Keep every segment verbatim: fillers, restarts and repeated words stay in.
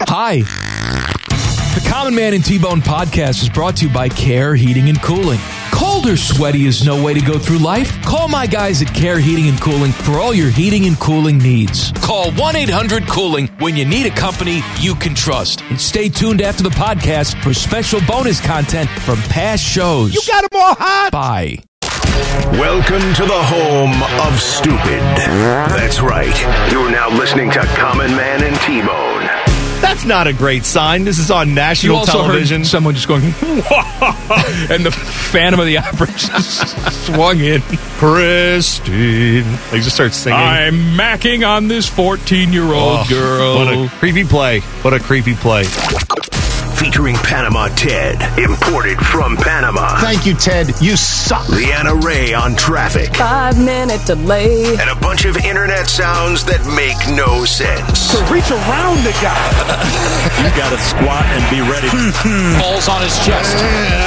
Hi. The Common Man and T-Bone podcast is brought to you by Care Heating and Cooling. Cold or sweaty is no way to go through life. Call my guys at Care Heating and Cooling for all your heating and cooling needs. Call one eight hundred cooling when you need a company you can trust. And stay tuned after the podcast for special bonus content from past shows. You got them all hot. Bye. Welcome to the home of stupid. That's right. You're now listening to Common Man and T-Bone. That's not a great sign. This is on national you also television. Heard someone just going, and the Phantom of the Opera just swung in. Christine. They just start singing. I'm macking on this fourteen-year-old oh, girl. What a creepy play. What a creepy play. Featuring Panama Ted, imported from Panama. Thank you, Ted. You suck. Leanna Ray on traffic. Five minute delay. And a bunch of internet sounds that make no sense. To reach around the guy. You got to squat and be ready. Balls on his chest.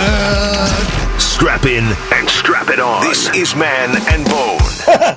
Strap in and strap it on. This is Man and Bone.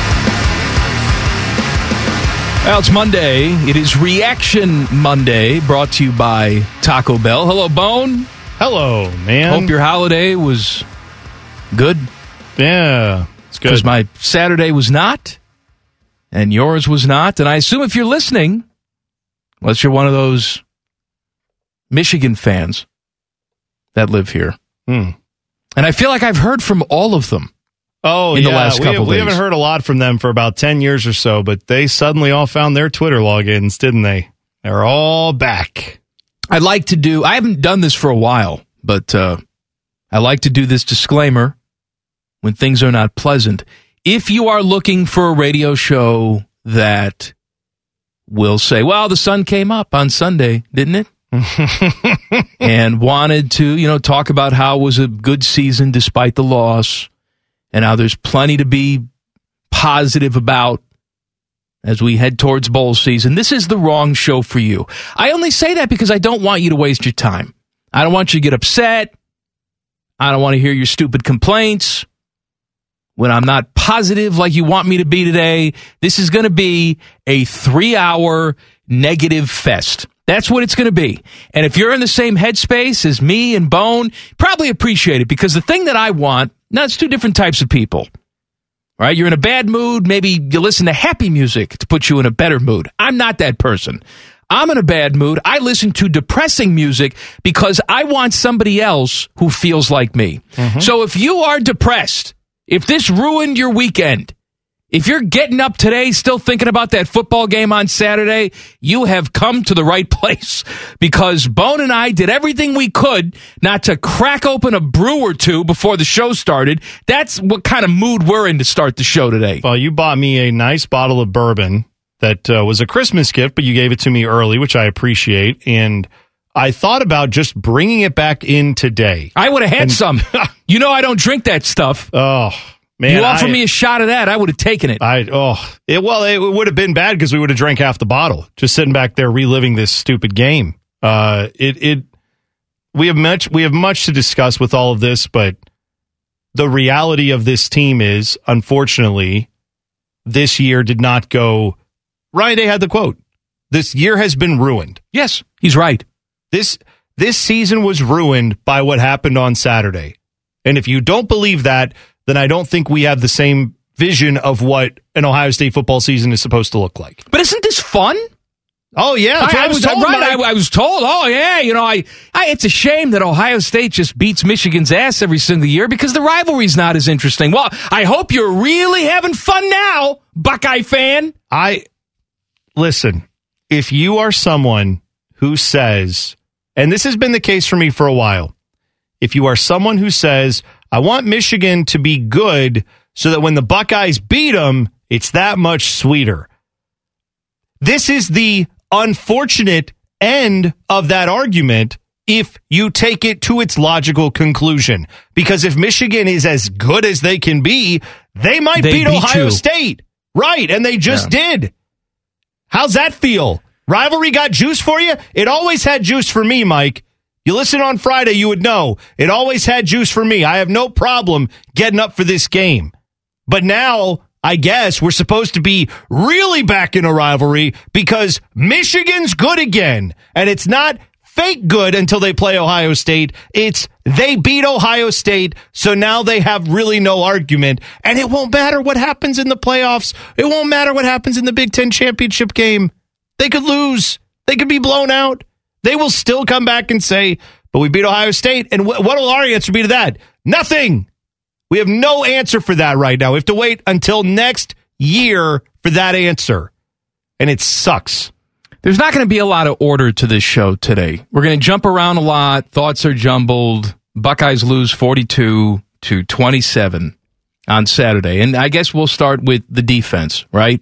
Well, it's Monday. It is Reaction Monday, brought to you by Taco Bell. Hello, Bone. Hello, man. Hope your holiday was good. Yeah, it's good. Because my Saturday was not, and yours was not. And I assume if you're listening, unless you're one of those Michigan fans that live here. Hmm. And I feel like I've heard from all of them. Oh, in yeah. the last we, couple we days. haven't heard a lot from them for about ten years or so, but they suddenly all found their Twitter logins, didn't they? They're all back. I'd like to do, I haven't done this for a while, but uh, I like to do this disclaimer when things are not pleasant. If you are looking for a radio show that will say, well, the sun came up on Sunday, didn't it? And wanted to, you know, talk about how it was a good season despite the loss, and how there's plenty to be positive about as we head towards bowl season. This is the wrong show for you. I only say that because I don't want you to waste your time. I don't want you to get upset. I don't want to hear your stupid complaints when I'm not positive like you want me to be today. This is going to be a three-hour negative fest. That's what it's going to be. And if you're in the same headspace as me and Bone, probably appreciate it, because the thing that I want, now it's two different types of people. Right? You're in a bad mood, maybe you listen to happy music to put you in a better mood. I'm not that person. I'm in a bad mood. I listen to depressing music because I want somebody else who feels like me. Mm-hmm. So if you are depressed, if this ruined your weekend, if you're getting up today still thinking about that football game on Saturday, you have come to the right place, because Bone and I did everything we could not to crack open a brew or two before the show started. That's what kind of mood we're in to start the show today. Well, you bought me a nice bottle of bourbon that uh, was a Christmas gift, but you gave it to me early, which I appreciate. And I thought about just bringing it back in today. I would have had and, some. You know I don't drink that stuff. Oh, man. You offered I, me a shot of that, I would have taken it. I oh, it, well, it would have been bad because we would have drank half the bottle, just sitting back there reliving this stupid game. Uh, it it we have much we have much to discuss with all of this, but the reality of this team is, unfortunately, this year did not go. Ryan Day had the quote. This year has been ruined. Yes, he's right. This this season was ruined by what happened on Saturday. And if you don't believe that, then I don't think we have the same vision of what an Ohio State football season is supposed to look like. But isn't this fun? Oh, yeah. I, I, I was, was told, right, I, I, I was told, oh, yeah, you know, I, I, it's a shame that Ohio State just beats Michigan's ass every single year because the rivalry's not as interesting. Well, I hope you're really having fun now, Buckeye fan. I, listen, if you are someone who says, and this has been the case for me for a while, if you are someone who says, I want Michigan to be good so that when the Buckeyes beat them, it's that much sweeter. This is the unfortunate end of that argument if you take it to its logical conclusion. Because if Michigan is as good as they can be, they might they beat, beat Ohio you. State. Right, and they just yeah. did. How's that feel? Rivalry got juice for you? It always had juice for me, Mike. You listen on Friday, you would know. It always had juice for me. I have no problem getting up for this game. But now I guess we're supposed to be really back in a rivalry because Michigan's good again. And it's not fake good until they play Ohio State. It's they beat Ohio State, so now they have really no argument. And it won't matter what happens in the playoffs. It won't matter what happens in the Big Ten championship game. They could lose. They could be blown out. They will still come back and say, but we beat Ohio State. And wh- what will our answer be to that? Nothing. We have no answer for that right now. We have to wait until next year for that answer. And it sucks. There's not going to be a lot of order to this show today. We're going to jump around a lot. Thoughts are jumbled. Buckeyes lose forty-two to twenty-seven on Saturday. And I guess we'll start with the defense, right?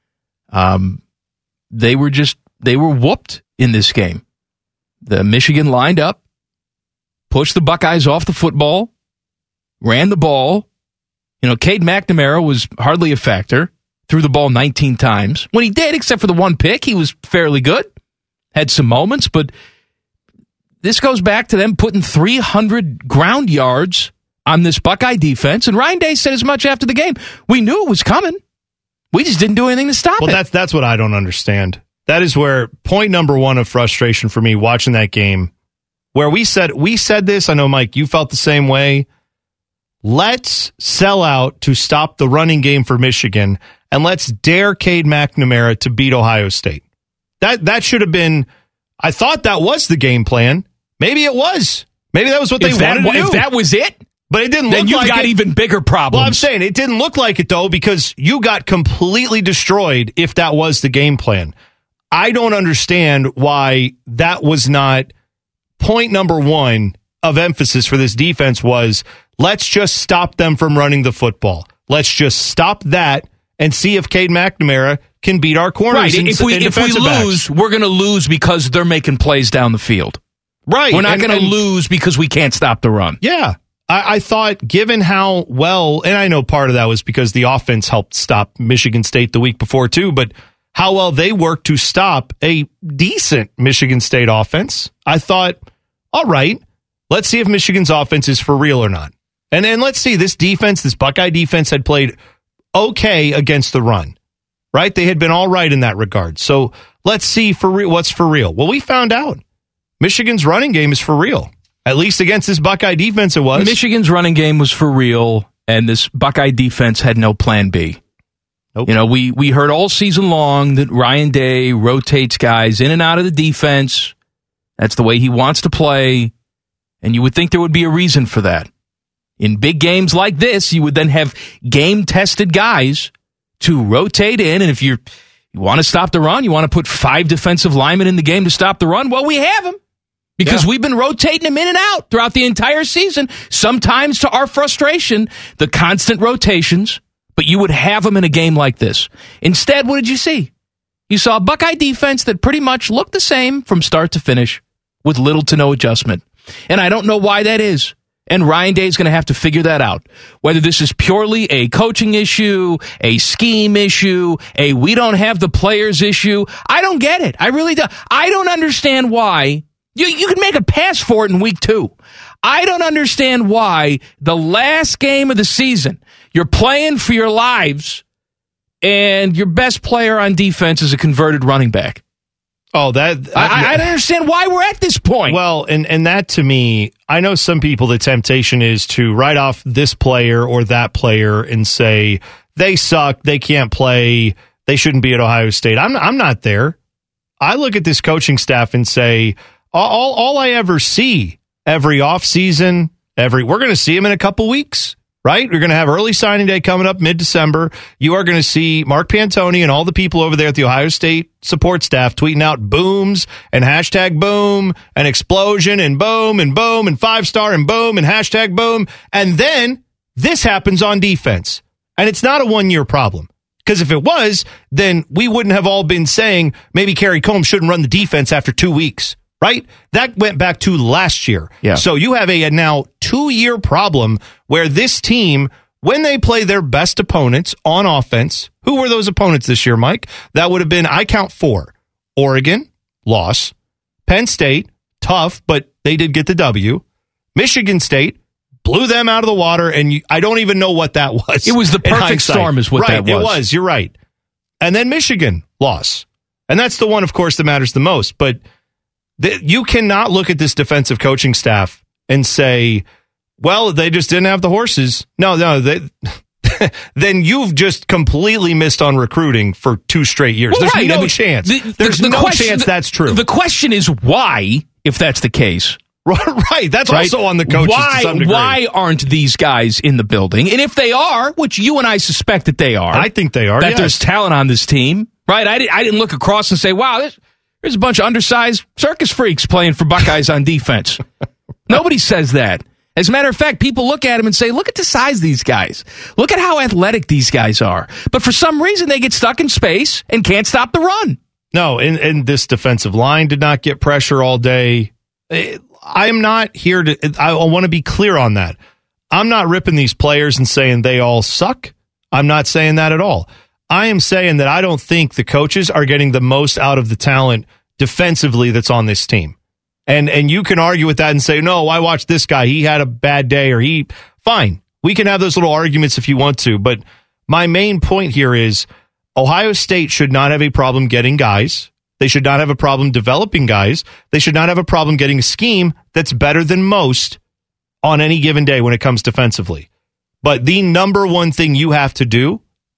Um, they were just, they were whooped in this game. The Michigan lined up, pushed the Buckeyes off the football, ran the ball. You know, Cade McNamara was hardly a factor. Threw the ball nineteen times. When he did, except for the one pick, he was fairly good. Had some moments, but this goes back to them putting three hundred ground yards on this Buckeye defense. And Ryan Day said as much after the game. We knew it was coming. We just didn't do anything to stop well, it. Well, that's, that's what I don't understand. That is where point number one of frustration for me watching that game, where we said, we said this, I know, Mike, you felt the same way. Let's sell out to stop the running game for Michigan, and let's dare Cade McNamara to beat Ohio State. That that should have been, I thought that was the game plan. Maybe it was. Maybe that was what they if that, wanted to do. If that was it, but it didn't look then you've like got it. even bigger problems. Well, I'm saying it didn't look like it, though, because you got completely destroyed if that was the game plan. I don't understand why that was not point number one of emphasis for this defense was, let's just stop them from running the football. Let's just stop that and see if Cade McNamara can beat our corners. Right. And, if we and if we lose, backs. we're going to lose because they're making plays down the field. Right. We're not And- going to and- lose because we can't stop the run. Yeah. I, I thought, given how well, and I know part of that was because the offense helped stop Michigan State the week before, too, but how well they worked to stop a decent Michigan State offense, I thought, all right, let's see if Michigan's offense is for real or not. And and let's see, this defense, this Buckeye defense had played okay against the run, right? They had been all right in that regard. So let's see for real what's for real. Well, we found out Michigan's running game is for real. At least against this Buckeye defense, it was. Michigan's running game was for real, and this Buckeye defense had no plan B. Nope. You know, we, we heard all season long that Ryan Day rotates guys in and out of the defense. That's the way he wants to play, and you would think there would be a reason for that. In big games like this, you would then have game-tested guys to rotate in, and if you're, you want to stop the run, you want to put five defensive linemen in the game to stop the run, well, we have them. Because yeah. we've been rotating them in and out throughout the entire season, sometimes to our frustration, the constant rotations, but you would have them in a game like this. Instead, what did you see? You saw a Buckeye defense that pretty much looked the same from start to finish with little to no adjustment. And I don't know why that is. And Ryan Day is going to have to figure that out. Whether this is purely a coaching issue, a scheme issue, a we don't have the players issue, I don't get it. I really don't. I don't understand why. You, you can make a pass for it in week two. I don't understand why the last game of the season, you're playing for your lives, and your best player on defense is a converted running back. Oh, that I, I don't understand why we're at this point. Well, and and that to me, I know some people, the temptation is to write off this player or that player and say they suck, they can't play, they shouldn't be at Ohio State. I'm I'm not there. I look at this coaching staff and say, all all I ever see every offseason, every we're going to see him in a couple weeks. Right? We're going to have early signing day coming up mid-December. You are going to see Mark Pantoni and all the people over there at the Ohio State support staff tweeting out booms and hashtag boom and explosion and boom and boom and five star and boom and hashtag boom. And then this happens on defense. And it's not a one-year problem. Because if it was, then we wouldn't have all been saying maybe Kerry Combs shouldn't run the defense after two weeks. Right? That went back to last year. Yeah. So you have a, a now two-year problem where this team, when they play their best opponents on offense, who were those opponents this year, Mike? That would have been, I count four. Oregon, loss. Penn State, tough, but they did get the W. Michigan State, blew them out of the water, and you, I don't even know what that was. It was the perfect storm is what right, that was. It was, you're right. And then Michigan loss. And that's the one, of course, that matters the most. But th- you cannot look at this defensive coaching staff and say, well, they just didn't have the horses. No, no, they... then you've just completely missed on recruiting for two straight years. Well, There's right. no I mean, chance. The, There's the no question, chance that's true. The question is why, if that's the case. Right. That's right? also on the coaches why, to some degree. Why aren't these guys in the building? And if they are, which you and I suspect that they are. I think they are, That yes. there's talent on this team, right? I, did, I didn't look across and say, wow, there's, there's a bunch of undersized circus freaks playing for Buckeyes on defense. Nobody says that. As a matter of fact, people look at them and say, look at the size of these guys. Look at how athletic these guys are. But for some reason, they get stuck in space and can't stop the run. No, and, and this defensive line did not get pressure all day. I'm not here to, I want to be clear on that. I'm not ripping these players and saying they all suck. I'm not saying that at all. I am saying that I don't think the coaches are getting the most out of the talent defensively that's on this team. And and you can argue with that and say, no, I watched this guy. He had a bad day or he, fine. We can have those little arguments if you want to. But my main point here is Ohio State should not have a problem getting guys. They should not have a problem developing guys. They should not have a problem getting a scheme that's better than most on any given day when it comes defensively. But the number one thing you have to do,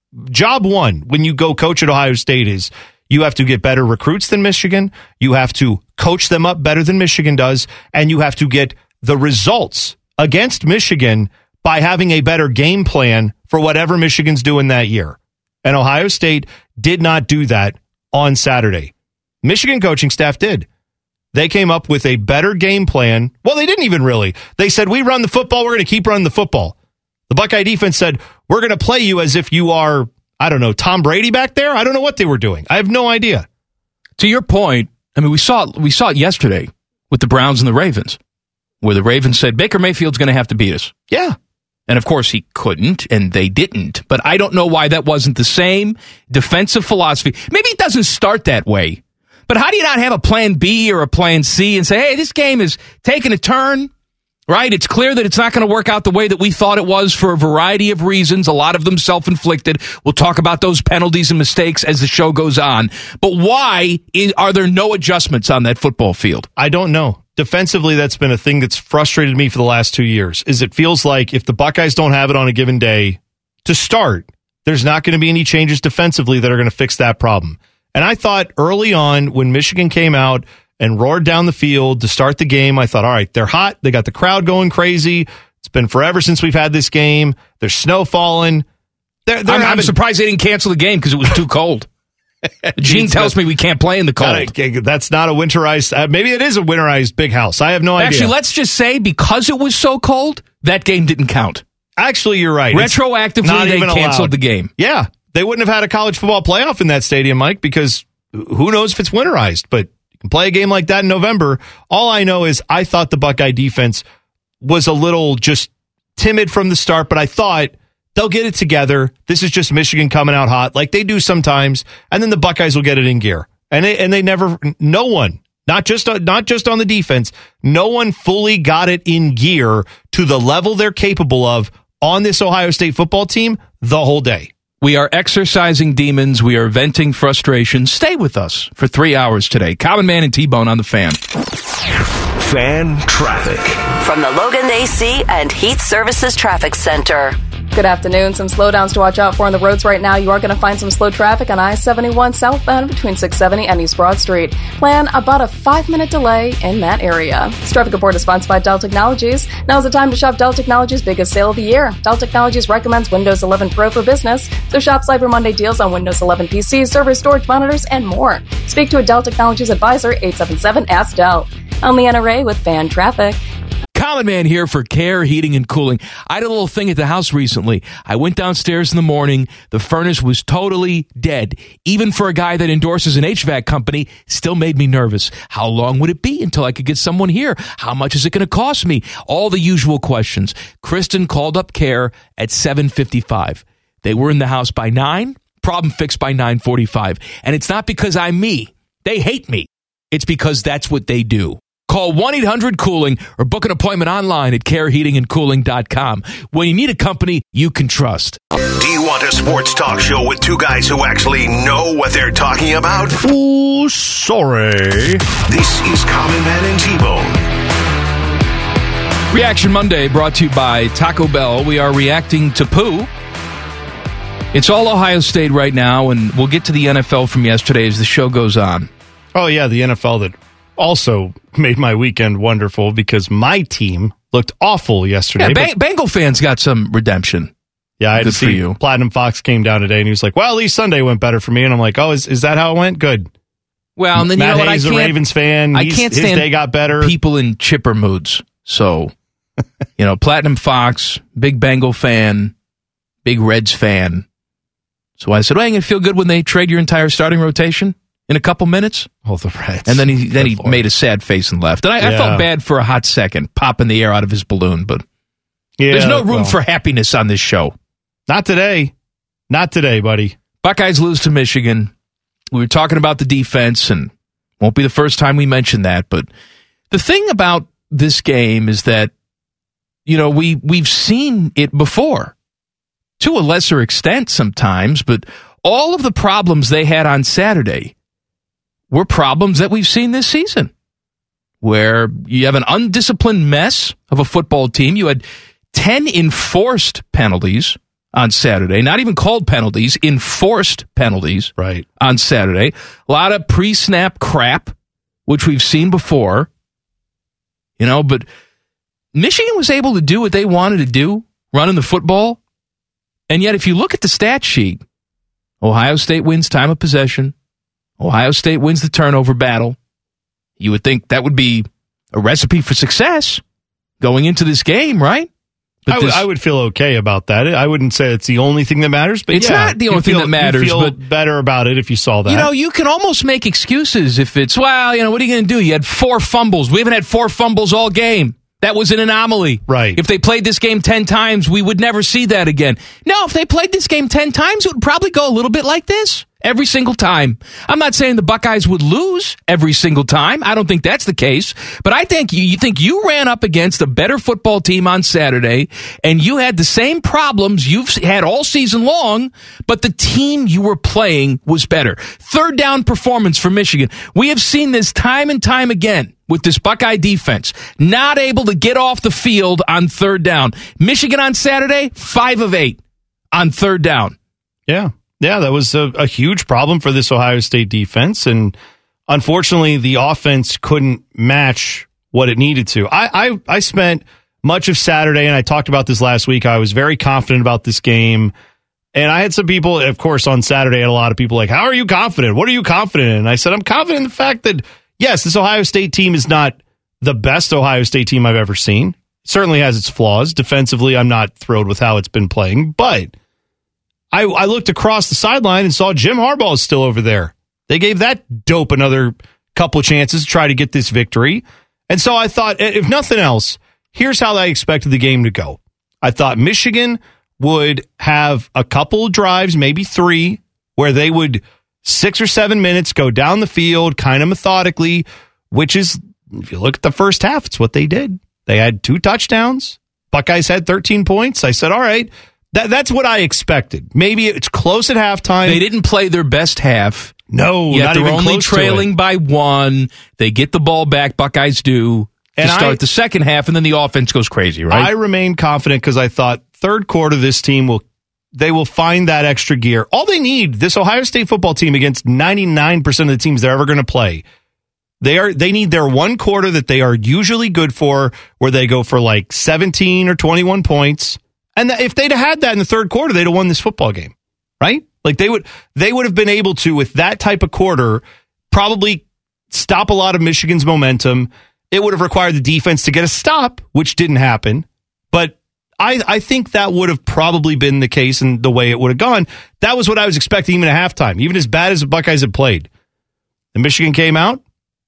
job one, when you go coach at Ohio State is you have to get better recruits than Michigan. You have to coach them up better than Michigan does. And you have to get the results against Michigan by having a better game plan for whatever Michigan's doing that year. And Ohio State did not do that on Saturday. Michigan coaching staff did. They came up with a better game plan. Well, they didn't even really. They said, we run the football. We're going to keep running the football. The Buckeye defense said, we're going to play you as if you are, I don't know, Tom Brady back there. I don't know what they were doing. I have no idea. To your point, I mean, we saw it, we saw it yesterday with the Browns and the Ravens, where the Ravens said, Baker Mayfield's going to have to beat us. Yeah. And of course he couldn't, and they didn't. But I don't know why that wasn't the same defensive philosophy. Maybe it doesn't start that way. But how do you not have a plan B or a plan C and say, hey, this game is taking a turn, right? It's clear that it's not going to work out the way that we thought it was for a variety of reasons, a lot of them self-inflicted. We'll talk about those penalties and mistakes as the show goes on. But why is, are there no adjustments on that football field? I don't know. Defensively, that's been a thing that's frustrated me for the last two years, is it feels like if the Buckeyes don't have it on a given day to start, there's not going to be any changes defensively that are going to fix that problem. And I thought early on when Michigan came out and roared down the field to start the game, I thought, all right, they're hot. They got the crowd going crazy. It's been forever since we've had this game. There's snow falling. They're, they're I'm, having, I'm surprised they didn't cancel the game because it was too cold. Gene tells me we can't play in the cold. That's not a winterized. Uh, maybe it is a winterized big house. I have no idea. Actually, let's just say because it was so cold, that game didn't count. Actually, you're right. Retroactively, they canceled allowed. the game. Yeah. They wouldn't have had a college football playoff in that stadium, Mike, because who knows if it's winterized, but you can play a game like that in November. All I know is I thought the Buckeye defense was a little just timid from the start, but I thought they'll get it together. This is just Michigan coming out hot like they do sometimes, and then the Buckeyes will get it in gear. And they, and they never, no one, not just, not just on the defense, no one fully got it in gear to the level they're capable of on this Ohio State football team the whole day. We are exercising demons. We are venting frustration. Stay with us for three hours today. Common Man and T-Bone on the Fan. Fan traffic. From the Logan A C and Heat Services Traffic Center. Good afternoon. Some slowdowns to watch out for on the roads right now. You are going to find some slow traffic on I seventy-one southbound between six seventy and East Broad Street. Plan about a five-minute delay in that area. This traffic report is sponsored by Dell Technologies. Now's the time to shop Dell Technologies' biggest sale of the year. Dell Technologies recommends Windows eleven Pro for business, so shop Cyber Monday deals on Windows eleven P Cs, servers, storage monitors, and more. Speak to a Dell Technologies advisor, eight seven seven, ask Dell. I'm Leanna Ray with Fan Traffic. Common Man here for Care Heating and Cooling. I had a little thing at the house recently. I went downstairs in the morning. The furnace was totally dead. Even for a guy that endorses an H V A C company, still made me nervous. How long would it be until I could get someone here? How much is it going to cost me? All the usual questions. Kristen called up Care at seven fifty-five. They were in the house by nine. Problem fixed by nine forty-five. And it's not because I'm me. They hate me. It's because that's what they do. Call one eight hundred cooling or book an appointment online at care heating and cooling dot com. When you need a company you can trust. Do you want a sports talk show with two guys who actually know what they're talking about? Ooh, sorry. This is Common Man and T-Bone. Reaction Monday brought to you by Taco Bell. We are reacting to poo. It's all Ohio State right now, and we'll get to the N F L from yesterday as the show goes on. Oh, yeah, the N F L that also made my weekend wonderful because my team looked awful yesterday. Yeah, Bang- Bengal fans got some redemption. Yeah, I had Good to for see you. Platinum Fox came down today, and he was like, well, at least Sunday went better for me. And I'm like, oh, is, is that how it went? Good. Well, and then Matt you know what? Hayes, I a can't, Ravens fan. I He's- can't his stand day got better. people in chipper moods. So, you know, Platinum Fox, big Bengal fan, big Reds fan. So I said, well, I'm going to feel good when they trade your entire starting rotation in a couple minutes. Oh, the Reds. And then he then he Good Lord. made a sad face and left. And I, I Yeah. felt bad for a hot second, popping the air out of his balloon. But Yeah, there's no room well, for happiness on this show. Not today. Not today, buddy. Buckeyes lose to Michigan. We were talking about the defense, and won't be the first time we mention that. But the thing about this game is that, you know, we, we've seen it before, to a lesser extent sometimes, but all of the problems they had on Saturday were problems that we've seen this season, where you have an undisciplined mess of a football team. You had ten enforced penalties on Saturday, not even called penalties, enforced penalties right. on Saturday. A lot of pre-snap crap, which we've seen before, you know, but Michigan was able to do what they wanted to do, running the football. And yet, if you look at the stat sheet, Ohio State wins time of possession. Ohio State wins the turnover battle. You would think that would be a recipe for success going into this game, right? But I, w- this, I would feel okay about that. I wouldn't say it's the only thing that matters, but It's yeah, not the you only thing feel- that matters, You feel but- better about it if you saw that. you know, you can almost make excuses if it's, well, you know, what are you going to do? You had four fumbles. We haven't had four fumbles all game. That was an anomaly. Right. If they played this game ten times, we would never see that again. No, if they played this game ten times, it would probably go a little bit like this every single time. I'm not saying the Buckeyes would lose every single time. I don't think that's the case. But I think you, you think you ran up against a better football team on Saturday, and you had the same problems you've had all season long, but the team you were playing was better. Third down performance for Michigan. We have seen this time and time again with this Buckeye defense, not able to get off the field on third down. Michigan on Saturday, five of eight on third down. Yeah. Yeah, that was a, a huge problem for this Ohio State defense. And unfortunately, the offense couldn't match what it needed to. I, I, I spent much of Saturday, and I talked about this last week. I was very confident about this game. And I had some people, of course, on Saturday, I had a lot of people like, how are you confident? What are you confident in? And I said, I'm confident in the fact that, yes, this Ohio State team is not the best Ohio State team I've ever seen. It certainly has its flaws. Defensively, I'm not thrilled with how it's been playing, but I, I looked across the sideline and saw Jim Harbaugh is still over there. They gave that dope another couple of chances to try to get this victory. And so I thought, if nothing else, here's how I expected the game to go. I thought Michigan would have a couple of drives, maybe three, where they would six or seven minutes go down the field kind of methodically, which is, if you look at the first half, it's what they did. They had two touchdowns. Buckeyes had thirteen points. I said, all right. That, that's what I expected. Maybe it's close at halftime. They didn't play their best half. No, Yet not they're even only close to trailing it. by one. They get the ball back. Buckeyes do And to start I- the second half, and then the offense goes crazy, right? I remain confident because I thought third quarter this team will they will find that extra gear. All they need, this Ohio State football team against ninety-nine percent of the teams they're ever going to play, they are they need their one quarter that they are usually good for, where they go for like seventeen or twenty-one points. And that if they'd have had that in the third quarter, they'd have won this football game, right? Like they would they would have been able to, with that type of quarter, probably stop a lot of Michigan's momentum. It would have required the defense to get a stop, which didn't happen. But I, I think that would have probably been the case in the way it would have gone. That was what I was expecting even at halftime, even as bad as the Buckeyes had played. And Michigan came out,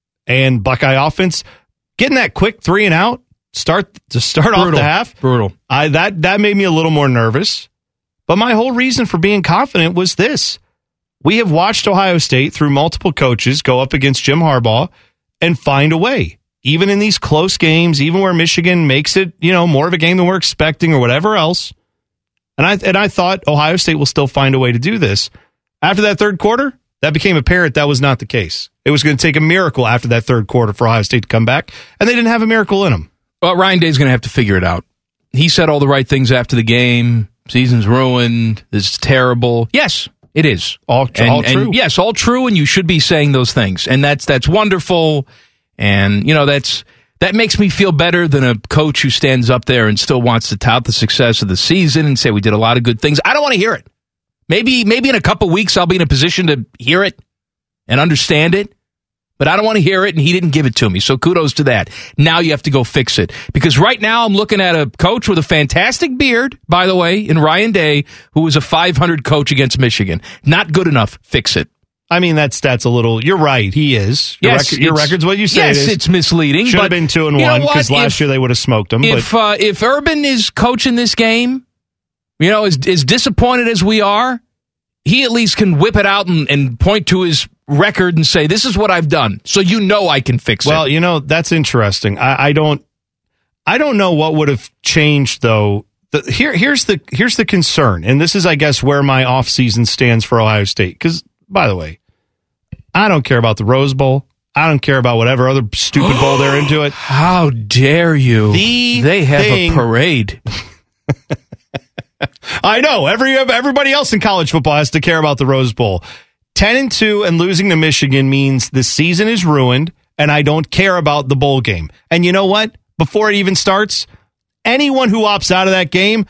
and Buckeye offense getting that quick three and out start to start Brutal. off the half. Brutal. I that that made me a little more nervous. But my whole reason for being confident was this. We have watched Ohio State through multiple coaches go up against Jim Harbaugh and find a way. even in these close games, even where Michigan makes it, you know, more of a game than we're expecting or whatever else. And I and I thought Ohio State will still find a way to do this. After that third quarter, that became apparent that was not the case. It was going to take a miracle after that third quarter for Ohio State to come back, and they didn't have a miracle in them. Well, Ryan Day's going to have to figure it out. He said all the right things after the game. Season's ruined. This is terrible. Yes, it is. All, and, all true. And yes, all true, and you should be saying those things. And that's that's wonderful. And, you know, that's that makes me feel better than a coach who stands up there and still wants to tout the success of the season and say we did a lot of good things. I don't want to hear it. Maybe maybe in a couple weeks I'll be in a position to hear it and understand it, but I don't want to hear it, and he didn't give it to me, so kudos to that. Now you have to go fix it, because right now I'm looking at a coach with a fantastic beard, by the way, in Ryan Day, who was a five hundred coach against Michigan. Not good enough. Fix it. I mean, that's that's a little, you're right, he is. Your, yes, record, your record's what you say yes, it is. It's misleading. Should but have been two and you one, know because last if, year they would have smoked them. If, but. uh, if Urban is coaching this game, you know, as, as disappointed as we are, he at least can whip it out and, and point to his record and say, this is what I've done, so you know I can fix well, it. Well, you know, that's interesting. I, I don't I don't know what would have changed, though. The, here, here's the here's the concern, and this is, I guess, where my offseason stands for Ohio State. Because, by the way, I don't care about the Rose Bowl. I don't care about whatever other stupid bowl they're into it. How dare you? The they have thing, a parade. I know. Every everybody else in college football has to care about the Rose Bowl. ten and two and losing to Michigan means the season is ruined, and I don't care about the bowl game. And you know what? Before it even starts, anyone who opts out of that game,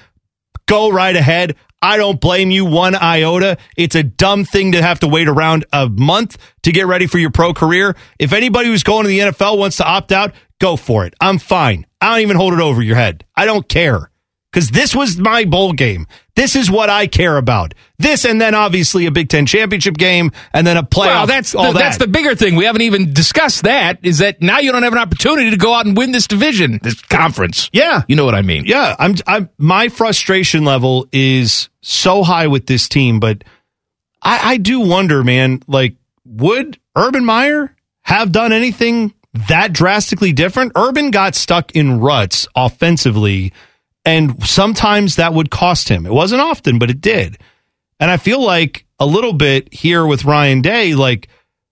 go right ahead. I don't blame you one iota. It's a dumb thing to have to wait around a month to get ready for your pro career. If anybody who's going to the N F L wants to opt out, go for it. I'm fine. I don't even hold it over your head. I don't care. Because this was my bowl game. This is what I care about. This, and then obviously a Big Ten championship game, and then a playoff. Well, that's all the, that. that's the bigger thing. We haven't even discussed that. Is that now you don't have an opportunity to go out and win this division, this conference? Yeah, you know what I mean. Yeah, I'm. I'm. My frustration level is so high with this team, but I, I do wonder, man. Like, would Urban Meyer have done anything that drastically different? Urban got stuck in ruts offensively. And sometimes that would cost him. It wasn't often, but it did. And I feel like a little bit here with Ryan Day, like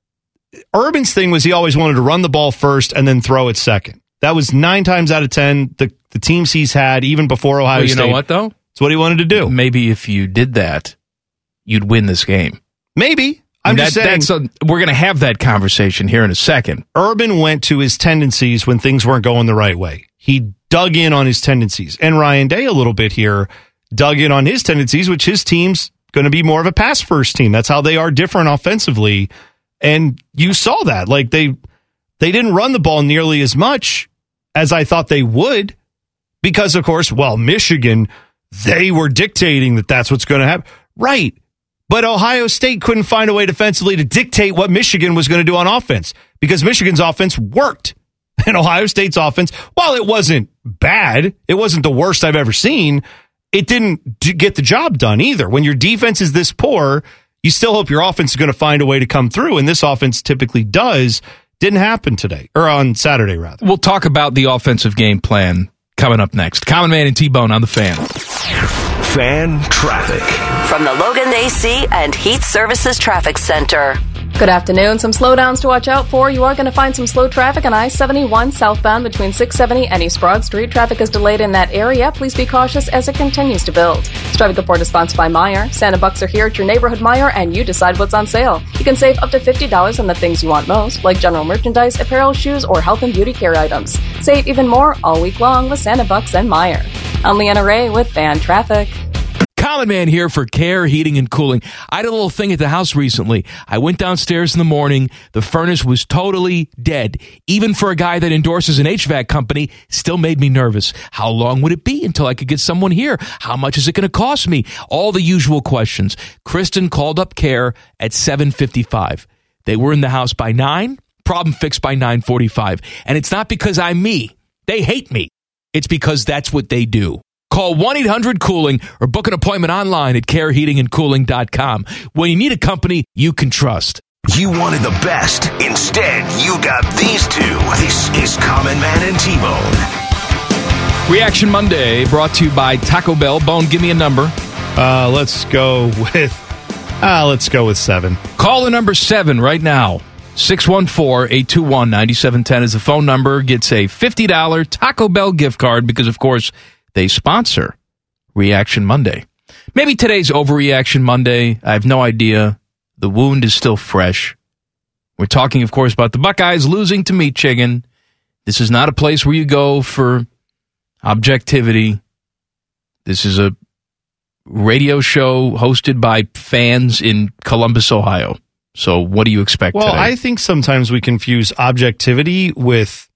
Urban's thing was he always wanted to run the ball first and then throw it second. That was nine times out of ten the, the teams he's had, even before Ohio well, you State. You know what, though? It's what he wanted to do. Maybe if you did that, you'd win this game. Maybe. I'm that, just saying. That's a, we're going to have that conversation here in a second. Urban went to his tendencies when things weren't going the right way. He dug in on his tendencies. And Ryan Day a little bit here dug in on his tendencies, which his team's going to be more of a pass-first team. That's how they are different offensively. And you saw that. Like, they they didn't run the ball nearly as much as I thought they would because, of course, well, Michigan, they were dictating that that's what's going to happen. Right. But Ohio State couldn't find a way defensively to dictate what Michigan was going to do on offense because Michigan's offense worked. And Ohio State's offense, while it wasn't bad, it wasn't the worst I've ever seen, it didn't d- get the job done either. When your defense is this poor, you still hope your offense is going to find a way to come through, and this offense typically does. Didn't happen today, or on Saturday, rather. We'll talk about the offensive game plan coming up next. Common Man and T-Bone on the Fan. Fan traffic. From the Logan A C and Heat Services Traffic Center. Good afternoon. Some slowdowns to watch out for. You are going to find some slow traffic on I seventy-one southbound between six seventy and East Broad Street. Traffic is delayed in that area. Please be cautious as it continues to build. This traffic report is sponsored by Meijer. Santa Bucks are here at your neighborhood Meijer, and you decide what's on sale. You can save up to fifty dollars on the things you want most, like general merchandise, apparel, shoes, or health and beauty care items. Save even more all week long with Santa Bucks and Meijer. I'm Leanna Ray with Fan Traffic. Common Man here for Care Heating and Cooling. I had a little thing at the house recently. I went downstairs in the morning. The furnace was totally dead. Even for a guy that endorses an H V A C company, still made me nervous. How long would it be until I could get someone here? How much is it going to cost me? All the usual questions. Kristen called up Care at seven fifty-five. They were in the house by nine. Problem fixed by nine forty-five. And it's not because I'm me. They hate me. It's because that's what they do. Call one eight hundred cooling or book an appointment online at care heating and cooling dot com when you need a company you can trust. You wanted the best. Instead, you got these two. This is Common Man and T-Bone. Reaction Monday brought to you by Taco Bell. Bone, give me a number. Uh, let's go with uh, let's go with seven. Call the number seven right now. six one four, eight two one, nine seven one zero is the phone number. Gets a fifty dollars Taco Bell gift card because, of course, they sponsor Reaction Monday. Maybe today's Overreaction Monday. I have no idea. The wound is still fresh. We're talking, of course, about the Buckeyes losing to Michigan. This is not a place where you go for objectivity. This is a radio show hosted by fans in Columbus, Ohio. So what do you expect well, today? I think sometimes we confuse objectivity with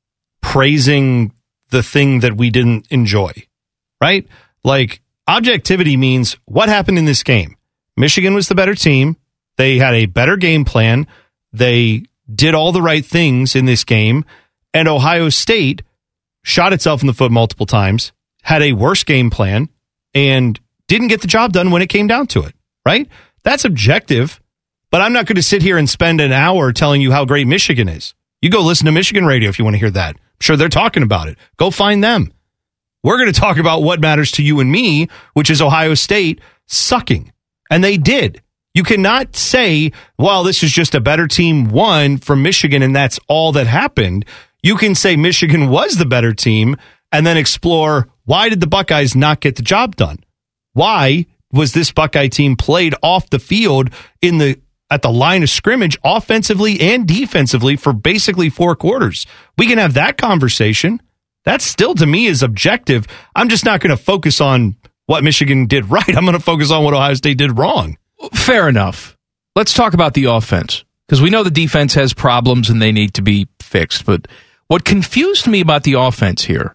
praising the thing that we didn't enjoy, right? Like, objectivity means what happened in this game. Michigan was the better team. They had a better game plan. They did all the right things in this game. And Ohio State shot itself in the foot multiple times, had a worse game plan, and didn't get the job done when it came down to it, right? That's objective. But I'm not going to sit here and spend an hour telling you how great Michigan is. You go listen to Michigan radio if you want to hear that. I'm sure they're talking about it. Go find them. We're going to talk about what matters to you and me, which is Ohio State sucking. And they did. You cannot say, well, this is just a better team won from Michigan and that's all that happened. You can say Michigan was the better team and then explore, why did the Buckeyes not get the job done? Why was this Buckeye team played off the field in the at the line of scrimmage offensively and defensively for basically four quarters? We can have that conversation. That still, to me, is objective. I'm just not going to focus on what Michigan did right. I'm going to focus on what Ohio State did wrong. Fair enough. Let's talk about the offense, because we know the defense has problems and they need to be fixed. But what confused me about the offense here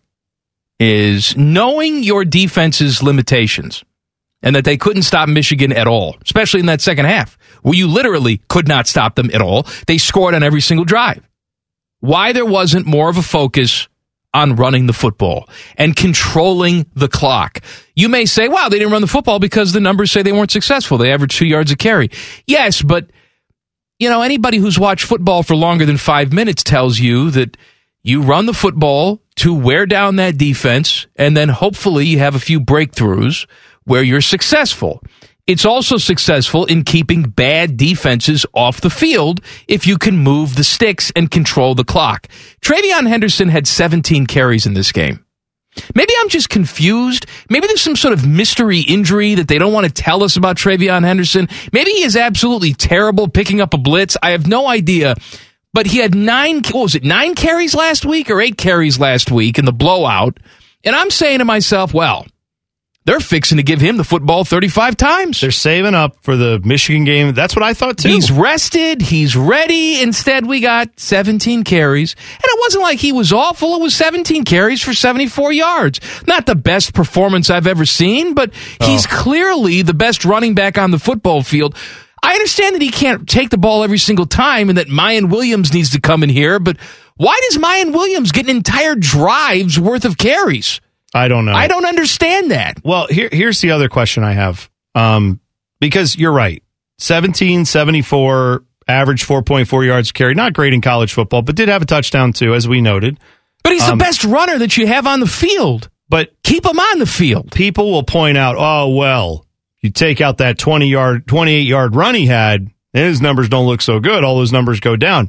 is knowing your defense's limitations and that they couldn't stop Michigan at all, especially in that second half, where you literally could not stop them at all. They scored on every single drive. Why there wasn't more of a focus on running the football and controlling the clock. You may say, wow, they didn't run the football because the numbers say they weren't successful. They averaged two yards a carry. Yes, but you know, anybody who's watched football for longer than five minutes tells you that you run the football to wear down that defense, and then hopefully you have a few breakthroughs where you're successful. It's also successful in keeping bad defenses off the field if you can move the sticks and control the clock. TreVeyon Henderson had seventeen carries in this game. Maybe I'm just confused. Maybe there's some sort of mystery injury that they don't want to tell us about TreVeyon Henderson. Maybe he is absolutely terrible picking up a blitz. I have no idea. But he had nine, what was it, nine carries last week or eight carries last week in the blowout. And I'm saying to myself, well, they're fixing to give him the football thirty-five times. They're saving up for the Michigan game. That's what I thought, too. He's rested. He's ready. Instead, we got seventeen carries. And it wasn't like he was awful. It was seventeen carries for seventy-four yards. Not the best performance I've ever seen, but he's oh. clearly the best running back on the football field. I understand that he can't take the ball every single time and that Mayan Williams needs to come in here, but why does Mayan Williams get an entire drive's worth of carries? I don't know. I don't understand that. Well, here, here's the other question I have. Um, because you're right. seventeen, seventy-four, average four point four yards carry. Not great in college football, but did have a touchdown too, as we noted. But he's um, the best runner that you have on the field. But keep him on the field. People will point out, oh, well, you take out that twenty-yard, twenty-eight-yard run he had, and his numbers don't look so good. All those numbers go down.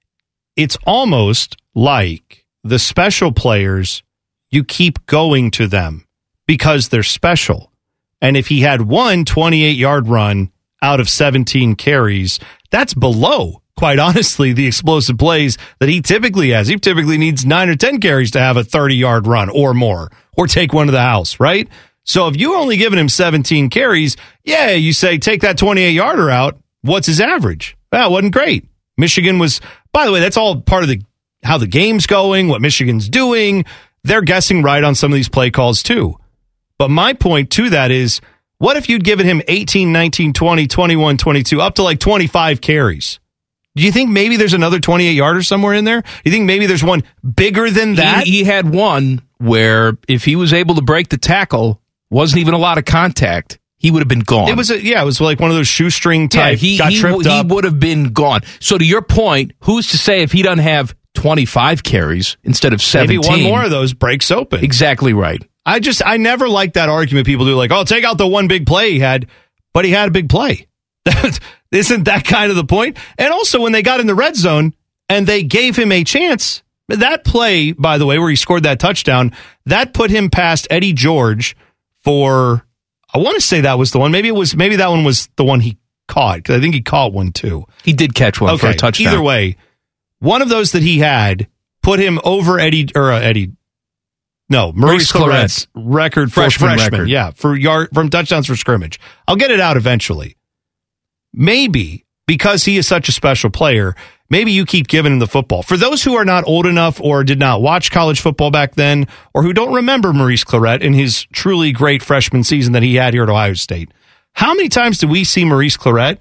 It's almost like the special players, you keep going to them because they're special. And if he had one twenty-eight-yard run out of seventeen carries, that's below, quite honestly, the explosive plays that he typically has. He typically needs nine or ten carries to have a thirty-yard run or more, or take one to the house, right? So if you only given him seventeen carries, yeah, you say take that twenty-eight-yarder out. What's his average? Well, it wasn't great. Michigan was, by the way, that's all part of the how the game's going, what Michigan's doing. They're guessing right on some of these play calls too. But my point to that is, what if you'd given him eighteen, nineteen, twenty, twenty-one, twenty-two, up to like twenty-five carries? Do you think maybe there's another twenty-eight-yarder somewhere in there? Do you think maybe there's one bigger than that? He, he had one where if he was able to break the tackle, wasn't even a lot of contact, he would have been gone. It was a, yeah, it was like one of those shoestring type. Yeah, he, got he, tripped he up. would have been gone. So to your point, who's to say if he doesn't have twenty-five carries instead of seventeen? Maybe one more of those breaks open. Exactly right. I just, I never like that argument people do, like, oh, take out the one big play he had, but he had a big play. Isn't that kind of the point? And also, when they got in the red zone and they gave him a chance, that play, by the way, where he scored that touchdown, that put him past Eddie George for, I want to say that was the one. Maybe it was, maybe that one was the one he caught, because I think he caught one too. He did catch one okay, for a touchdown. Either way, one of those that he had put him over Eddie, or uh, Eddie, no, Maurice, Maurice Claret's record for freshman, freshman. record. Yeah, for yard, from touchdowns for scrimmage. I'll get it out eventually. Maybe because he is such a special player, maybe you keep giving him the football. For those who are not old enough or did not watch college football back then, or who don't remember Maurice Claret in his truly great freshman season that he had here at Ohio State, how many times did we see Maurice Claret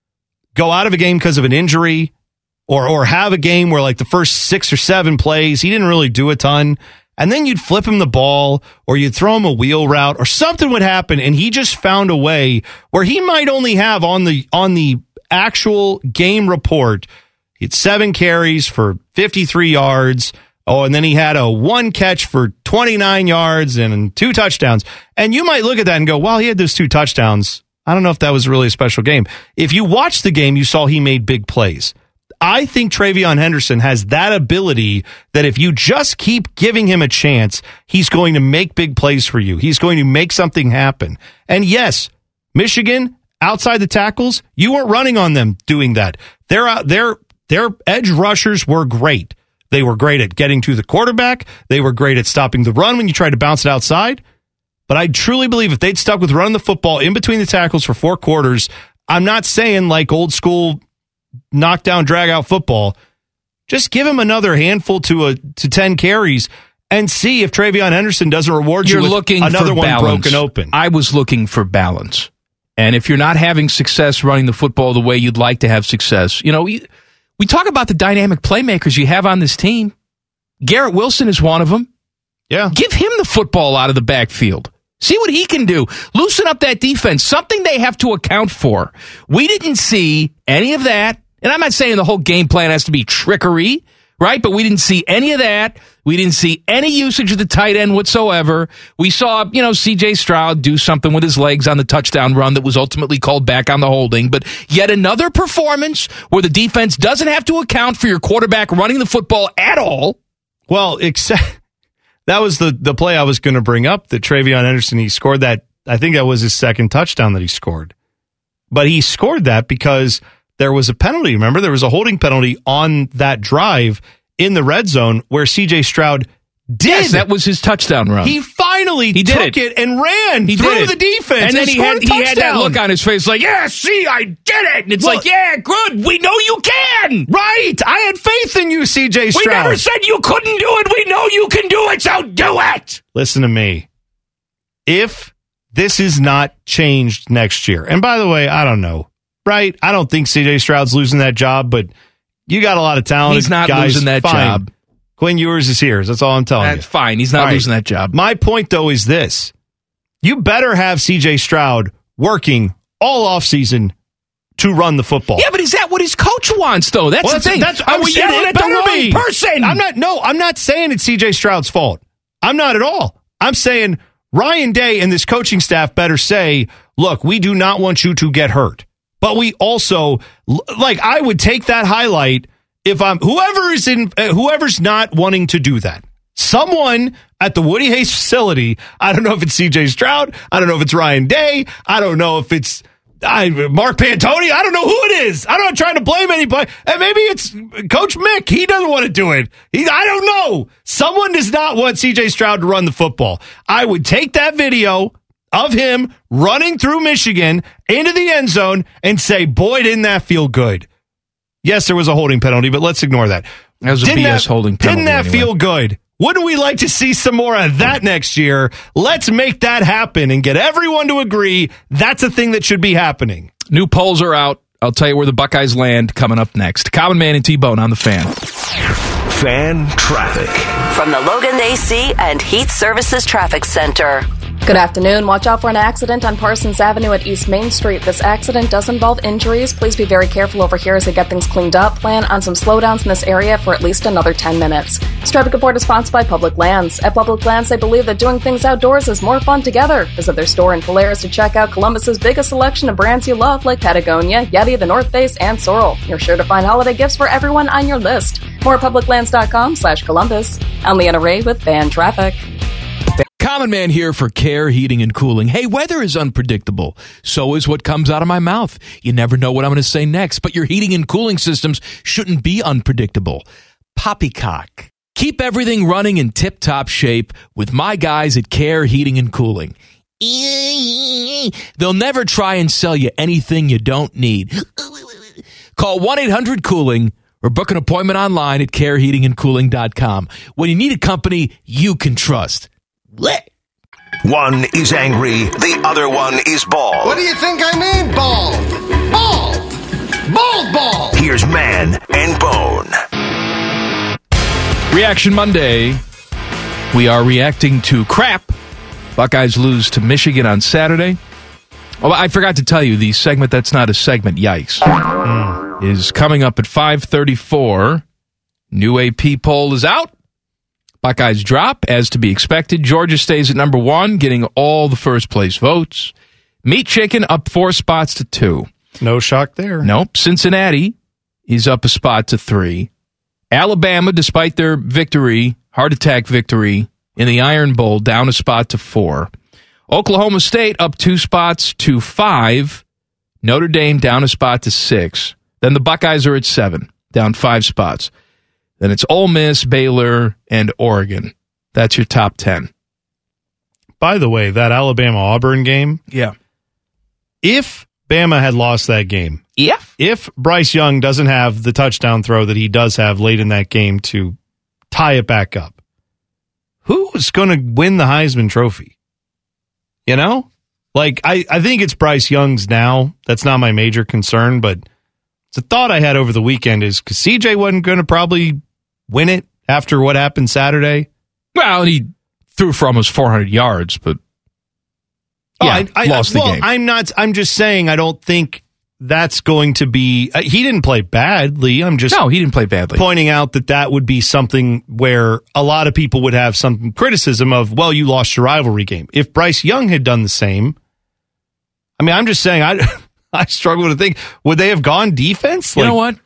go out of a game because of an injury, or or have a game where like the first six or seven plays, he didn't really do a ton, and then you'd flip him the ball, or you'd throw him a wheel route, or something would happen, and he just found a way where he might only have on the on the actual game report, he had seven carries for fifty-three yards, oh, and then he had a one catch for twenty-nine yards and two touchdowns. And you might look at that and go, well, he had those two touchdowns. I don't know if that was really a special game. If you watched the game, you saw he made big plays. I think TreVeyon Henderson has that ability that if you just keep giving him a chance, he's going to make big plays for you. He's going to make something happen. And yes, Michigan, outside the tackles, you weren't running on them doing that. Their, uh, their, their edge rushers were great. They were great at getting to the quarterback. They were great at stopping the run when you tried to bounce it outside. But I truly believe if they'd stuck with running the football in between the tackles for four quarters, I'm not saying like old school knockdown, drag out football. Just give him another handful to a to ten carries and see if TreVeyon Henderson doesn't reward You're you with looking another for one balance. broken open. I was looking for balance. And if you're not having success running the football the way you'd like to have success, you know, we, we talk about the dynamic playmakers you have on this team. Garrett Wilson is one of them. Yeah. Give him the football out of the backfield. See what he can do. Loosen up that defense, something they have to account for. We didn't see any of that. And I'm not saying the whole game plan has to be trickery, right? But we didn't see any of that. We didn't see any usage of the tight end whatsoever. We saw, you know, C J Stroud do something with his legs on the touchdown run that was ultimately called back on the holding. But yet another performance where the defense doesn't have to account for your quarterback running the football at all. Well, except that was the, the play I was going to bring up, that TreVeyon Henderson, he scored that. I think that was his second touchdown that he scored. But he scored that because there was a penalty. Remember, there was a holding penalty on that drive in the red zone where C J Stroud did. Yes, that was his touchdown run. He finally he took did it. it and ran he through did the defense. And, and then he had, he he had that look on his face like, yeah, see, I did it. And it's Look, like, yeah, good. We know you can. Right. I had faith in you, C J Stroud. We never said you couldn't do it. We know you can do it, so do it. Listen to me. If this is not changed next year, and by the way, I don't know, right? I don't think C J Stroud's losing that job, but you got a lot of talented He's not guys. losing that Fine. job. Quinn Ewers is here. That's all I'm telling That's you. fine. He's not All right. losing that job. My point, though, is this. You better have C J Stroud working all offseason to run the football. Yeah, but is that what his coach wants, though? That's Well, the thing. That's, Are I'm we saying yelling it at the better wrong be. person? I'm not. No, I'm not saying it's C J Stroud's fault. I'm not at all. I'm saying Ryan Day and this coaching staff better say, look, we do not want you to get hurt. But we also, like, I would take that highlight if I'm, whoever is in, uh, whoever's not wanting to do that. Someone at the Woody Hayes facility, I don't know if it's C J Stroud, I don't know if it's Ryan Day, I don't know if it's I, Mark Pantoni, I don't know who it is. I'm not trying to blame anybody. And maybe it's Coach Mick. He doesn't want to do it. He, I don't know. Someone does not want C J Stroud to run the football. I would take that video of him running through Michigan into the end zone and say, boy, didn't that feel good. Yes, there was a holding penalty, but let's ignore that. That was a didn't B S that, holding penalty. Didn't that anyway. feel good? Wouldn't we like to see some more of that next year? Let's make that happen and get everyone to agree that's a thing that should be happening. New polls are out. I'll tell you where the Buckeyes land coming up next. Common Man and T-Bone on the Fan. Fan traffic. From the Logan A C and Heat Services Traffic Center. Good afternoon. Watch out for an accident on Parsons Avenue at East Main Street. This accident does involve injuries. Please be very careful over here as they get things cleaned up. Plan on some slowdowns in this area for at least another ten minutes. This traffic report is sponsored by Public Lands. At Public Lands, they believe that doing things outdoors is more fun together. Visit their store in Polaris to check out Columbus's biggest selection of brands you love, like Patagonia, Yeti, The North Face, and Sorrel. You're sure to find holiday gifts for everyone on your list. More at publiclands.com slash Columbus. I'm Leanna Ray with Fan Traffic. Common Man here for Care Heating and Cooling. Hey, weather is unpredictable. So is what comes out of my mouth. You never know what I'm going to say next, but your heating and cooling systems shouldn't be unpredictable. Poppycock. Keep everything running in tip-top shape with my guys at Care Heating and Cooling. They'll never try and sell you anything you don't need. Call one eight hundred cooling or book an appointment online at care heating and cooling dot com. When you need a company you can trust. What? One is angry, the other one is bald. What do you think I mean, bald? Bald! Bald bald! Here's Man and Bone. Reaction Monday. We are reacting to crap. Buckeyes lose to Michigan on Saturday. Oh, I forgot to tell you, the segment that's not a segment, yikes, mm. is coming up at five thirty-four. New A P poll is out. Buckeyes drop, as to be expected. Georgia stays at number one, getting all the first place votes. Meat Chicken up four spots to two. No shock there. Nope. Cincinnati is up a spot to three. Alabama, despite their victory, heart attack victory, in the Iron Bowl, down a spot to four. Oklahoma State up two spots to five. Notre Dame down a spot to six. Then the Buckeyes are at seven, down five spots. Then it's Ole Miss, Baylor, and Oregon. That's your top ten. By the way, that Alabama-Auburn game, yeah. if Bama had lost that game, yeah. if Bryce Young doesn't have the touchdown throw that he does have late in that game to tie it back up, who's going to win the Heisman Trophy? You know? Like, I, I think it's Bryce Young's now. That's not my major concern, but it's a thought I had over the weekend is because C J wasn't going to probably win it after what happened Saturday. Well, he threw for almost four hundred yards, but yeah, oh, I, I, lost well, the game. I'm not. I'm just saying I don't think that's going to be. Uh, he didn't play badly. I'm just no, he didn't play badly. Pointing out that that would be something where a lot of people would have some criticism of. Well, you lost your rivalry game. If Bryce Young had done the same, I mean, I'm just saying I. I struggle to think, would they have gone defense? You like, know what?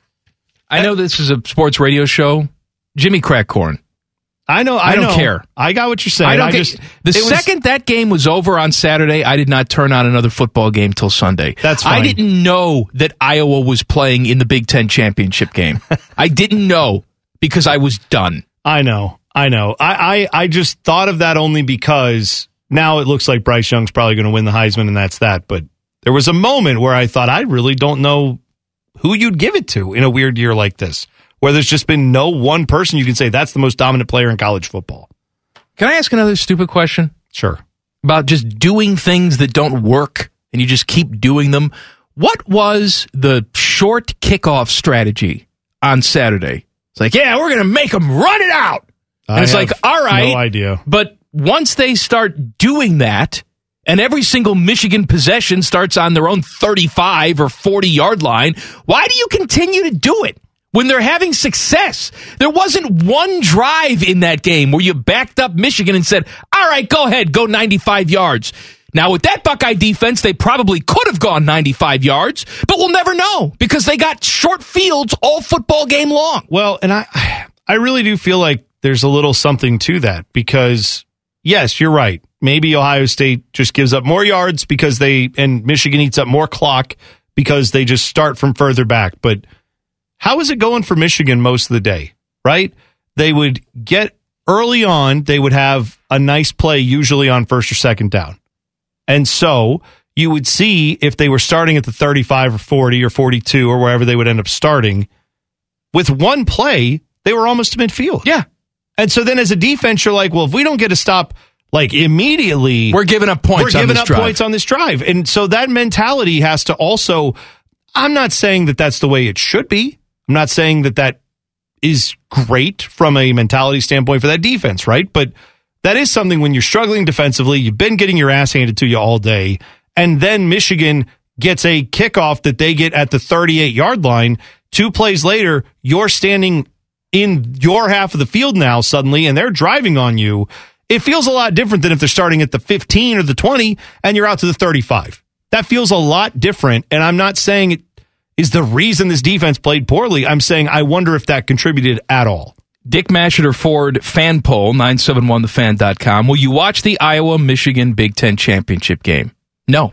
I know this is a sports radio show. Jimmy crack corn. I know. I, I don't know. care. I got what you're saying. I don't I get, just, the was, second that game was over on Saturday, I did not turn on another football game till Sunday. That's fine. I didn't know that Iowa was playing in the Big Ten championship game. I didn't know because I was done. I know. I know. I, I, I just thought of that only because now it looks like Bryce Young's probably going to win the Heisman, and that's that. But there was a moment where I thought, I really don't know who you'd give it to in a weird year like this, where there's just been no one person you can say that's the most dominant player in college football. Can I ask another stupid question? Sure. About just doing things that don't work and you just keep doing them. What was the short kickoff strategy on Saturday? It's like, yeah, we're going to make them run it out. And I it's like, all right. No idea. But once they start doing that, and every single Michigan possession starts on their own thirty-five or forty-yard line, why do you continue to do it when they're having success? There wasn't one drive in that game where you backed up Michigan and said, all right, go ahead, go ninety-five yards. Now, with that Buckeye defense, they probably could have gone ninety-five yards, but we'll never know because they got short fields all football game long. Well, and I, I really do feel like there's a little something to that because, yes, you're right. Maybe Ohio State just gives up more yards because they, and Michigan eats up more clock because they just start from further back. But how is it going for Michigan most of the day, right? They would get early on, they would have a nice play, usually on first or second down. And so you would see if they were starting at the thirty-five or forty or forty-two or wherever they would end up starting, with one play, they were almost to midfield. Yeah. And so then as a defense, you're like, well, if we don't get a stop, like immediately, we're giving up points. We're on giving this up drive. points on this drive, and so that mentality has to also. I'm not saying that that's the way it should be. I'm not saying that that is great from a mentality standpoint for that defense, right? But That is something when you're struggling defensively, you've been getting your ass handed to you all day, and then Michigan gets a kickoff that they get at the thirty-eight-yard line. Two plays later, you're standing in your half of the field now suddenly, and they're driving on you. It feels a lot different than if they're starting at the fifteen or the twenty, and you're out to the thirty-five. That feels a lot different, and I'm not saying it is the reason this defense played poorly. I'm saying I wonder if that contributed at all. Dick Masheter Ford fan poll, nine seven one the fan dot com. Will you watch the Iowa-Michigan Big Ten championship game? No,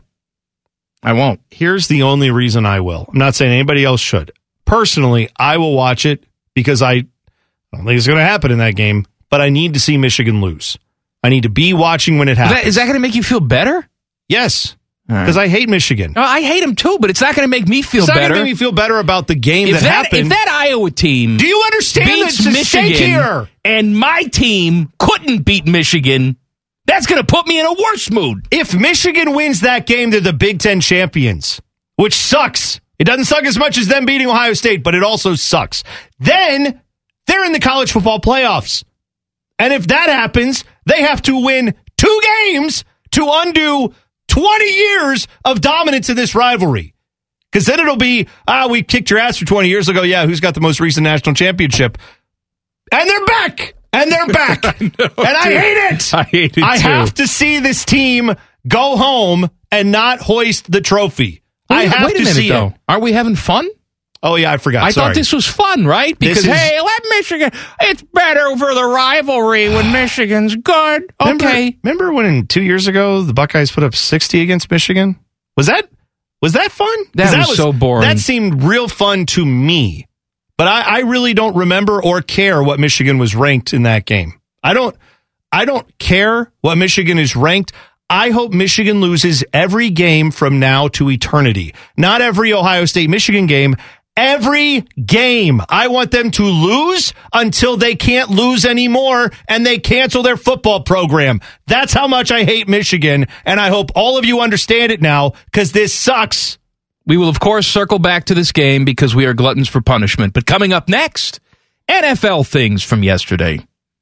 I won't. Here's the only reason I will. I'm not saying anybody else should. Personally, I will watch it because I don't think it's going to happen in that game, but I need to see Michigan lose. I need to be watching when it happens. Is that, is that going to make you feel better? Yes. Because right. I hate Michigan. No, I hate them too, but it's not going to make me feel it's better. It's not going to make me feel better about the game if that, that happened. If that Iowa team do you understand beats that Michigan here? And my team couldn't beat Michigan, that's going to put me in a worse mood. If Michigan wins that game, they're the Big Ten champions, which sucks. It doesn't suck as much as them beating Ohio State, but it also sucks. Then they're in the college football playoffs. And if that happens, they have to win two games to undo twenty years of dominance in this rivalry. Because then it'll be, ah, we kicked your ass for twenty years ago. Yeah, who's got the most recent national championship? And they're back. And they're back. I know, and I dude. hate it. I hate it, I too. have to see this team go home and not hoist the trophy. Wait, I have wait a to minute, see though. it. Are we having fun? Oh, yeah, I forgot. I Sorry. thought this was fun, right? Because, is, hey, let Michigan, it's better for the rivalry when Michigan's good. Remember, Okay. Remember when two years ago the Buckeyes put up sixty against Michigan? Was that was that fun? That, that was, was so boring. That seemed real fun to me. But I, I really don't remember or care what Michigan was ranked in that game. I don't I don't care what Michigan is ranked. I hope Michigan loses every game from now to eternity. Not every Ohio State-Michigan game. Every game. I want them to lose until they can't lose anymore and they cancel their football program. That's how much I hate Michigan, and I hope all of you understand it now because this sucks. We will, of course, circle back to this game because we are gluttons for punishment. But coming up next, N F L things from yesterday.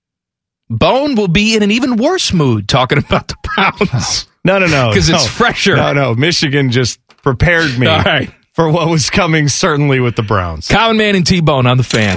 Bone will be in an even worse mood talking about the Browns. No, no, no. Because no. it's fresher. No, no. Michigan just prepared me. All right. For what was coming, certainly with the Browns. Common Man and T-Bone on the Fan.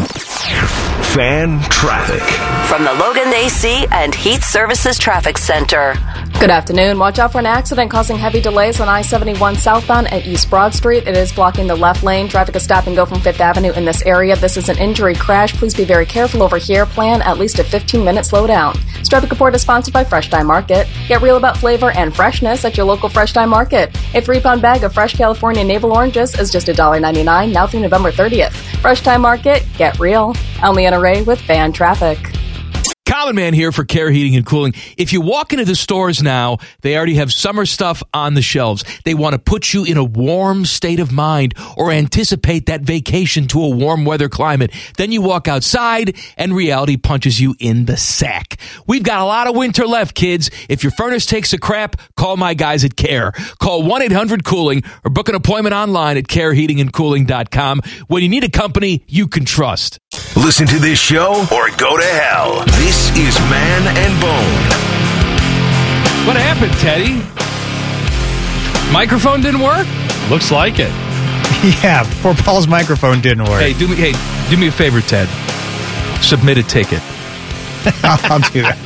Fan traffic. From the Logan A C and Heat Services Traffic Center. Good afternoon. Watch out for an accident causing heavy delays on I seventy-one southbound at East Broad Street. It is blocking the left lane. Traffic is stop and go from Fifth Avenue in this area. This is an injury crash. Please be very careful over here. Plan at least a fifteen-minute slowdown. This traffic report is sponsored by Fresh Time Market. Get real about flavor and freshness at your local Fresh Time Market. A three-pound bag of fresh California navel oranges is just one dollar ninety-nine now through November thirtieth. Fresh Time Market. Get real. I'm Leanna Ray with Fan Traffic. Common Man here for Care Heating and Cooling. If you walk into the stores now, they already have summer stuff on the shelves. They want to put you in a warm state of mind or anticipate that vacation to a warm weather climate. Then you walk outside and reality punches you in the sack. We've got a lot of winter left, kids. If your furnace takes a crap, call my guys at Care. Call one eight hundred cooling or book an appointment online at care heating and cooling dot com when you need a company you can trust. Listen to this show or go to hell. This is Man and Bone. What happened, Teddy? Microphone didn't work? Looks like it. Yeah, poor Paul's microphone didn't work. Hey, do me hey, do me a favor, Ted. Submit a ticket. I'll do that.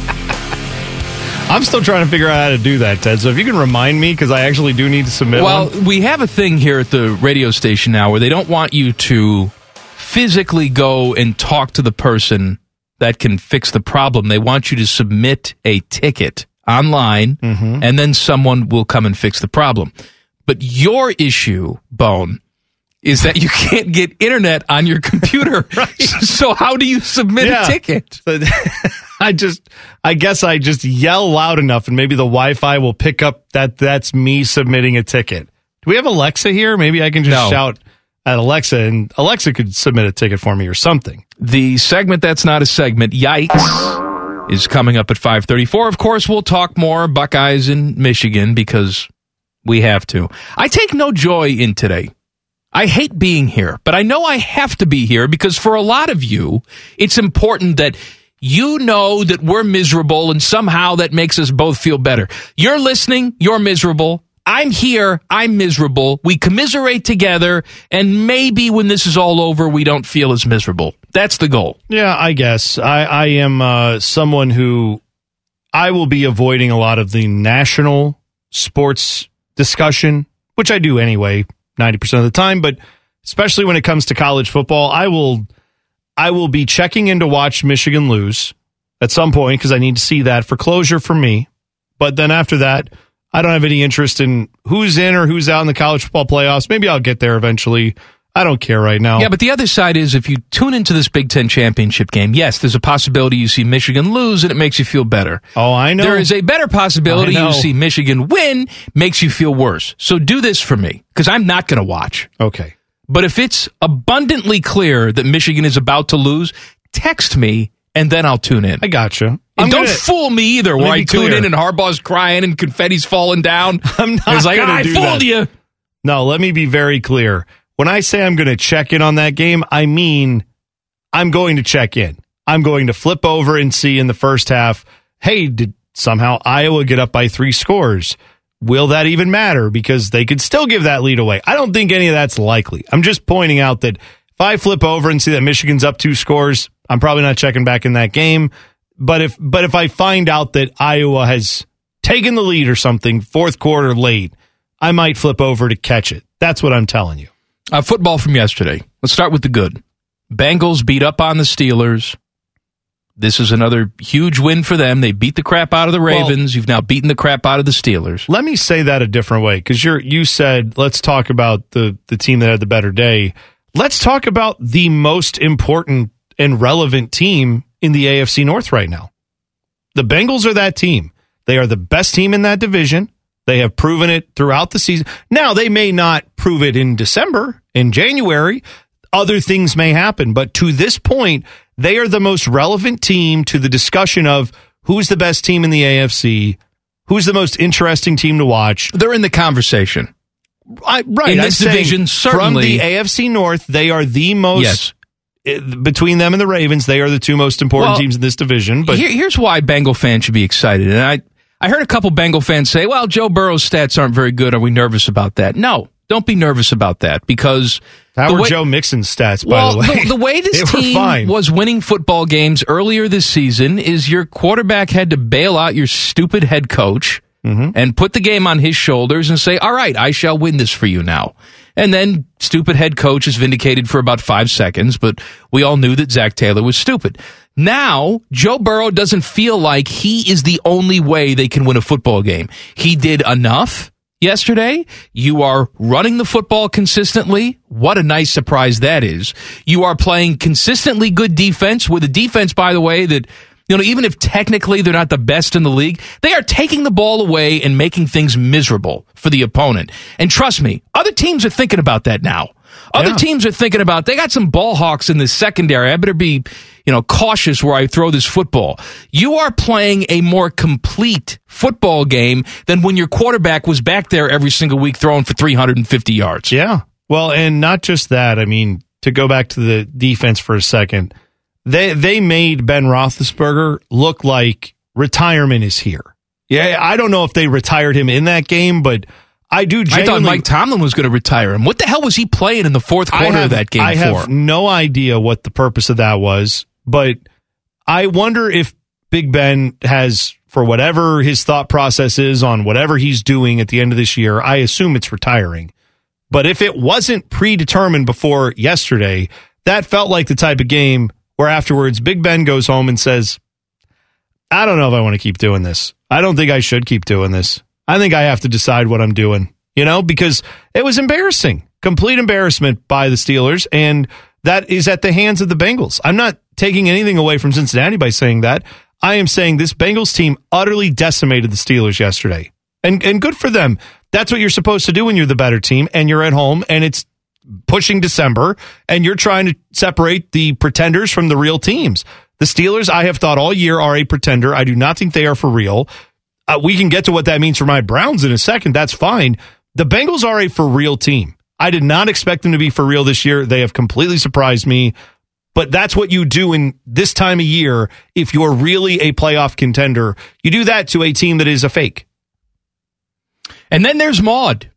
I'm still trying to figure out how to do that, Ted. So if you can remind me, because I actually do need to submit well, one. Well, we have a thing here at the radio station now where they don't want you to physically go and talk to the person that can fix the problem. They want you to submit a ticket online, mm-hmm. and then someone will come and fix the problem. But your issue, Bone, is that you can't get internet on your computer. Right. So how do you submit yeah. a ticket? I just, I guess I just yell loud enough, and maybe the Wi-Fi will pick up that that's me submitting a ticket. Do we have Alexa here? Maybe I can just no. shout at Alexa, and Alexa could submit a ticket for me or something. The segment that's not a segment, Yikes, is coming up at five thirty-four. Of course, we'll talk more Buckeyes in Michigan because we have to. I take no joy in today. I hate being here, but I know I have to be here because for a lot of you, it's important that you know that we're miserable, and somehow that makes us both feel better. You're listening, you're miserable. I'm here, I'm miserable. We commiserate together, and maybe when this is all over, we don't feel as miserable. That's the goal. Yeah, I guess. I, I am uh, someone who I will be avoiding a lot of the national sports discussion, which I do anyway, ninety percent of the time, but especially when it comes to college football, I will I will be checking in to watch Michigan lose at some point because I need to see that for closure for me. But then after that, I don't have any interest in who's in or who's out in the college football playoffs. Maybe I'll get there eventually. I don't care right now. Yeah, but the other side is if you tune into this Big Ten championship game, yes, there's a possibility you see Michigan lose and it makes you feel better. Oh, I know. There is a better possibility you see Michigan win, makes you feel worse. So do this for me, because I'm not going to watch. Okay. But if it's abundantly clear that Michigan is about to lose, text me, and then I'll tune in. I gotcha. And I'm don't gonna, fool me either, where I tune clear. in and Harbaugh's crying and confetti's falling down. I'm not It's like, gonna I do fooled that. you. No, let me be very clear. When I say I'm going to check in on that game, I mean I'm going to check in. I'm going to flip over and see in the first half, hey, did somehow Iowa get up by three scores? Will that even matter? Because they could still give that lead away. I don't think any of that's likely. I'm just pointing out that if I flip over and see that Michigan's up two scores, I'm probably not checking back in that game. But if but if I find out that Iowa has taken the lead or something, fourth quarter late, I might flip over to catch it. That's what I'm telling you. Uh, football from yesterday. Let's start with the good. Bengals beat up on the Steelers. This is another huge win for them. They beat the crap out of the Ravens. Well, you've now beaten the crap out of the Steelers. Let me say that a different way, because you're you said let's talk about the the team that had the better day. Let's talk about the most important and relevant team in the A F C North right now. The Bengals are that team. They are the best team in that division. They have proven it throughout the season. Now, they may not prove it in December, in January. Other things may happen. But to this point, they are the most relevant team to the discussion of who's the best team in the A F C, who's the most interesting team to watch. They're in the conversation. I, right. In this I'm division, certainly. From the A F C North, they are the most... Yes. Between them and the Ravens, they are the two most important well, teams in this division. But here, here's why Bengal fans should be excited. And I, I heard a couple Bengal fans say, well, Joe Burrow's stats aren't very good. Are we nervous about that? No, don't be nervous about that, because... How were way, Joe Mixon's stats, by well, the way? The, the way this they team was winning football games earlier this season is your quarterback had to bail out your stupid head coach mm-hmm. and put the game on his shoulders and say, all right, I shall win this for you now. And then stupid head coach is vindicated for about five seconds, but we all knew that Zach Taylor was stupid. Now, Joe Burrow doesn't feel like he is the only way they can win a football game. He did enough yesterday. You are running the football consistently. What a nice surprise that is. You are playing consistently good defense with a defense, by the way, that, you know, even if technically they're not the best in the league, they are taking the ball away and making things miserable for the opponent. And trust me, other teams are thinking about that now. Other yeah. teams are thinking about, they got some ball hawks in the secondary. I better be, you know, cautious where I throw this football. You are playing a more complete football game than when your quarterback was back there every single week throwing for three hundred fifty yards. Yeah. Well, and not just that. I mean, to go back to the defense for a second, they they made Ben Roethlisberger look like retirement is here. Yeah, I don't know if they retired him in that game, but I do genuinely... I thought Mike Tomlin was going to retire him. What the hell was he playing in the fourth quarter have, of that game I for? I have no idea what the purpose of that was, but I wonder if Big Ben has, for whatever his thought process is on whatever he's doing at the end of this year, I assume it's retiring. But if it wasn't predetermined before yesterday, that felt like the type of game where afterwards Big Ben goes home and says, I don't know if I want to keep doing this. I don't think I should keep doing this. I think I have to decide what I'm doing, you know, because it was embarrassing, complete embarrassment by the Steelers, and that is at the hands of the Bengals. I'm not taking anything away from Cincinnati by saying that. I am saying this Bengals team utterly decimated the Steelers yesterday, and and good for them. That's what you're supposed to do when you're the better team and you're at home and it's pushing December and you're trying to separate the pretenders from the real teams. The Steelers, I have thought all year, are a pretender. I do not think they are for real. Uh, we can get to what that means for my Browns in a second. That's fine. The Bengals are a for real team. I did not expect them to be for real this year. They have completely surprised me. But that's what you do in this time of year if you're really a playoff contender. You do that to a team that is a fake. And then there's Maud.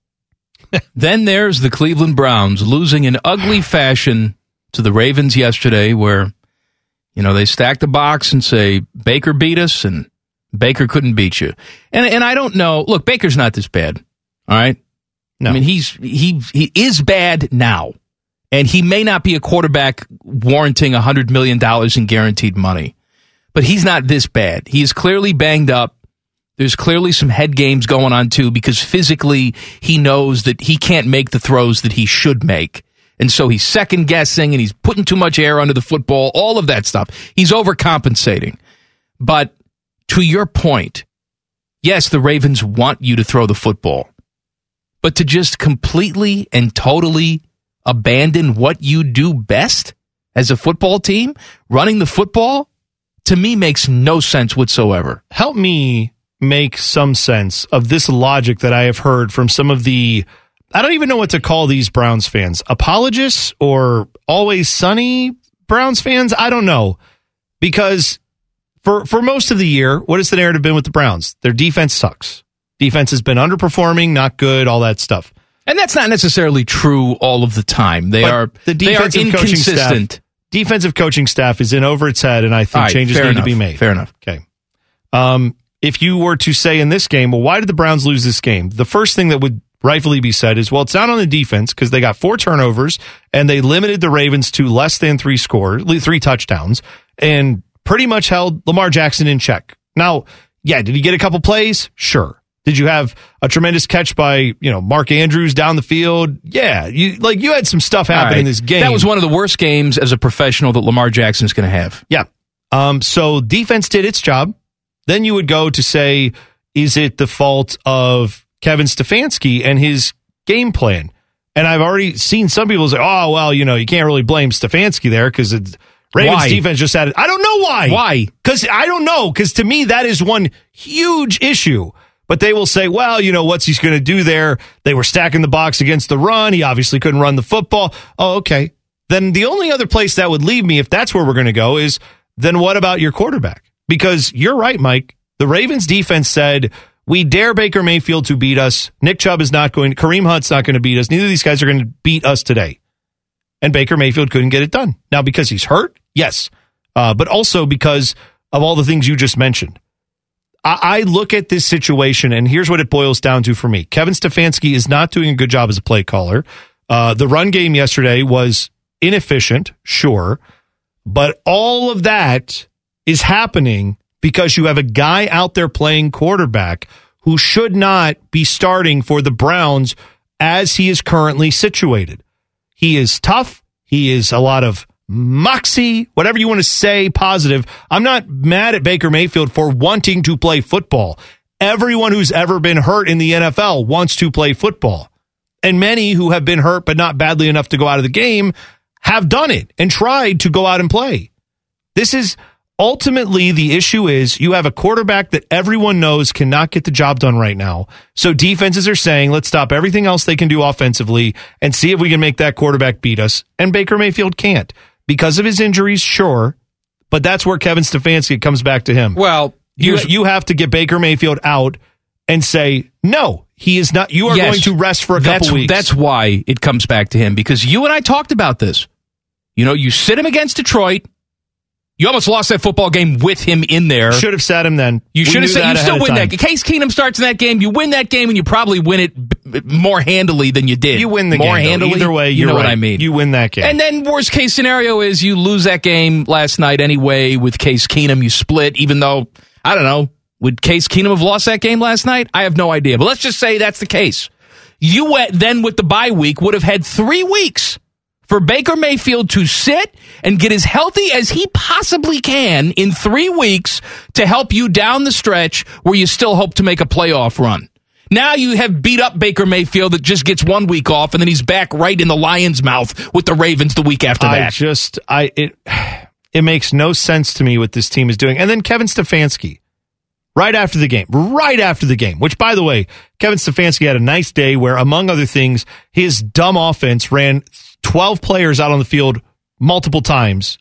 Then there's the Cleveland Browns losing in ugly fashion to the Ravens yesterday, where, you know, they stack the box and say, Baker beat us, and Baker couldn't beat you. And and I don't know. Look, Baker's not this bad. All right? No. I mean, he's he he is bad now. And he may not be a quarterback warranting one hundred million dollars in guaranteed money. But he's not this bad. He is clearly banged up. There's clearly some head games going on, too, because physically he knows that he can't make the throws that he should make. And so he's second-guessing, and he's putting too much air under the football, all of that stuff. He's overcompensating. But to your point, yes, the Ravens want you to throw the football. But to just completely and totally abandon what you do best as a football team, running the football, to me makes no sense whatsoever. Help me make some sense of this logic that I have heard from some of the, I don't even know what to call these Browns fans, apologists or always sunny Browns fans. I don't know, because for, for most of the year, what has the narrative been with the Browns? Their defense sucks. Defense has been underperforming, not good, all that stuff. And that's not necessarily true all of the time. They but are the defensive they are coaching inconsistent. Staff, defensive coaching staff is in over its head, and I think right, changes need enough. to be made. Fair enough. Okay. Um, if you were to say in this game, well, why did the Browns lose this game? The first thing that would rightfully be said is, well, it's not on the defense because they got four turnovers and they limited the Ravens to less than three score, three touchdowns, and pretty much held Lamar Jackson in check. Now, yeah, did he get a couple plays? Sure. Did you have a tremendous catch by, you know, Mark Andrews down the field? Yeah, you like you had some stuff happen right. in this game. That was one of the worst games as a professional that Lamar Jackson's going to have. Yeah. Um. So defense did its job. Then you would go to say, is it the fault of Kevin Stefanski and his game plan? And I've already seen some people say, oh, well, you know, you can't really blame Stefanski there because it's Ravens why? defense just had it. I don't know why. Why? Because I don't know. Because to me, that is one huge issue. But they will say, well, you know, what's he's going to do there? They were stacking the box against the run. He obviously couldn't run the football. Oh, okay. Then the only other place that would leave me, if that's where we're going to go, is then what about your quarterback? Because you're right, Mike. The Ravens defense said, we dare Baker Mayfield to beat us. Nick Chubb is not going, Kareem Hunt's not going to beat us. Neither of these guys are going to beat us today. And Baker Mayfield couldn't get it done. Now, because he's hurt? Yes. Uh, but also because of all the things you just mentioned. I look at this situation, and here's what it boils down to for me. Kevin Stefanski is not doing a good job as a play caller. Uh, the run game yesterday was inefficient, sure, but all of that is happening because you have a guy out there playing quarterback who should not be starting for the Browns as he is currently situated. He is tough. He is a lot of moxie, whatever you want to say, positive. I'm not mad at Baker Mayfield for wanting to play football. Everyone who's ever been hurt in the N F L wants to play football. And many who have been hurt but not badly enough to go out of the game have done it and tried to go out and play. This is ultimately the issue is you have a quarterback that everyone knows cannot get the job done right now. So defenses are saying, let's stop everything else they can do offensively and see if we can make that quarterback beat us. And Baker Mayfield can't. Because of his injuries, sure, but that's where Kevin Stefanski comes back to him. Well, you you have to get Baker Mayfield out and say, no, he is not. You are yes, going to rest for a that's, couple weeks. That's why it comes back to him, because you and I talked about this. You know, you sit him against Detroit. You almost lost that football game with him in there. Should have sat him then. You should have said you still win time. that. Case Keenum starts in that game. You win that game, and you probably win it b- b- more handily than you did. You win the more game. More handily. Either way, you know right. what I mean. You win that game. And then worst case scenario is you lose that game last night anyway with Case Keenum. You split, even though I don't know. Would Case Keenum have lost that game last night? I have no idea. But let's just say that's the case. You then with the bye week would have had three weeks for Baker Mayfield to sit and get as healthy as he possibly can in three weeks to help you down the stretch where you still hope to make a playoff run. Now you have beat up Baker Mayfield that just gets one week off, and then he's back right in the lion's mouth with the Ravens the week after that. I just, I it, it makes no sense to me what this team is doing. And then Kevin Stefanski, right after the game, right after the game, which, by the way, Kevin Stefanski had a nice day where, among other things, his dumb offense ran twelve players out on the field multiple times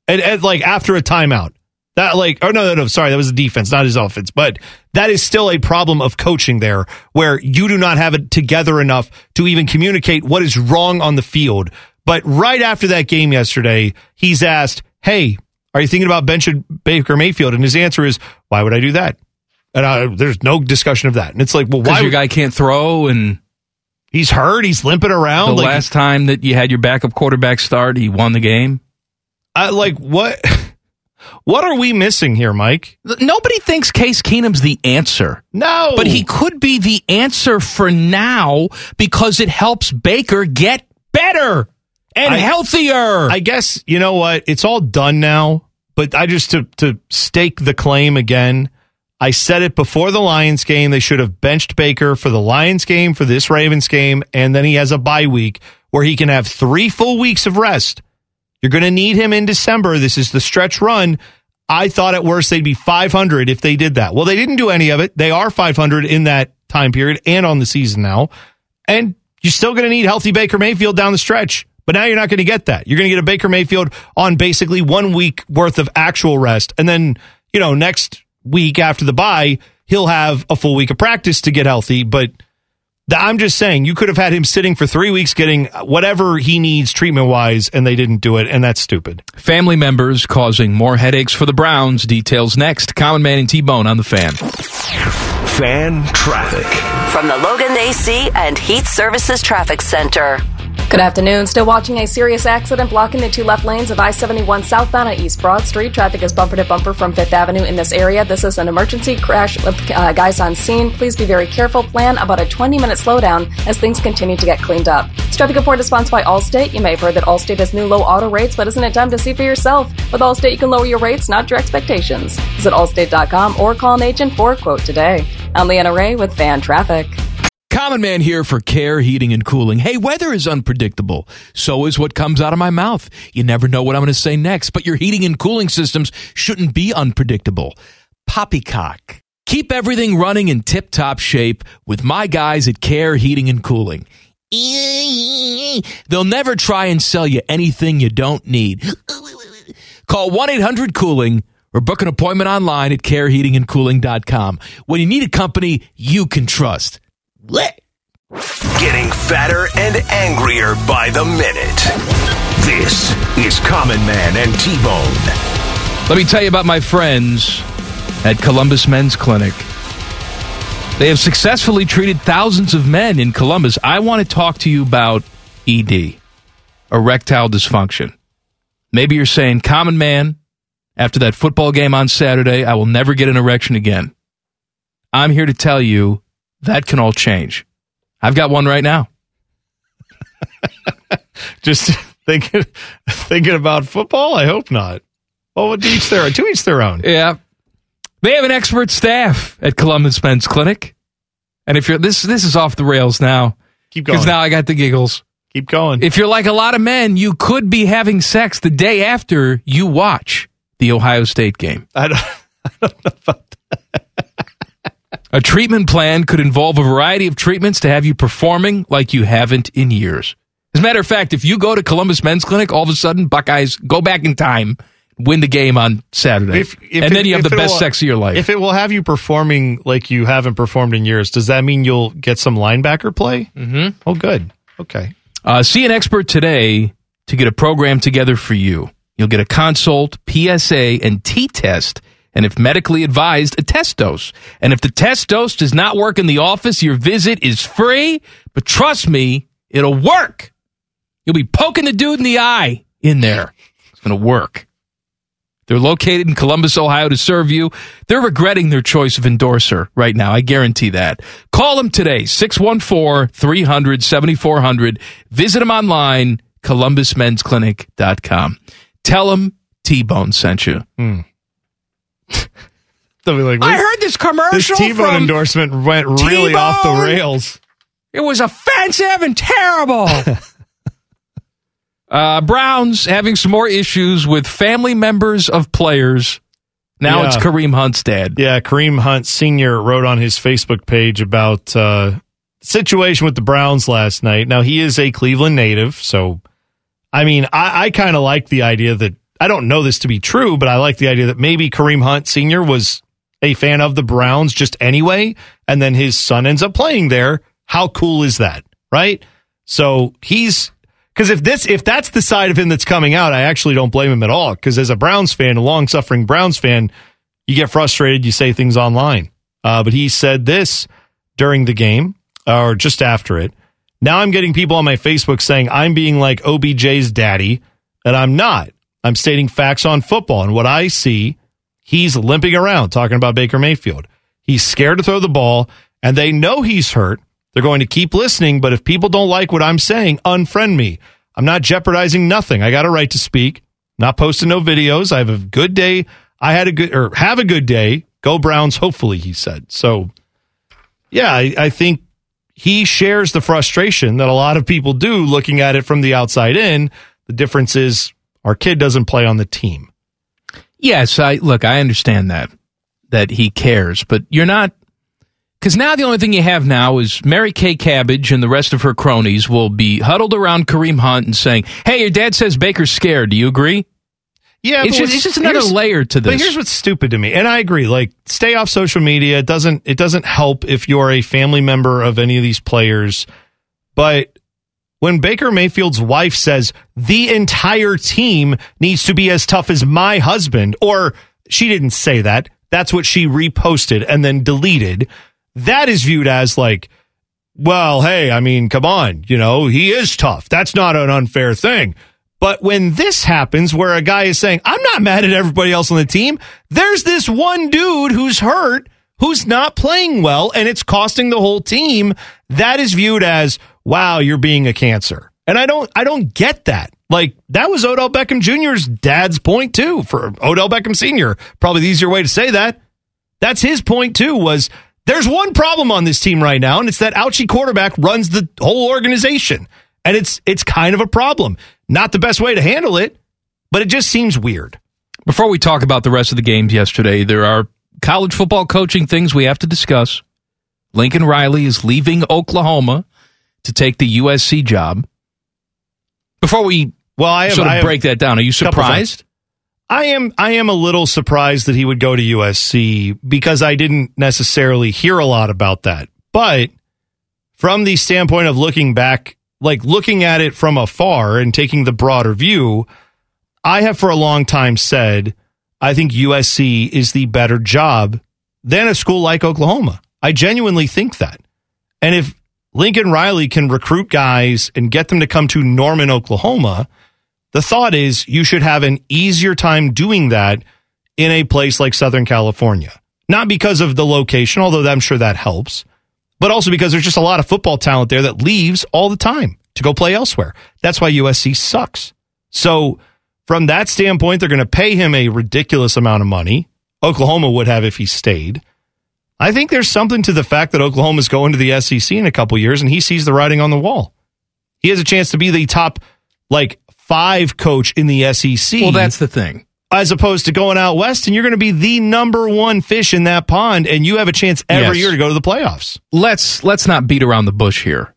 And, and like after a timeout. That like, oh no, no, no, sorry, that was the defense, not his offense. But that is still a problem of coaching there, where you do not have it together enough to even communicate what is wrong on the field. But right after that game yesterday, he's asked, hey, are you thinking about benching Baker Mayfield? And his answer is, why would I do that? And uh, there's no discussion of that. And it's like, well, why? Your guy can't throw and he's hurt. He's limping around. The like, last time that you had your backup quarterback start, he won the game. I, like, what? What are we missing here, Mike? Nobody thinks Case Keenum's the answer. No. But he could be the answer for now because it helps Baker get better and I, healthier. I guess, you know what? It's all done now, but I just, to, to stake the claim again, I said it before the Lions game. They should have benched Baker for the Lions game, for this Ravens game, and then he has a bye week where he can have three full weeks of rest. You're going to need him in December. This is the stretch run. I thought at worst they'd be five hundred if they did that. Well, they didn't do any of it. They are five hundred in that time period and on the season now. And you're still going to need healthy Baker Mayfield down the stretch. But now you're not going to get that. You're going to get a Baker Mayfield on basically one week worth of actual rest. And then, you know, next week after the bye, he'll have a full week of practice to get healthy. But I'm just saying, you could have had him sitting for three weeks getting whatever he needs treatment-wise, and they didn't do it, and that's stupid. Family members causing more headaches for the Browns. Details next. Common Man and T-Bone on the Fan. Fan traffic. From the Logan A C and Heat Services Traffic Center. Good afternoon. Still watching a serious accident blocking the two left lanes of I seventy-one southbound at East Broad Street. Traffic is bumper to bumper from Fifth Avenue in this area. This is an emergency crash with uh, guys on scene. Please be very careful. Plan about a twenty-minute slowdown as things continue to get cleaned up. This traffic report is sponsored by Allstate. You may have heard that Allstate has new low auto rates, but isn't it time to see for yourself? With Allstate, you can lower your rates, not your expectations. Visit allstate dot com or call an agent for a quote today. I'm Leanna Ray with Fan Traffic. Common Man here for Care Heating and Cooling. Hey, weather is unpredictable. So is what comes out of my mouth. You never know what I'm going to say next, but your heating and cooling systems shouldn't be unpredictable. Poppycock. Keep everything running in tip-top shape with my guys at Care Heating and Cooling. They'll never try and sell you anything you don't need. Call one eight hundred cooling or book an appointment online at care heating and cooling dot com. When you need a company you can trust. What? Getting fatter and angrier by the minute. This is Common Man and T-Bone. Let me tell you about my friends at Columbus Men's Clinic. They have successfully treated thousands of men in Columbus. I want to talk to you about E D, erectile dysfunction. Maybe you're saying, Common Man, after that football game on Saturday, I will never get an erection again. I'm here to tell you that can all change. I've got one right now. Just thinking thinking about football? I hope not. Well, to each their own. To each their own. Yeah. They have an expert staff at Columbus Men's Clinic. And if you're this this is off the rails now. Keep going. Because now I got the giggles. Keep going. If you're like a lot of men, you could be having sex the day after you watch the Ohio State game. I don't, I don't know about that. A treatment plan could involve a variety of treatments to have you performing like you haven't in years. As a matter of fact, if you go to Columbus Men's Clinic, all of a sudden, Buckeyes go back in time, win the game on Saturday. If, if and then it, you have the best will, sex of your life. If it will have you performing like you haven't performed in years, does that mean you'll get some linebacker play? Mm-hmm. Oh, good. Okay. Uh, see an expert today to get a program together for you. You'll get a consult, P S A, and T-test. And if medically advised, a test dose. And if the test dose does not work in the office, your visit is free. But trust me, it'll work. You'll be poking the dude in the eye in there. It's going to work. They're located in Columbus, Ohio to serve you. They're regretting their choice of endorser right now. I guarantee that. Call them today, six one four, three hundred, seventy-four hundred. Visit them online, columbus men's clinic dot com. Tell them T-Bone sent you. Hmm. They'll be like, I heard this commercial. This T-Bone from endorsement went really T-Bone. off the rails. It was offensive and terrible. uh, Browns having some more issues with family members of players. Now yeah. it's Kareem Hunt's dad. Yeah, Kareem Hunt Senior wrote on his Facebook page about uh, the situation with the Browns last night. Now, he is a Cleveland native, so, I mean, I, I kind of like the idea that I don't know this to be true, but I like the idea that maybe Kareem Hunt Senior was a fan of the Browns just anyway, and then his son ends up playing there. How cool is that, right? So he's, because if this, if that's the side of him that's coming out, I actually don't blame him at all, because as a Browns fan, a long-suffering Browns fan, you get frustrated, you say things online. Uh, but he said this during the game, or just after it. Now I'm getting people on my Facebook saying I'm being like O B J's daddy, and I'm not. I'm stating facts on football, and what I see, he's limping around talking about Baker Mayfield. He's scared to throw the ball, and they know he's hurt. They're going to keep listening, but if people don't like what I'm saying, unfriend me. I'm not jeopardizing nothing. I got a right to speak. Not posting no videos. I have a good day. I had a good, or have a good day. Go Browns, hopefully, he said. So, yeah, I, I think he shares the frustration that a lot of people do looking at it from the outside in. The difference is our kid doesn't play on the team. Yes, I look, I understand that, that he cares, but you're not, because now the only thing you have now is Mary Kay Cabbage and the rest of her cronies will be huddled around Kareem Hunt and saying, hey, your dad says Baker's scared. Do you agree? Yeah, it's just, it's just another layer to this. But here's what's stupid to me, and I agree. Like, stay off social media. It doesn't. It doesn't help if you're a family member of any of these players. But when Baker Mayfield's wife says the entire team needs to be as tough as my husband, or she didn't say that. That's what she reposted and then deleted. That is viewed as like, well, hey, I mean, come on, you know, he is tough. That's not an unfair thing. But when this happens where a guy is saying, I'm not mad at everybody else on the team, there's this one dude who's hurt, who's not playing well, and it's costing the whole team, that is viewed as, wow, you're being a cancer. And I don't I don't get that. Like, that was Odell Beckham Junior's dad's point, too, for Odell Beckham Senior Probably the easier way to say that. That's his point, too, was there's one problem on this team right now, and it's that ouchie quarterback runs the whole organization. And it's it's kind of a problem. Not the best way to handle it, but it just seems weird. Before we talk about the rest of the games yesterday, there are college football coaching things we have to discuss. Lincoln Riley is leaving Oklahoma to take the U S C job. Before we well, I have, sort of I have break that down, are you surprised? I am I am a little surprised that he would go to U S C because I didn't necessarily hear a lot about that. But from the standpoint of looking back, like looking at it from afar and taking the broader view, I have for a long time said, I think U S C is the better job than a school like Oklahoma. I genuinely think that. And if Lincoln Riley can recruit guys and get them to come to Norman, Oklahoma, the thought is you should have an easier time doing that in a place like Southern California. Not because of the location, although I'm sure that helps, but also because there's just a lot of football talent there that leaves all the time to go play elsewhere. That's why U S C sucks. So from that standpoint, they're going to pay him a ridiculous amount of money. Oklahoma would have if he stayed. I think there's something to the fact that Oklahoma's going to the S E C in a couple years, and he sees the writing on the wall. He has a chance to be the top, like, five coach in the S E C. Well, that's the thing. As opposed to going out west, and you're going to be the number one fish in that pond, and you have a chance every Yes. year to go to the playoffs. Let's let's not beat around the bush here.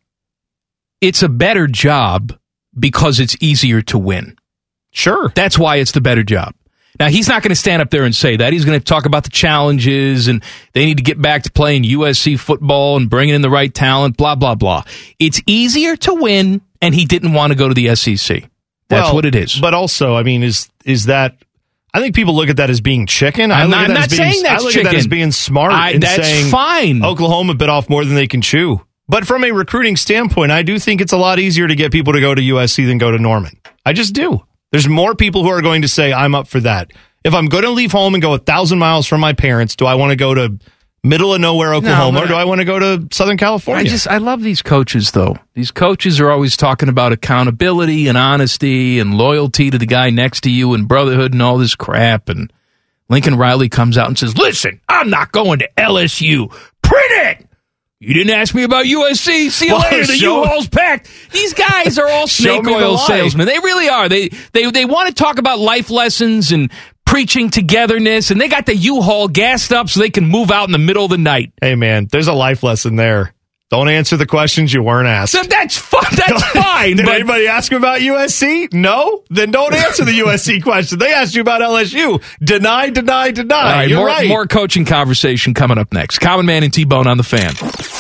It's a better job because it's easier to win. Sure. That's why it's the better job. Now, he's not going to stand up there and say that. He's going to talk about the challenges, and they need to get back to playing U S C football and bringing in the right talent, blah, blah, blah. It's easier to win, and he didn't want to go to the S E C. That's Well, what it is. But also, I mean, is is that... I think people look at that as being chicken. I I'm look not, at that I'm as not being, saying that's I look chicken. at that as being smart I, and that's saying fine. Oklahoma bit off more than they can chew. But from a recruiting standpoint, I do think it's a lot easier to get people to go to U S C than go to Norman. I just do. There's more people who are going to say, I'm up for that. If I'm going to leave home and go a thousand miles from my parents, do I want to go to middle of nowhere Oklahoma, No, or do I want to go to Southern California? I just I love these coaches, though. These coaches are always talking about accountability and honesty and loyalty to the guy next to you and brotherhood and all this crap. And Lincoln Riley comes out and says, listen, I'm not going to L S U. Print it! You didn't ask me about U S C. See you Well, later. The show- U-Haul's packed. These guys are all Show snake me the oil lie. salesmen. They really are. They they they want to talk about life lessons and preaching togetherness, and they got the U-Haul gassed up so they can move out in the middle of the night. Hey, man, there's a life lesson there. Don't answer the questions you weren't asked. So that's fine. That's fine. Did but anybody ask him about U S C? No? Then don't answer the U S C question. They asked you about L S U. Deny, deny, deny. All right, You're more, right. more coaching conversation coming up next. Common Man and T-Bone on the Fan.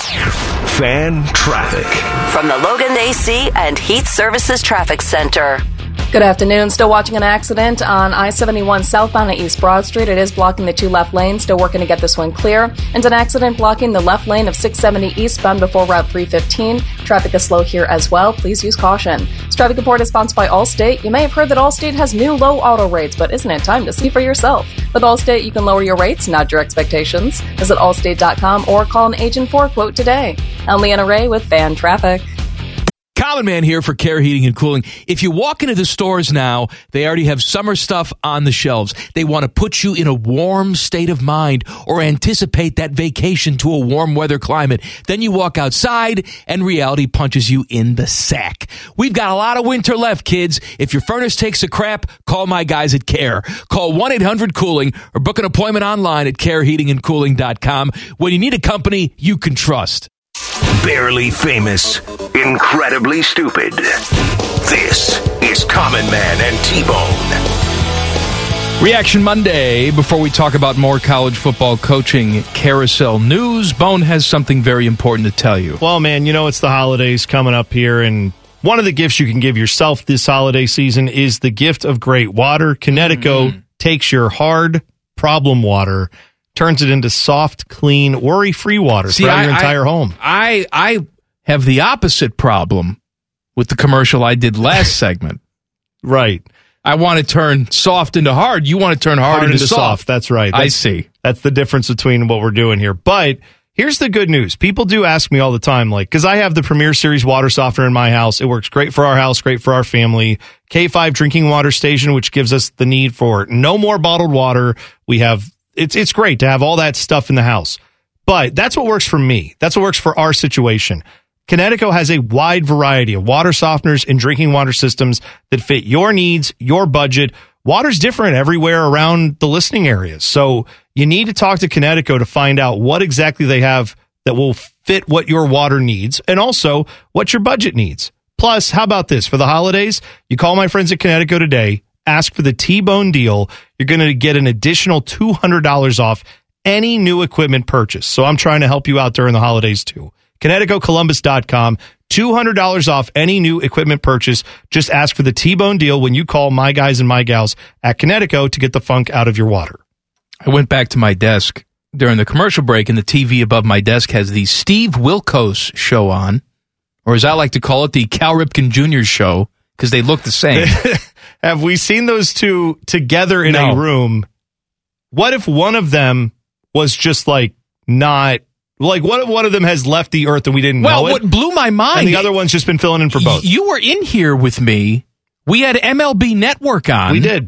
Fan traffic. From the Logan A C and Heat Services Traffic Center. Good afternoon. Still watching an accident on I seventy-one southbound at East Broad Street. It is blocking the two left lanes. Still working to get this one clear. And an accident blocking the left lane of six seventy eastbound before Route three fifteen. Traffic is slow here as well. Please use caution. This traffic report is sponsored by Allstate. You may have heard that Allstate has new low auto rates, but isn't it time to see for yourself? With Allstate, you can lower your rates, not your expectations. Visit allstate dot com or call an agent for a quote today. I'm Leanna Ray with Fan Traffic. Common Man here for Care Heating and Cooling. If you walk into the stores now, they already have summer stuff on the shelves. They want to put you in a warm state of mind or anticipate that vacation to a warm weather climate. Then you walk outside and reality punches you in the sack. We've got a lot of winter left, kids. If your furnace takes a crap, call my guys at Care. Call one eight hundred cooling or book an appointment online at care heating and cooling dot com when you need a company you can trust. Barely famous, incredibly stupid. This is Common Man and T-Bone. Reaction Monday. Before we talk about more college football coaching carousel news, Bone has something very important to tell you. Well, man, you know it's the holidays coming up here, and one of the gifts you can give yourself this holiday season is the gift of great water. Kinetico mm-hmm. takes your hard problem water, turns it into soft, clean, worry-free water See, throughout I, your entire I, home. I I have the opposite problem with the commercial I did last segment. Right. I want to turn soft into hard. You want to turn hard, hard into, into soft. soft. That's right. That's, I see. That's the difference between what we're doing here. But here's the good news. People do ask me all the time, like, because I have the Premier Series water softener in my house. It works great for our house, great for our family. K five drinking water station, which gives us the need for no more bottled water. We have It's it's great to have all that stuff in the house. But that's what works for me. That's what works for our situation. Kinetico has a wide variety of water softeners and drinking water systems that fit your needs, your budget. Water's different everywhere around the listening areas. So you need to talk to Kinetico to find out what exactly they have that will fit what your water needs and also what your budget needs. Plus, how about this? For the holidays, you call my friends at Kinetico today, ask for the T-Bone deal. You're going to get an additional two hundred dollars off any new equipment purchase. So I'm trying to help you out during the holidays too. Kinetico Columbus dot com, two hundred dollars off any new equipment purchase. Just ask for the T-Bone deal when you call my guys and my gals at Kinetico to get the funk out of your water. I went back to my desk during the commercial break, and the T V above my desk has the Steve Wilkos show on, or as I like to call it, the Cal Ripken Junior show, because they look the same. Have we seen those two together in No. a room? What if one of them was just like not like what if one of them has left the earth and we didn't well, know it? what blew my mind, and the other one's just been filling in for both. You were in here with me. We had M L B Network on. We did.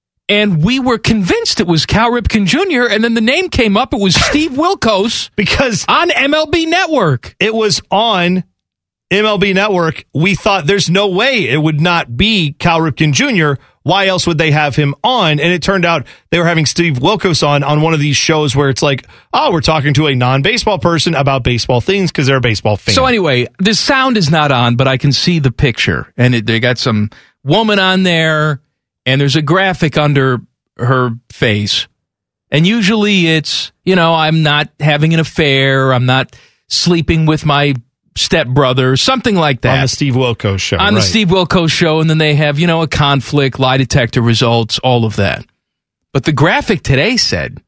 And we were convinced it was Cal Ripken Junior, and then the name came up. It was Steve Wilkos because on M L B Network. It was on M L B Network. We thought there's no way it would not be Cal Ripken Junior Why else would they have him on? And it turned out they were having Steve Wilkos on on one of these shows where it's like, oh, we're talking to a non-baseball person about baseball things because they're a baseball fan. So anyway, the sound is not on, but I can see the picture. And it, they got some woman on there, and there's a graphic under her face. And usually it's, you know, I'm not having an affair, I'm not sleeping with my stepbrother, something like that. On the Steve Wilkos show. On right. the Steve Wilkos show, and then they have, you know, a conflict, lie detector results, all of that. But the graphic today said,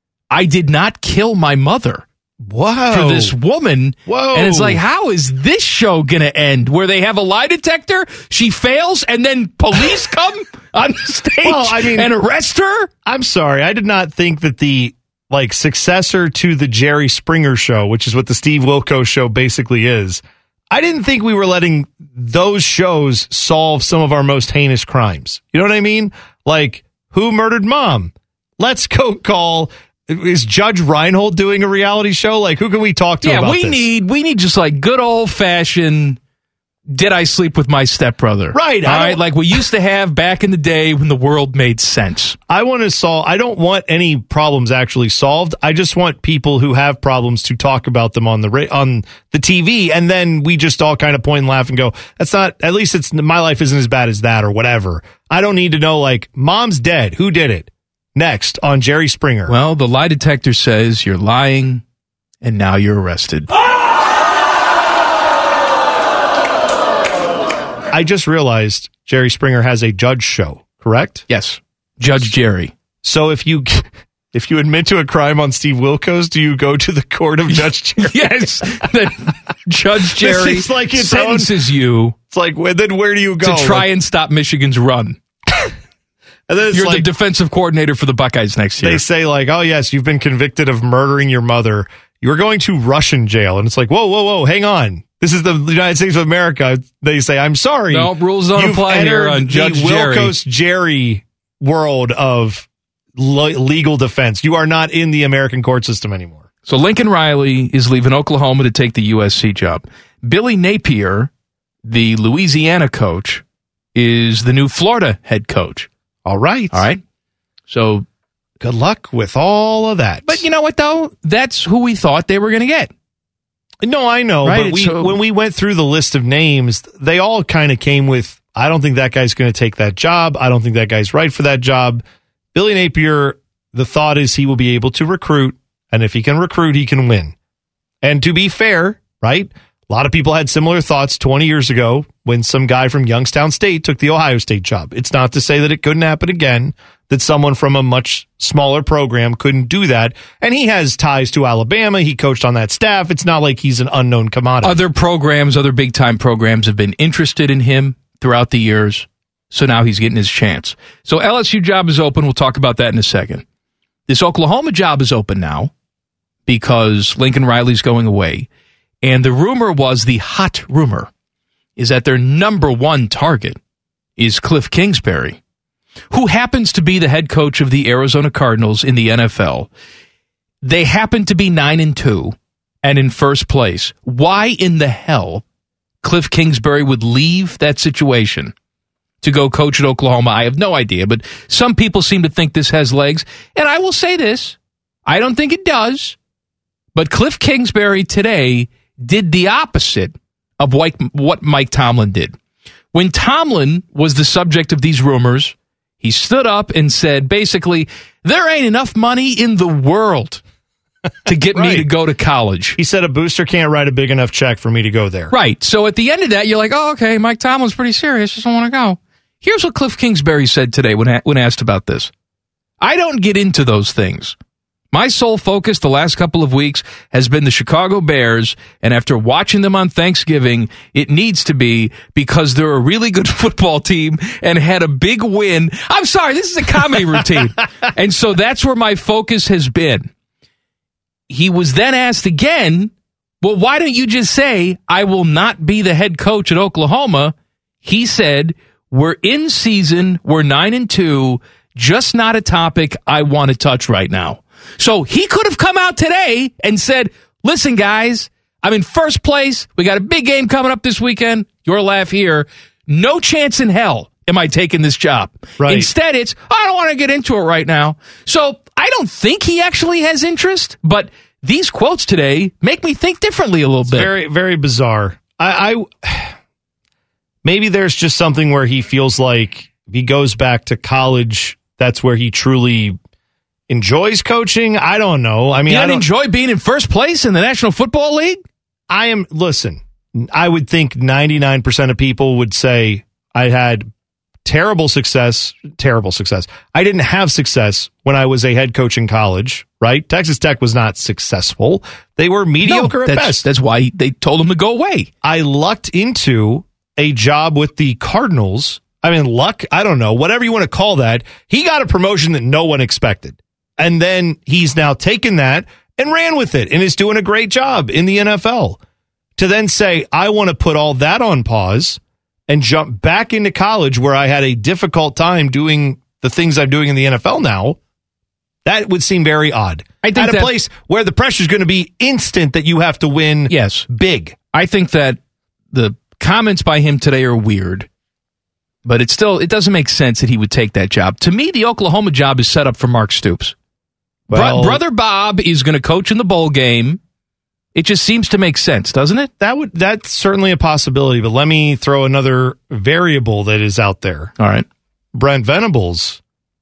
I did not kill my mother. Whoa. For this woman. Whoa. And it's like, how is this show going to end? Where they have a lie detector, she fails, and then police come on the stage well, I mean, and arrest her? I'm sorry. I did not think that the like successor to the Jerry Springer show, which is what the Steve Wilkos show basically is, I didn't think we were letting those shows solve some of our most heinous crimes. You know what I mean? Like, who murdered mom? Let's go call. Is Judge Reinhold doing a reality show? Like, who can we talk to yeah, about we this? need we need just like good old fashioned did I sleep with my stepbrother? Right. All right. Like we used to have back in the day when the world made sense. I want to solve, I don't want any problems actually solved. I just want people who have problems to talk about them on the ra- on the T V. And then we just all kind of point and laugh and go, that's not, at least it's, my life isn't as bad as that or whatever. I don't need to know, like, mom's dead. Who did it? Next on Jerry Springer. Well, the lie detector says you're lying and now you're arrested. I just realized Jerry Springer has a judge show, correct? Yes. Judge Jerry. So if you if you admit to a crime on Steve Wilkos, do you go to the court of Judge Jerry? Yes. Judge Jerry This is like its sentences own, you It's like, well, then where do you go? to try like, and stop Michigan's run. and then it's You're like, the defensive coordinator for the Buckeyes next year. they say like, oh yes, you've been convicted of murdering your mother. You're going to Russian jail. And it's like, whoa, whoa, whoa, hang on. This is the United States of America. They say, I'm sorry. No, rules don't You've apply here entered on Judge the Jerry. Wilkos Jerry world of le- legal defense. You are not in the American court system anymore. So Lincoln Riley is leaving Oklahoma to take the U S C job. Billy Napier, the Louisiana coach, is the new Florida head coach. All right. All right. So good luck with all of that. But you know what, though? That's who we thought they were going to get. No, I know. Right, But we, so- when we went through the list of names, they all kind of came with, I don't think that guy's going to take that job. I don't think that guy's right for that job. Billy Napier, the thought is he will be able to recruit, and if he can recruit, he can win. And to be fair, right, a lot of people had similar thoughts twenty years ago when some guy from Youngstown State took the Ohio State job. It's not to say that it couldn't happen again, that someone from a much smaller program couldn't do that. And he has ties to Alabama. He coached on that staff. It's not like he's an unknown commodity. Other programs, other big-time programs have been interested in him throughout the years, so now he's getting his chance. So L S U job is open. We'll talk about that in a second. This Oklahoma job is open now because Lincoln Riley's going away. And the rumor was, the hot rumor, is that their number one target is Cliff Kingsbury, who happens to be the head coach of the Arizona Cardinals in the N F L. They happen to be nine and two and in first place. Why in the hell Cliff Kingsbury would leave that situation to go coach at Oklahoma, I have no idea. But some people seem to think this has legs. And I will say this, I don't think it does. But Cliff Kingsbury today did the opposite of what Mike Tomlin did. When Tomlin was the subject of these rumors, he stood up and said, basically, there ain't enough money in the world to get right. me to go to college. He said a booster can't write a big enough check for me to go there. Right. So at the end of that, you're like, oh, okay, Mike Tomlin's pretty serious. Just don't want to go. Here's what Cliff Kingsbury said today when, when asked about this. I don't get into those things. My sole focus the last couple of weeks has been the Chicago Bears, and after watching them on Thanksgiving, it needs to be because they're a really good football team and had a big win. I'm sorry, this is a comedy routine. And so that's where my focus has been. He was then asked again, well, why don't you just say, I will not be the head coach at Oklahoma? He said, we're in season, we're nine and two, just not a topic I want to touch right now. So he could have come out today and said, listen, guys, I'm in first place. We got a big game coming up this weekend. Your laugh here. No chance in hell am I taking this job. Right. Instead, it's, I don't want to get into it right now. So I don't think he actually has interest, but these quotes today make me think differently a little it's bit. Very, very bizarre. I, I maybe there's just something where he feels like if he goes back to college, that's where he truly enjoys coaching. I don't know. I mean, you I don't enjoy being in first place in the National Football League. I am. Listen, I would think ninety-nine percent of people would say I had terrible success. Terrible success. I didn't have success when I was a head coach in college. Right? Texas Tech was not successful. They were mediocre no, at that's, best. That's why they told him to go away. I lucked into a job with the Cardinals. I mean, luck. I don't know. Whatever you want to call that. He got a promotion that no one expected. And then he's now taken that and ran with it and is doing a great job in the N F L. To then say, I want to put all that on pause and jump back into college where I had a difficult time doing the things I'm doing in the N F L now, that would seem very odd. I think At a that, place where the pressure is going to be instant that you have to win yes. big. I think that the comments by him today are weird, but it still it doesn't make sense that he would take that job. To me, the Oklahoma job is set up for Mark Stoops. Well, Bro- Brother Bob is going to coach in the bowl game. It just seems to make sense, doesn't it? That would that's certainly a possibility, but let me throw another variable that is out there. All right. Brent Venables,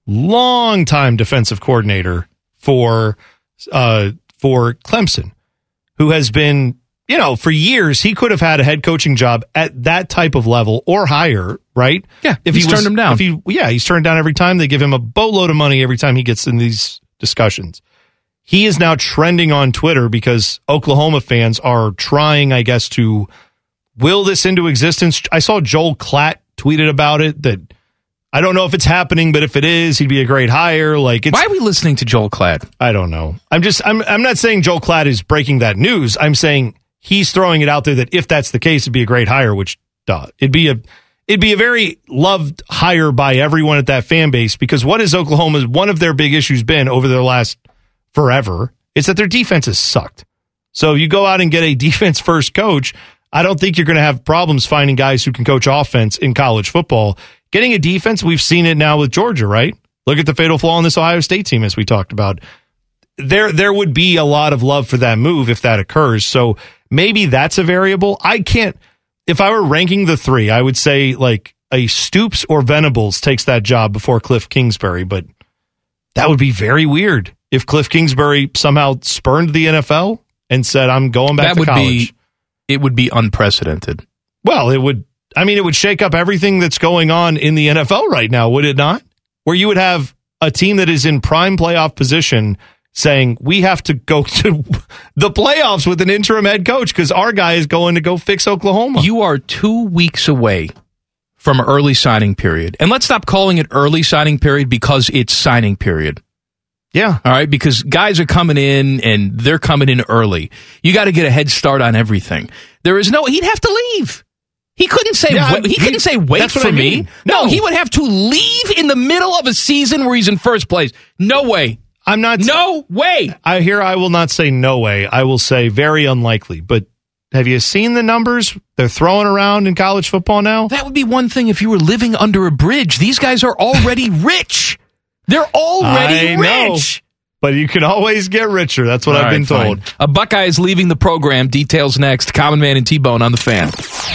longtime defensive coordinator for uh, for Clemson, who has been, you know, for years, he could have had a head coaching job at that type of level or higher, right? Yeah, if he's he was, turned him down. If he, yeah, he's turned down every time. They give him a boatload of money every time he gets in these discussions. He is now trending on Twitter because Oklahoma fans are trying, I guess, to will this into existence. I saw Joel Klatt tweeted about it, that I don't know if it's happening, but if it is, he'd be a great hire. Like, it's, why are we listening to Joel Klatt? I don't know. I'm just, I'm, I'm not saying Joel Klatt is breaking that news. I'm saying he's throwing it out there that if that's the case, it'd be a great hire, which, duh, it'd be a, it'd be a very loved hire by everyone at that fan base, because what is Oklahoma's, one of their big issues been over their last forever, it's that their defense has sucked. So you go out and get a defense first coach, I don't think you're going to have problems finding guys who can coach offense in college football. Getting a defense, we've seen it now with Georgia, right? Look at the fatal flaw in this Ohio State team, as we talked about. There, there would be a lot of love for that move if that occurs. So maybe that's a variable. I can't, if I were ranking the three, I would say like a Stoops or Venables takes that job before Cliff Kingsbury, but that would be very weird if Cliff Kingsbury somehow spurned the N F L and said, I'm going back that to would college. Be, it would be unprecedented. Well, it would, I mean, it would shake up everything that's going on in the N F L right now, would it not? Where you would have a team that is in prime playoff position saying, we have to go to the playoffs with an interim head coach because our guy is going to go fix Oklahoma. You are two weeks away from early signing period. And let's stop calling it early signing period because it's signing period. Yeah. All right. Because guys are coming in and they're coming in early. You got to get a head start on everything. There is no, he'd have to leave. He couldn't say, Yeah, wait, he, he- couldn't say, wait that's what for I me. mean. No. No. he would have to leave in the middle of a season where he's in first place. No way. I'm not. No way. I hear I will not say no way. I will say very unlikely. But have you seen the numbers they're throwing around in college football now? That would be one thing if you were living under a bridge. These guys are already rich. They're already I know. rich. But you can always get richer. That's what All I've right, been told. fine. A Buckeye is leaving the program. Details next. Common Man and T-Bone on the Fan.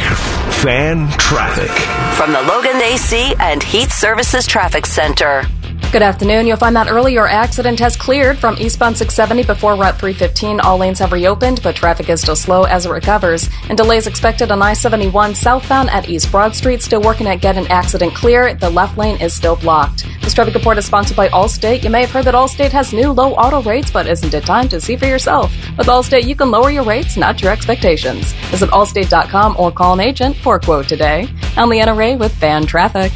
Fan traffic. From the Logan A C and Heat Services Traffic Center. Good afternoon. You'll find that earlier accident has cleared from eastbound six seventy before Route three fifteen. All lanes have reopened, but traffic is still slow as it recovers. And delays expected on I seventy-one southbound at East Broad Street. Still working at get an accident clear. The left lane is still blocked. This traffic report is sponsored by Allstate. You may have heard that Allstate has new low auto rates, but isn't it time to see for yourself? With Allstate, you can lower your rates, not your expectations. Visit allstate dot com or call an agent for a quote today. I'm Leanna Ray with Fan Traffic.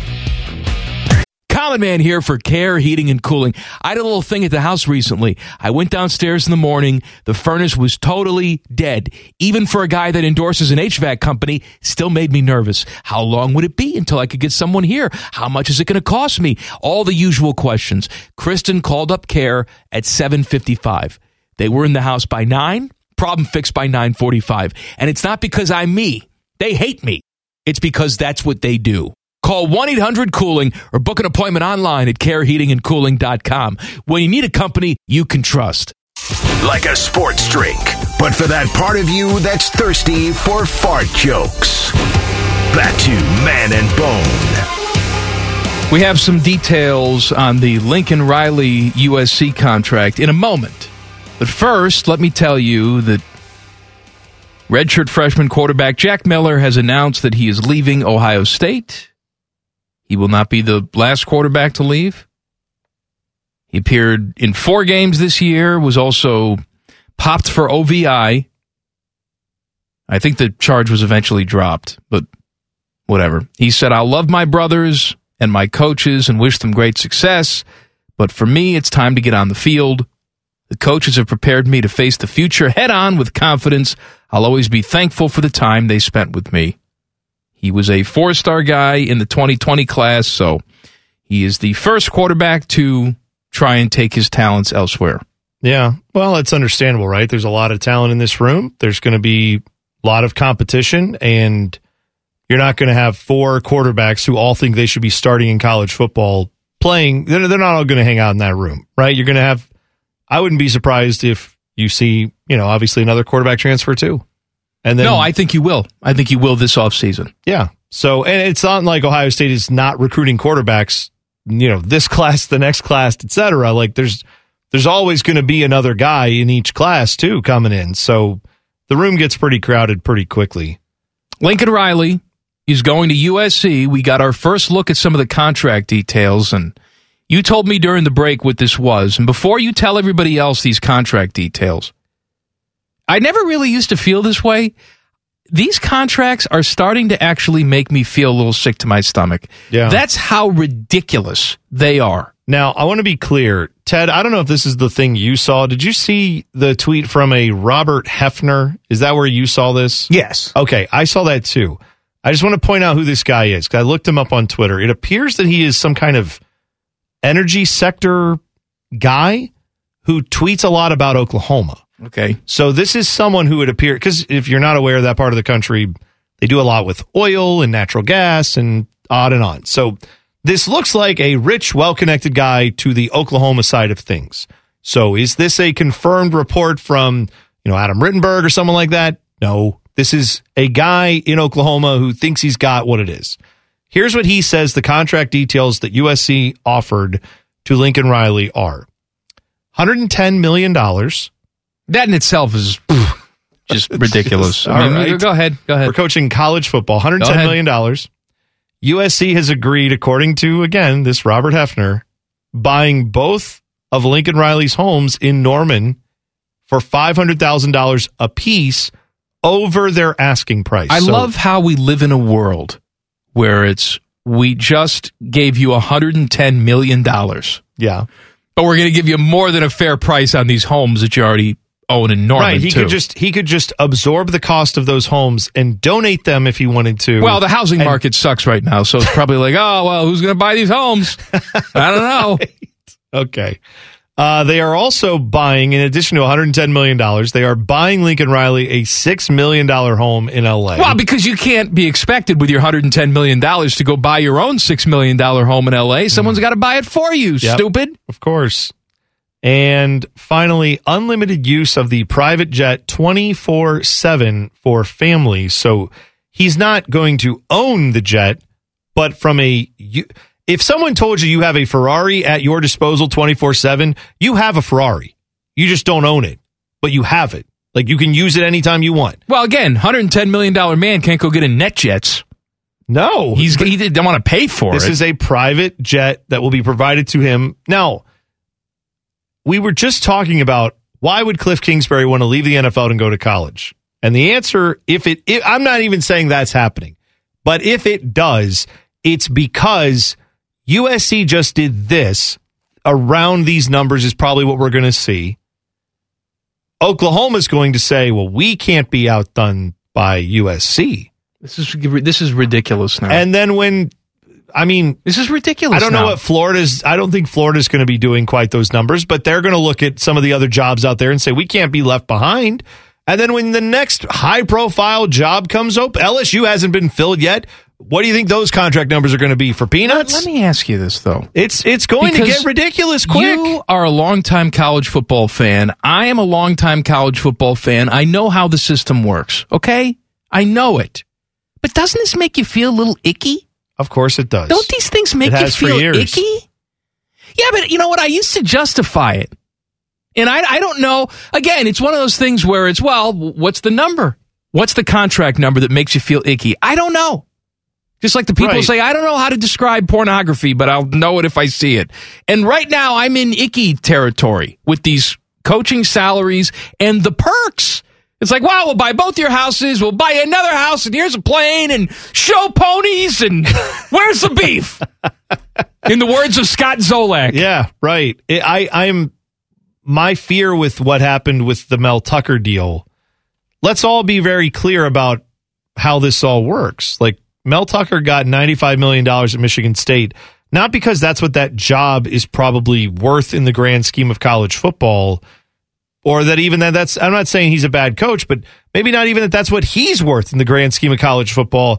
Common Man here for Care Heating and Cooling. I had a little thing at the house recently. I went downstairs in the morning. The furnace was totally dead. Even for a guy that endorses an H V A C company, still made me nervous. How long would it be until I could get someone here? How much is it going to cost me? All the usual questions. Kristen called up Care at seven fifty-five. They were in the house by nine. Problem fixed by nine forty-five. And it's not because I'm me. They hate me. It's because that's what they do. Call one eight hundred cooling or book an appointment online at care heating and cooling dot com. When you need a company you can trust. Like a sports drink, but for that part of you that's thirsty for fart jokes. Back to Man and Bone. We have some details on the Lincoln Riley U S C contract in a moment. But first, let me tell you that redshirt freshman quarterback Jack Miller has announced that he is leaving Ohio State. He will not be the last quarterback to leave. He appeared in four games this year, was also popped for O V I. I think the charge was eventually dropped, but whatever. He said, I'll love my brothers and my coaches and wish them great success, but for me, it's time to get on the field. The coaches have prepared me to face the future head on with confidence. I'll always be thankful for the time they spent with me. He was a four-star guy in the twenty twenty class, so he is the first quarterback to try and take his talents elsewhere. Yeah, well, it's understandable, right? There's a lot of talent in this room. There's going to be a lot of competition, and You're not going to have four quarterbacks who all think they should be starting in college football playing. They're, they're not all going to hang out in that room, right? You're going to have, I wouldn't be surprised if you see, you know, obviously another quarterback transfer too. And then, no, I think you will. I think you will this offseason. Yeah. So, and it's not like Ohio State is not recruiting quarterbacks, you know, this class, the next class, et cetera. Like there's, there's always going to be another guy in each class too coming in. So the room gets pretty crowded pretty quickly. Lincoln Riley is going to U S C. We got our first look at some of the contract details, and you told me during the break what this was. And before you tell everybody else these contract details, I never really used to feel this way. These contracts are starting to actually make me feel a little sick to my stomach. Yeah. That's how ridiculous they are. Now, I want to be clear. Ted, I don't know if this is the thing you saw. Did you see the tweet from a Robert Hefner? Is that where you saw this? Yes. Okay, I saw that too. I just want to point out who this guy is, because I looked him up on Twitter. It appears that he is some kind of energy sector guy who tweets a lot about Oklahoma. Okay. So this is someone who would appear, because if you're not aware of that part of the country, they do a lot with oil and natural gas and on and on. So this looks like a rich, well-connected guy to the Oklahoma side of things. So is this a confirmed report from, you know, Adam Rittenberg or someone like that? No. This is a guy in Oklahoma who thinks he's got what it is. Here's what he says the contract details that U S C offered to Lincoln Riley are. one hundred ten million dollars. That in itself is just ridiculous. I mean, right. Go ahead. Go ahead. We're coaching college football. one hundred ten million dollars. U S C has agreed, according to, again, this Robert Hefner, buying both of Lincoln Riley's homes in Norman for five hundred thousand dollars apiece over their asking price. I so, love how we live in a world where it's, we just gave you one hundred ten million dollars. Yeah. But we're going to give you more than a fair price on these homes that you already own in Norman, right, he too. could just he could just absorb the cost of those homes and donate them if he wanted to. Well, the housing and, market sucks right now, so it's probably like, oh, well, who's going to buy these homes? I don't know. Right. Okay. Uh, they are also buying, in addition to one hundred ten million dollars, they are buying Lincoln Riley a six million dollars home in L A. Well, because you can't be expected with your one hundred ten million dollars to go buy your own six million dollars home in L A. Someone's mm. got to buy it for you, yep, stupid. Of course. And finally, unlimited use of the private jet twenty-four seven for families. So he's not going to own the jet, but from a... If someone told you you have a Ferrari at your disposal twenty-four seven, you have a Ferrari. You just don't own it, but you have it. Like, you can use it anytime you want. Well, again, one hundred ten million dollars man can't go get a NetJets. No. He's, he didn't want to pay for this it. This is a private jet that will be provided to him. Now, we were just talking about why would Cliff Kingsbury want to leave the N F L and go to college? And the answer, if it, if, I'm not even saying that's happening, but if it does, it's because U S C just did this. Around these numbers is probably what we're going to see. Oklahoma's going to say, well, we can't be outdone by U S C. This is this is ridiculous now. And then when, I mean, this is ridiculous. I don't now. know what Florida's, I don't think Florida's going to be doing quite those numbers, but they're going to look at some of the other jobs out there and say, we can't be left behind. And then when the next high profile job comes up, L S U hasn't been filled yet. What do you think those contract numbers are going to be for peanuts? Let me ask you this, though. It's it's going because to get ridiculous quick. You are a longtime college football fan. I am a longtime college football fan. I know how the system works, okay? I know it. But doesn't this make you feel a little icky? Of course it does. Don't these things make you feel icky? Yeah, but you know what? I used to justify it. And I, I don't know. Again, it's one of those things where it's, well, what's the number? What's the contract number that makes you feel icky? I don't know. Just like the people right. say, I don't know how to describe pornography, but I'll know it if I see it. And right now, I'm in icky territory with these coaching salaries and the perks. It's like, wow, we'll buy both your houses, we'll buy another house, and here's a plane, and show ponies, and where's the beef? In the words of Scott Zolak. Yeah, right. I, I'm my fear with what happened with the Mel Tucker deal. Let's all be very clear about how this all works. Like, Mel Tucker got ninety-five million dollars at Michigan State, not because that's what that job is probably worth in the grand scheme of college football, or that even that that's, I'm not saying he's a bad coach, but maybe not even that that's what he's worth in the grand scheme of college football.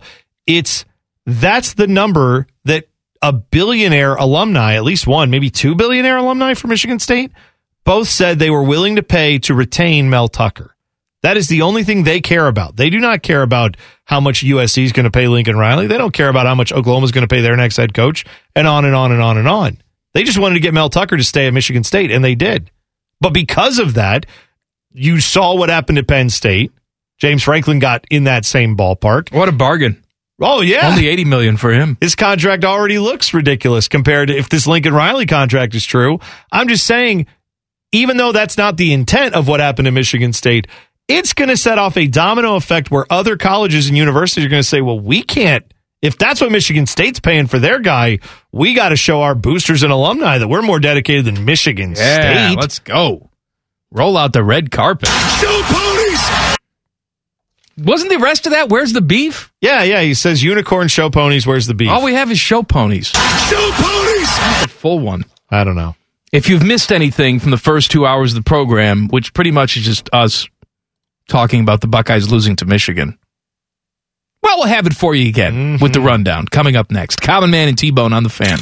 it's that's the number that a billionaire alumni, at least one, maybe two billionaire alumni from Michigan State, both said they were willing to pay to retain Mel Tucker. That is the only thing they care about. They do not care about how much U S C is going to pay Lincoln Riley. They don't care about how much Oklahoma is going to pay their next head coach, and on and on and on and on. They just wanted to get Mel Tucker to stay at Michigan State, and they did. But because of that, you saw what happened at Penn State. James Franklin got in that same ballpark. What a bargain. Oh, yeah. Only eighty million dollars for him. His contract already looks ridiculous compared to if this Lincoln Riley contract is true. I'm just saying, even though that's not the intent of what happened at Michigan State, it's going to set off a domino effect where other colleges and universities are going to say, well, we can't. If that's what Michigan State's paying for their guy, we got to show our boosters and alumni that we're more dedicated than Michigan yeah, State. Let's go. Roll out the red carpet. Show ponies! Wasn't the rest of that, where's the beef? Yeah, yeah. He says unicorn show ponies, where's the beef? All we have is show ponies. Show ponies! That's a full one. I don't know. If you've missed anything from the first two hours of the program, which pretty much is just us talking about the Buckeyes losing to Michigan, well, we'll have it for you again mm-hmm. with the rundown coming up next. Common Man and T-Bone on the Fan.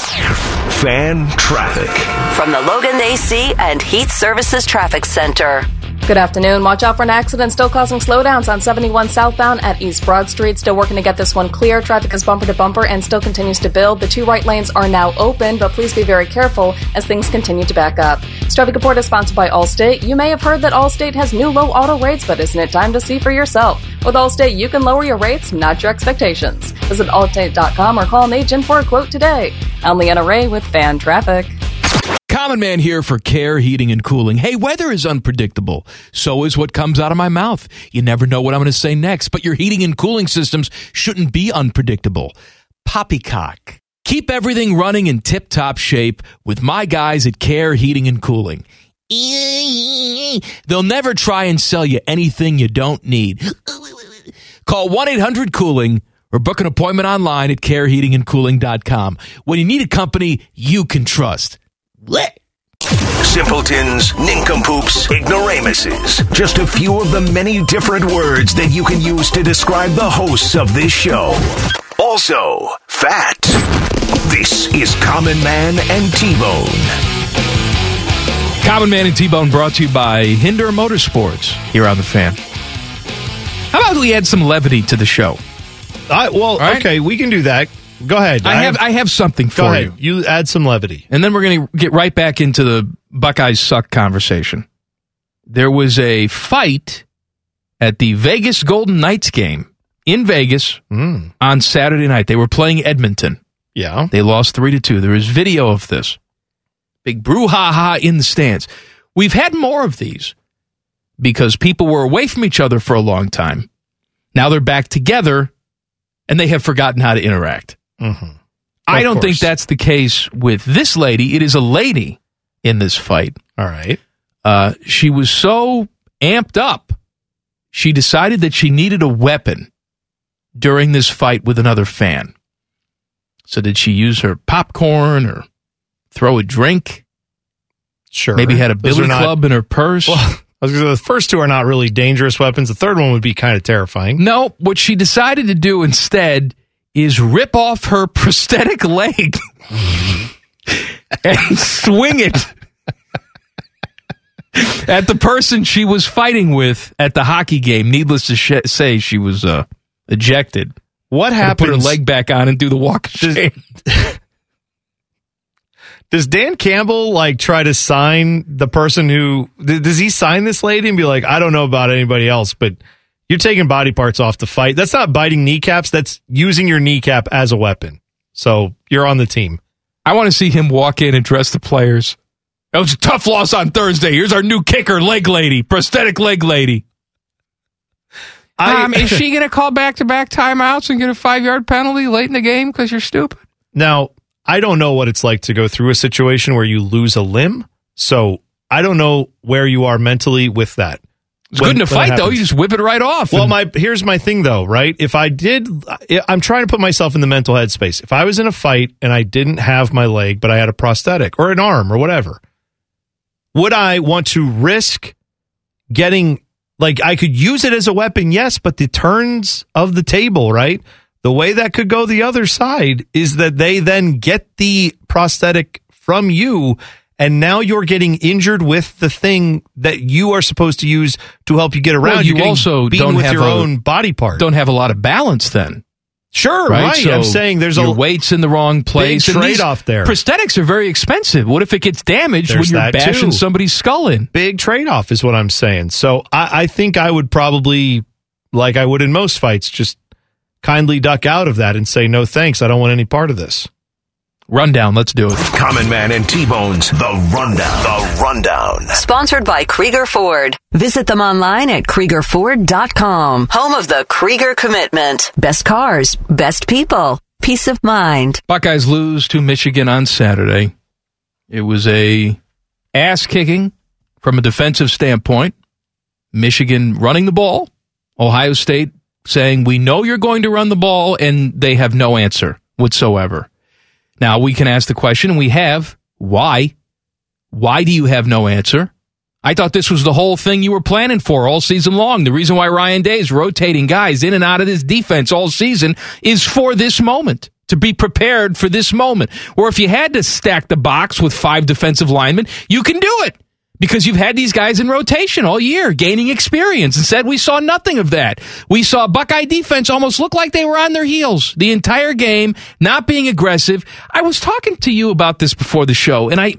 Fan traffic from the Logan A C and Heat Services Traffic Center. Good afternoon. Watch out for an accident still causing slowdowns on seventy-one southbound at East Broad Street. Still working to get this one clear. Traffic is bumper to bumper and still continues to build. The two right lanes are now open, but please be very careful as things continue to back up. This traffic report is sponsored by Allstate. You may have heard that Allstate has new low auto rates, but isn't it time to see for yourself? With Allstate, you can lower your rates, not your expectations. Visit Allstate dot com or call an agent for a quote today. I'm Leanna Ray with Fan Traffic. Common Man here for Care Heating and Cooling. Hey, weather is unpredictable. So is what comes out of my mouth. You never know what I'm going to say next, but your heating and cooling systems shouldn't be unpredictable. Poppycock. Keep everything running in tip-top shape with my guys at Care Heating and Cooling. They'll never try and sell you anything you don't need. Call one eight hundred cooling or book an appointment online at care heating and cooling dot com. When you need a company you can trust. What? Simpletons, nincompoops, ignoramuses. Just a few of the many different words that you can use to describe the hosts of this show. Also, fat. This is Common Man and T-Bone. Common Man and T-Bone brought to you by Hinder Motorsports here on The Fan. How about we add some levity to the show? I, well, right? Okay, we can do that. Go ahead. I, I have, have I have something for go ahead. you. You add some levity. And then we're going to get right back into the Buckeyes suck conversation. There was a fight at the Vegas Golden Knights game in Vegas mm. on Saturday night. They were playing Edmonton. Yeah. They lost three to two. There is video of this. Big brouhaha in the stands. We've had more of these because people were away from each other for a long time. Now they're back together, and they have forgotten how to interact. Mm-hmm. I don't course. think that's the case with this lady. It is a lady in this fight. All right. Uh, she was so amped up, she decided that she needed a weapon during this fight with another fan. So did she use her popcorn or throw a drink? Sure. Maybe had a billy not, club in her purse? Well, I was gonna say, the first two are not really dangerous weapons. The third one would be kind of terrifying. No, what she decided to do instead is rip off her prosthetic leg and swing it at the person she was fighting with at the hockey game. Needless to sh- say, she was uh, ejected. What happened? Put her leg back on and do the walk of shame. Does Dan Campbell like try to sign the person who does he sign this lady and be like, I don't know about anybody else, but you're taking body parts off to fight. That's not biting kneecaps. That's using your kneecap as a weapon. So you're on the team. I want to see him walk in and dress the players. That was a tough loss on Thursday. Here's our new kicker, leg lady, prosthetic leg lady. Um, is she going to call back-to-back timeouts and get a five-yard penalty late in the game because you're stupid? Now, I don't know what it's like to go through a situation where you lose a limb, so I don't know where you are mentally with that. It's when, good in a fight, though. You just whip it right off. Well, my here's my thing, though, right? If I did, I'm trying to put myself in the mental headspace. If I was in a fight and I didn't have my leg, but I had a prosthetic or an arm or whatever, would I want to risk getting, like, I could use it as a weapon, yes, but the turns of the table, right? The way that could go the other side is that they then get the prosthetic from you, and now you're getting injured with the thing that you are supposed to use to help you get around. Well, you you're also beaten don't with have your a, own body part. Don't have a lot of balance then. Sure, right. right. So I'm saying there's your a weight's in the wrong place. Big trade-off there. Prosthetics are very expensive. What if it gets damaged There's when you're that bashing too. somebody's skull in? Big trade-off is what I'm saying. So I, I think I would probably, like I would in most fights, just kindly duck out of that and say, no thanks, I don't want any part of this. Rundown, let's do it. Common Man and T-Bone's The Rundown. The Rundown. Sponsored by Krieger Ford. Visit them online at Krieger Ford dot com. Home of the Krieger Commitment. Best cars, best people, peace of mind. Buckeyes lose to Michigan on Saturday. It was a ass-kicking from a defensive standpoint. Michigan running the ball. Ohio State saying, we know you're going to run the ball, and they have no answer whatsoever. Now, we can ask the question, and we have, why? Why do you have no answer? I thought this was the whole thing you were planning for all season long. The reason why Ryan Day is rotating guys in and out of this defense all season is for this moment, to be prepared for this moment. Or if you had to stack the box with five defensive linemen, you can do it because you've had these guys in rotation all year, gaining experience. Instead, we saw nothing of that. We saw Buckeye defense almost look like they were on their heels the entire game, not being aggressive. I was talking to you about this before the show, and I...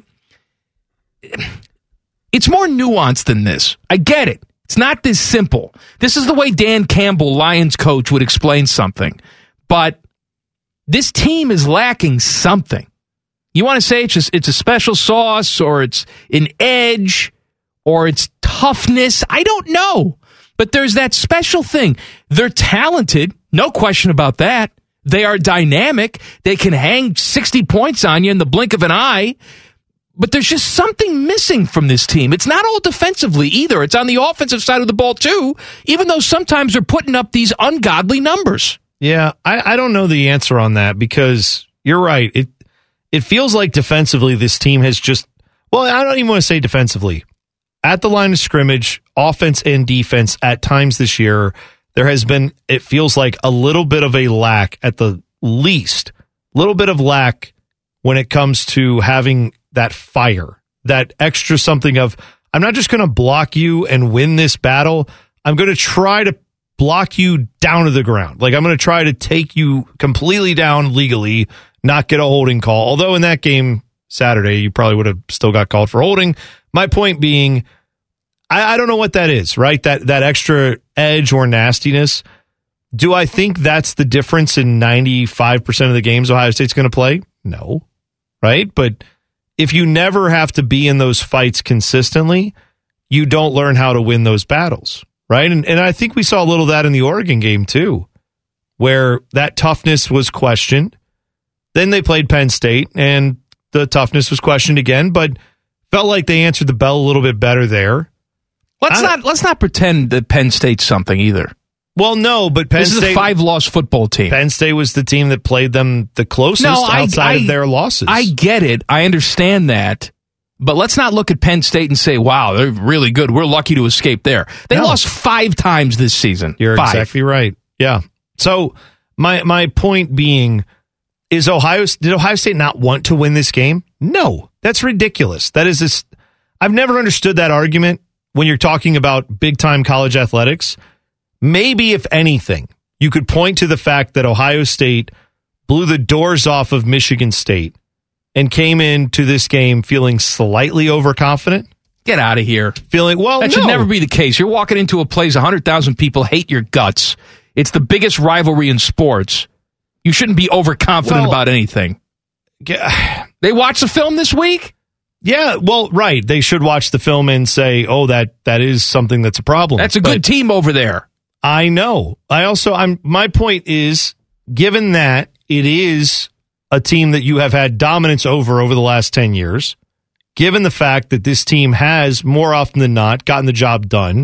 It's more nuanced than this. I get it. It's not this simple. This is the way Dan Campbell, Lions coach, would explain something. But this team is lacking something. You want to say it's just, it's a special sauce, or it's an edge, or it's toughness. I don't know. But there's that special thing. They're talented. No question about that. They are dynamic. They can hang sixty points on you in the blink of an eye. But there's just something missing from this team. It's not all defensively either. It's on the offensive side of the ball, too, even though sometimes they're putting up these ungodly numbers. Yeah, I, I don't know the answer on that because you're right. It it feels like defensively this team has just, well, I don't even want to say defensively. At the line of scrimmage, offense and defense at times this year, there has been, it feels like a little bit of a lack at the least, a little bit of lack when it comes to having that fire, that extra something of, I'm not just going to block you and win this battle. I'm going to try to block you down to the ground. Like I'm going to try to take you completely down legally, not get a holding call. Although in that game Saturday, you probably would have still got called for holding. My point being, I, I don't know what that is, right? That, that extra edge or nastiness. Do I think that's the difference in ninety-five percent of the games Ohio State's going to play? No. Right? But if you never have to be in those fights consistently, you don't learn how to win those battles, right? And, and I think we saw a little of that in the Oregon game too, where that toughness was questioned. Then they played Penn State, and the toughness was questioned again, but felt like they answered the bell a little bit better there. Let's not let's not pretend that Penn State's something either. Well, no, but Penn this State, is a five-loss football team. Penn State was the team that played them the closest no, I, outside I, of their losses. I get it. I understand that. But let's not look at Penn State and say, wow, they're really good. We're lucky to escape there. They no. lost five times this season. You're five. exactly right. Yeah. So my my point being, is Ohio did Ohio State not want to win this game? No. That's ridiculous. That is this. I've never understood that argument when you're talking about big-time college athletics. Maybe, if anything, you could point to the fact that Ohio State blew the doors off of Michigan State and came into this game feeling slightly overconfident. Get out of here. Feeling, well, That no. should never be the case. You're walking into a place, one hundred thousand people hate your guts. It's the biggest rivalry in sports. You shouldn't be overconfident Well, about anything. Yeah. They watched the film this week? Yeah, well, right. They should watch the film and say, oh, that that is something that's a problem. That's a But good team over there. I know. I also, I'm. My point is, given that it is a team that you have had dominance over over the last ten years, given the fact that this team has more often than not gotten the job done,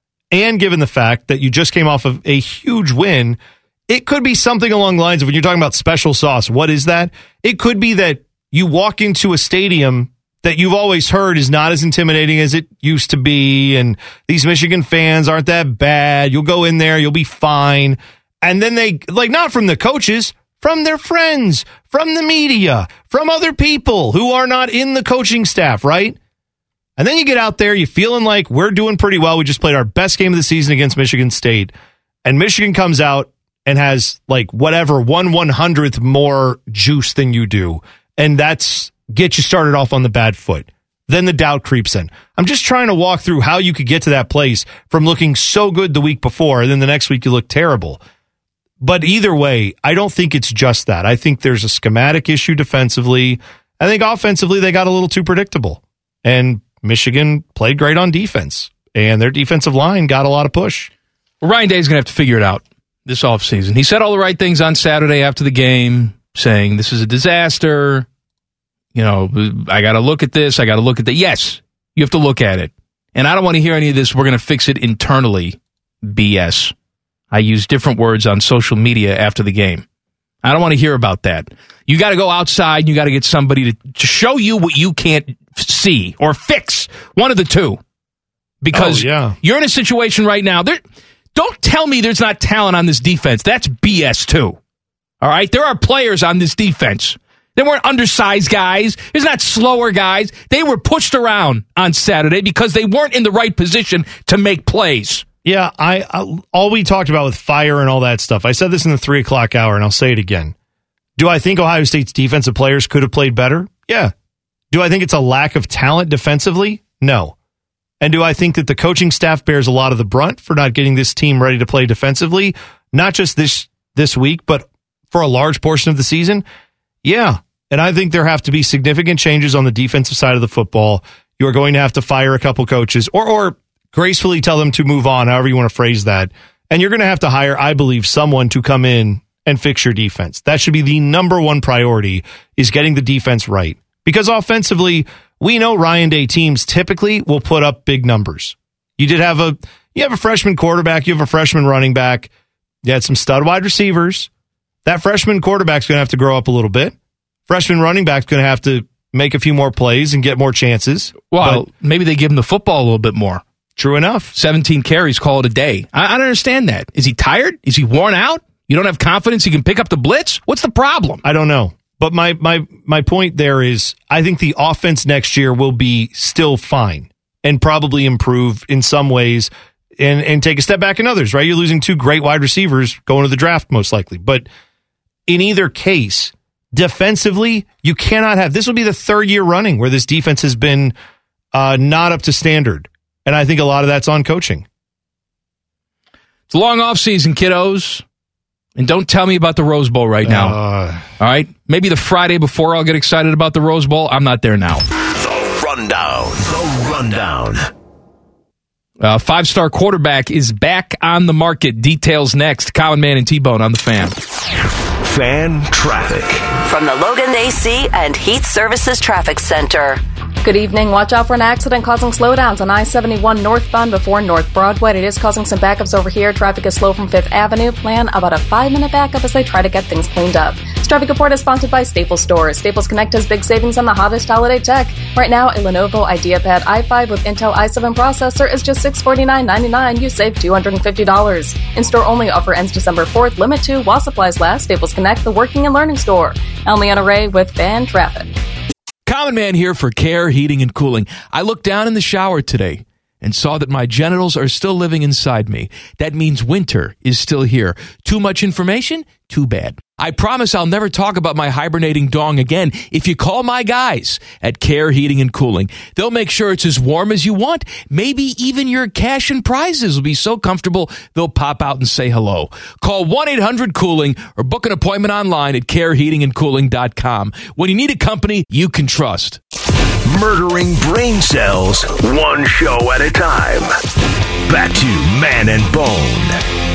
and given the fact that you just came off of a huge win, it could be something along the lines of when you're talking about special sauce, what is that? It could be that you walk into a stadium that you've always heard is not as intimidating as it used to be, and these Michigan fans aren't that bad. You'll go in there, you'll be fine. And then they, like, not from the coaches, from their friends, from the media, from other people who are not in the coaching staff, right? And then you get out there, you're feeling like we're doing pretty well. We just played our best game of the season against Michigan State. And Michigan comes out and has, like, whatever, one one hundredth more juice than you do. And that's get you started off on the bad foot. Then the doubt creeps in. I'm just trying to walk through how you could get to that place from looking so good the week before, and then the next week you look terrible. But either way, I don't think it's just that. I think there's a schematic issue defensively. I think offensively they got a little too predictable. And Michigan played great on defense, and their defensive line got a lot of push. Well, Ryan Day's going to have to figure it out this offseason. He said all the right things on Saturday after the game, saying this is a disaster. You know, I got to look at this. I got to look at that. Yes, you have to look at it. And I don't want to hear any of this, we're going to fix it internally B S. I use different words on social media after the game. I don't want to hear about that. You got to go outside and you got to get somebody to, to show you what you can't see or fix. One of the two. Because oh, yeah. you're in a situation right now. There, don't tell me there's not talent on this defense. That's B S too. All right? There are players on this defense. They weren't undersized guys. There's not slower guys. They were pushed around on Saturday because they weren't in the right position to make plays. Yeah, I, I all we talked about with fire and all that stuff. I said this in the three o'clock hour, and I'll say it again. Do I think Ohio State's defensive players could have played better? Yeah. Do I think it's a lack of talent defensively? No. And do I think that the coaching staff bears a lot of the brunt for not getting this team ready to play defensively? Not just this this week, but for a large portion of the season? Yeah. And I think there have to be significant changes on the defensive side of the football. You are going to have to fire a couple coaches or or gracefully tell them to move on, however you want to phrase that. And you're going to have to hire, I believe, someone to come in and fix your defense. That should be the number one priority, is getting the defense right. Because offensively, we know Ryan Day teams typically will put up big numbers. You did have a you have a freshman quarterback, you have a freshman running back, you had some stud wide receivers. That freshman quarterback's going to have to grow up a little bit. Freshman running back's going to have to make a few more plays and get more chances. Well, but maybe they give him the football a little bit more. True enough. seventeen carries, call it a day. I, I don't understand that. Is he tired? Is he worn out? You don't have confidence he can pick up the blitz? What's the problem? I don't know. But my my my point there is, I think the offense next year will be still fine and probably improve in some ways and, and take a step back in others, right? You're losing two great wide receivers going to the draft, most likely. But in either case, defensively, you cannot have, this will be the third year running where this defense has been uh, not up to standard. And I think a lot of that's on coaching. It's a long offseason, kiddos. And don't tell me about the Rose Bowl right now. Uh, All right? Maybe the Friday before I'll get excited about the Rose Bowl. I'm not there now. The Rundown. The Rundown. Uh, five-star quarterback is back on the market. Details next. Common Man and T-Bone on the Fan. Fan traffic. From the Logan A C and Heat Services Traffic Center. Good evening. Watch out for an accident causing slowdowns on I seventy-one northbound before North Broadway. It is causing some backups over here. Traffic is slow from Fifth Avenue. Plan about a five-minute backup as they try to get things cleaned up. This traffic report is sponsored by Staples Stores. Staples Connect has big savings on the hottest holiday tech. Right now, a Lenovo IdeaPad i five with Intel i seven processor is just six hundred forty-nine ninety-nine. You save two hundred fifty dollars. In-store only offer ends December fourth. Limit to while supplies last. Staples Connect, the working and learning store. I'm Leanna Ray with Fan Traffic. Common Man here for Care Heating and Cooling. I looked down in the shower today and saw that my genitals are still living inside me. That means winter is still here. Too much information? Too bad. I promise I'll never talk about my hibernating dong again if you call my guys at Care Heating and Cooling. They'll make sure it's as warm as you want. Maybe even your cash and prizes will be so comfortable they'll pop out and say hello. Call one eight hundred cooling or book an appointment online at care heating and cooling dot com. When you need a company you can trust. Murdering brain cells, one show at a time. Back to Man and Bone.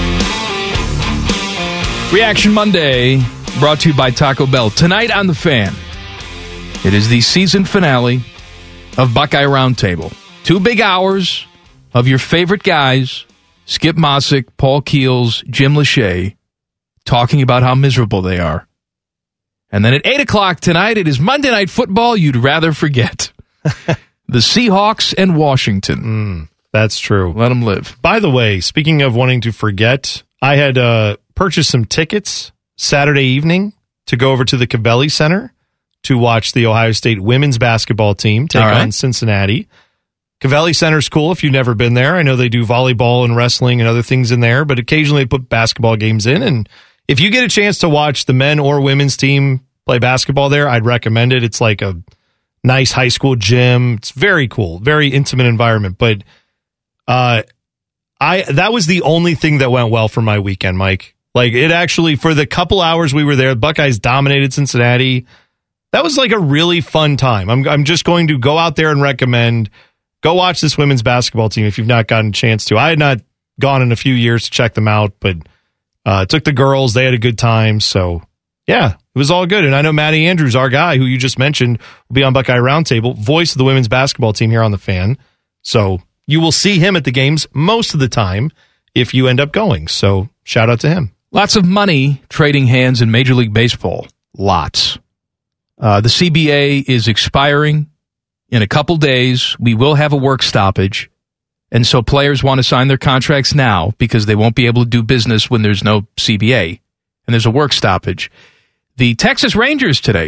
Reaction Monday, brought to you by Taco Bell. Tonight on The Fan, it is the season finale of Buckeye Roundtable. Two big hours of your favorite guys, Skip Mossick, Paul Keels, Jim Lachey, talking about how miserable they are. And then at eight o'clock tonight, it is Monday Night Football you'd rather forget. The Seahawks and Washington. Mm, that's true. Let them live. By the way, speaking of wanting to forget, I had uh, purchased some tickets Saturday evening to go over to the Covelli Center to watch the Ohio State women's basketball team take right. on Cincinnati. Covelli Center's cool if you've never been there. I know they do volleyball and wrestling and other things in there, but occasionally they put basketball games in. And if you get a chance to watch the men or women's team play basketball there, I'd recommend it. It's like a nice high school gym. It's very cool, very intimate environment. But uh, I that was the only thing that went well for my weekend, Mike. Like it actually, for the couple hours we were there, Buckeyes dominated Cincinnati. That was like a really fun time. I'm I'm just going to go out there and recommend, go watch this women's basketball team if you've not gotten a chance to. I had not gone in a few years to check them out, but uh, took the girls. They had a good time. So, yeah, it was all good. And I know Matty Andrews, our guy who you just mentioned, will be on Buckeye Roundtable, voice of the women's basketball team here on The Fan. So you will see him at the games most of the time if you end up going. So shout out to him. Lots of money trading hands in Major League Baseball. Lots. Uh, the C B A is expiring in a couple days. We will have a work stoppage. And so players want to sign their contracts now because they won't be able to do business when there's no C B A and there's a work stoppage. The Texas Rangers today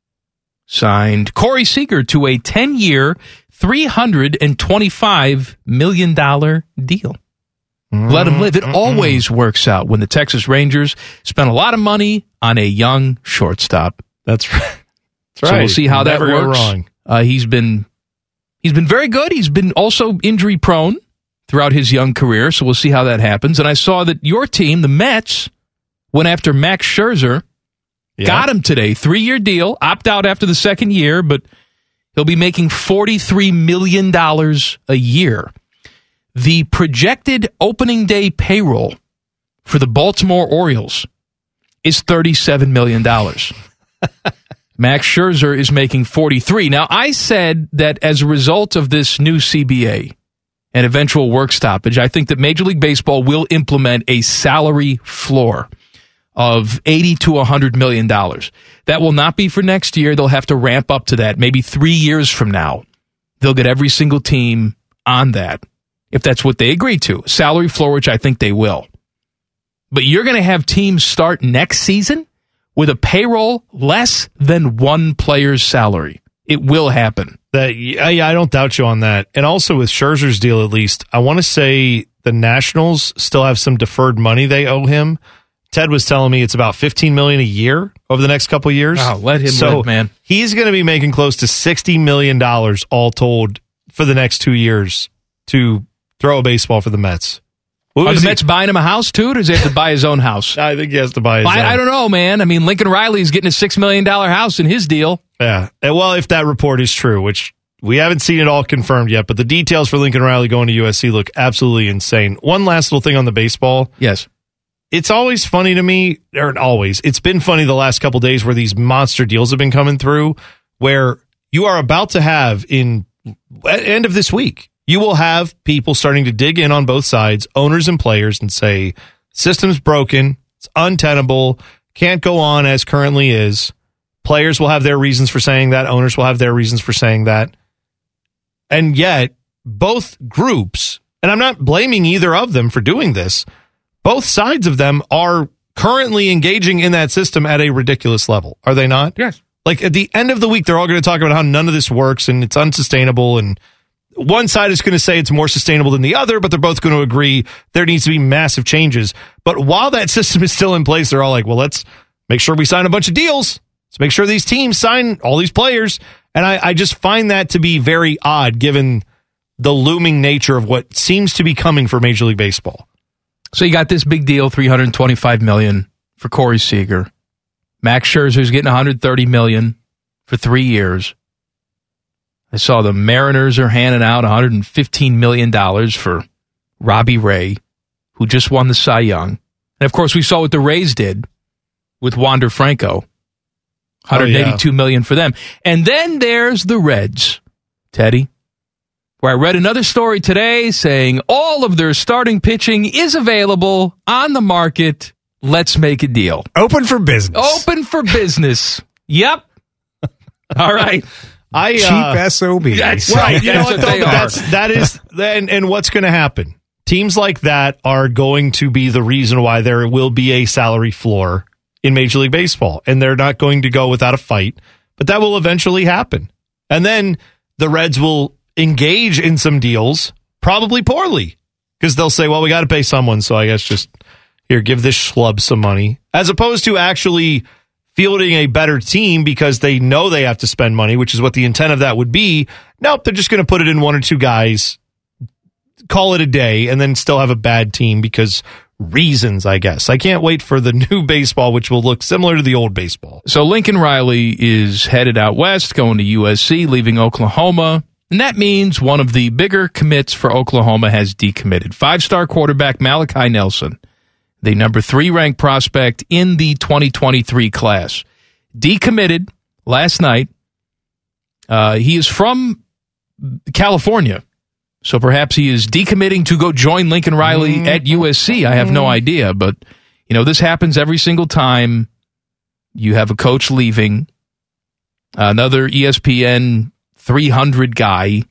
signed Corey Seager to a ten-year, three hundred twenty-five million dollars deal. Mm-hmm. Let him live. It mm-hmm. always works out when the Texas Rangers spend a lot of money on a young shortstop. That's right. That's so right. we'll see how Never that works. Go wrong. Uh, he's been he's been very good. He's been also injury prone throughout his young career. So we'll see how that happens. And I saw that your team, the Mets, went after Max Scherzer. Yeah. Got him today. Three-year deal. Opt out after the second year, but he'll be making forty-three million dollars a year. The projected opening day payroll for the Baltimore Orioles is thirty-seven million dollars. Max Scherzer is making forty-three. Now, I said that as a result of this new C B A and eventual work stoppage, I think that Major League Baseball will implement a salary floor of eighty to one hundred million dollars. That will not be for next year. They'll have to ramp up to that. Maybe three years from now, they'll get every single team on that, if that's what they agree to. Salary floor, which I think they will. But you're going to have teams start next season with a payroll less than one player's salary. It will happen. That yeah, I don't doubt you on that. And also with Scherzer's deal, at least, I want to say the Nationals still have some deferred money they owe him. Ted was telling me it's about fifteen million dollars a year over the next couple of years. Wow, let him so live, man. He's going to be making close to sixty million dollars all told for the next two years to throw a baseball for the Mets. What Are the he? Mets buying him a house, too, or does he have to buy his own house? I think he has to buy his I, own. I don't know, man. I mean, Lincoln Riley's getting a six million dollars house in his deal. Yeah. And well, if that report is true, which we haven't seen it all confirmed yet, but the details for Lincoln Riley going to U S C look absolutely insane. One last little thing on the baseball. Yes. It's always funny to me, or always, it's been funny the last couple days where these monster deals have been coming through, where you are about to have in end of this week, you will have people starting to dig in on both sides, owners and players, and say, system's broken, it's untenable, can't go on as currently is. Players will have their reasons for saying that, owners will have their reasons for saying that. And yet, both groups, and I'm not blaming either of them for doing this, both sides of them are currently engaging in that system at a ridiculous level. Are they not? Yes. Like at the end of the week, they're all going to talk about how none of this works and it's unsustainable. And one side is going to say it's more sustainable than the other, but they're both going to agree there needs to be massive changes. But while that system is still in place, they're all like, well, let's make sure we sign a bunch of deals. Let's make sure these teams sign all these players. And I, I just find that to be very odd given the looming nature of what seems to be coming for Major League Baseball. So you got this big deal, three hundred twenty-five million dollars for Corey Seager. Max Scherzer's getting one hundred thirty million dollars for three years. I saw the Mariners are handing out one hundred fifteen million dollars for Robbie Ray, who just won the Cy Young. And, of course, we saw what the Rays did with Wander Franco, one hundred eighty-two million dollars for them. And then there's the Reds, Teddy, where I read another story today saying all of their starting pitching is available on the market. Let's make a deal. Open for business. Open for business. Yep. All right. I, Cheap uh, S O B. That's right. You know what, though? That's, that is, and, and what's going to happen? Teams like that are going to be the reason why there will be a salary floor in Major League Baseball, and they're not going to go without a fight, but that will eventually happen. And then the Reds will engage in some deals, probably poorly, because they'll say, well, we got to pay someone, so I guess just here, give this schlub some money, as opposed to actually fielding a better team because they know they have to spend money, which is what the intent of that would be. Nope, they're just going to put it in one or two guys, call it a day, and then still have a bad team because reasons, I guess. I can't wait for the new baseball, which will look similar to the old baseball. So Lincoln Riley is headed out west, going to U S C, leaving Oklahoma. And that means one of the bigger commits for Oklahoma has decommitted. Five-star quarterback Malachi Nelson, the number three ranked prospect in the twenty twenty-three class, decommitted last night. Uh, he is from California. So perhaps he is decommitting to go join Lincoln Riley mm-hmm. at U S C. I have no idea, but you know, this happens every single time you have a coach leaving. Another E S P N three hundred guy,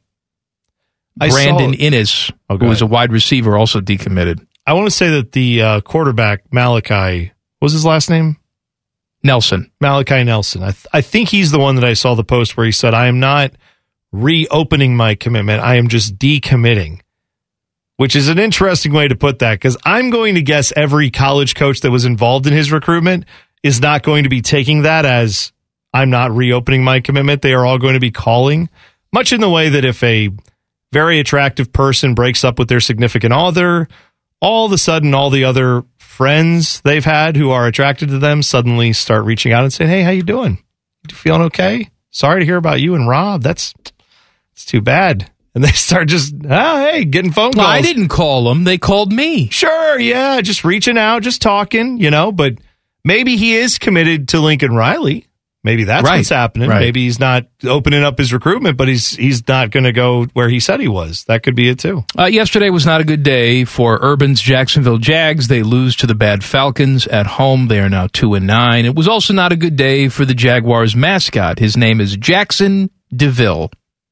I Brandon saw, Innes, oh, who was a wide receiver, also decommitted. I want to say that the uh, quarterback, Malachi, what was his last name? Nelson. Malachi Nelson. I, th- I think he's the one that I saw the post where he said, I am not reopening my commitment. I am just decommitting, which is an interesting way to put that, because I'm going to guess every college coach that was involved in his recruitment is not going to be taking that as I'm not reopening my commitment. They are all going to be calling, much in the way that if a very attractive person breaks up with their significant other, all of a sudden all the other friends they've had who are attracted to them suddenly start reaching out and saying, hey, how you doing? You feeling okay? Sorry to hear about you and Rob. That's It's too bad. And they start just, oh, hey, getting phone calls. Well, I didn't call them. They called me. Sure, yeah, just reaching out, just talking, you know, but maybe he is committed to Lincoln Riley. Maybe that's right. what's happening. Right. Maybe he's not opening up his recruitment, but he's he's not going to go where he said he was. That could be it, too. Uh, yesterday was not a good day for Urban's Jacksonville Jags. They lose to the bad Falcons at home. They are now two and nine. It was also not a good day for the Jaguars mascot. His name is Jackson DeVille.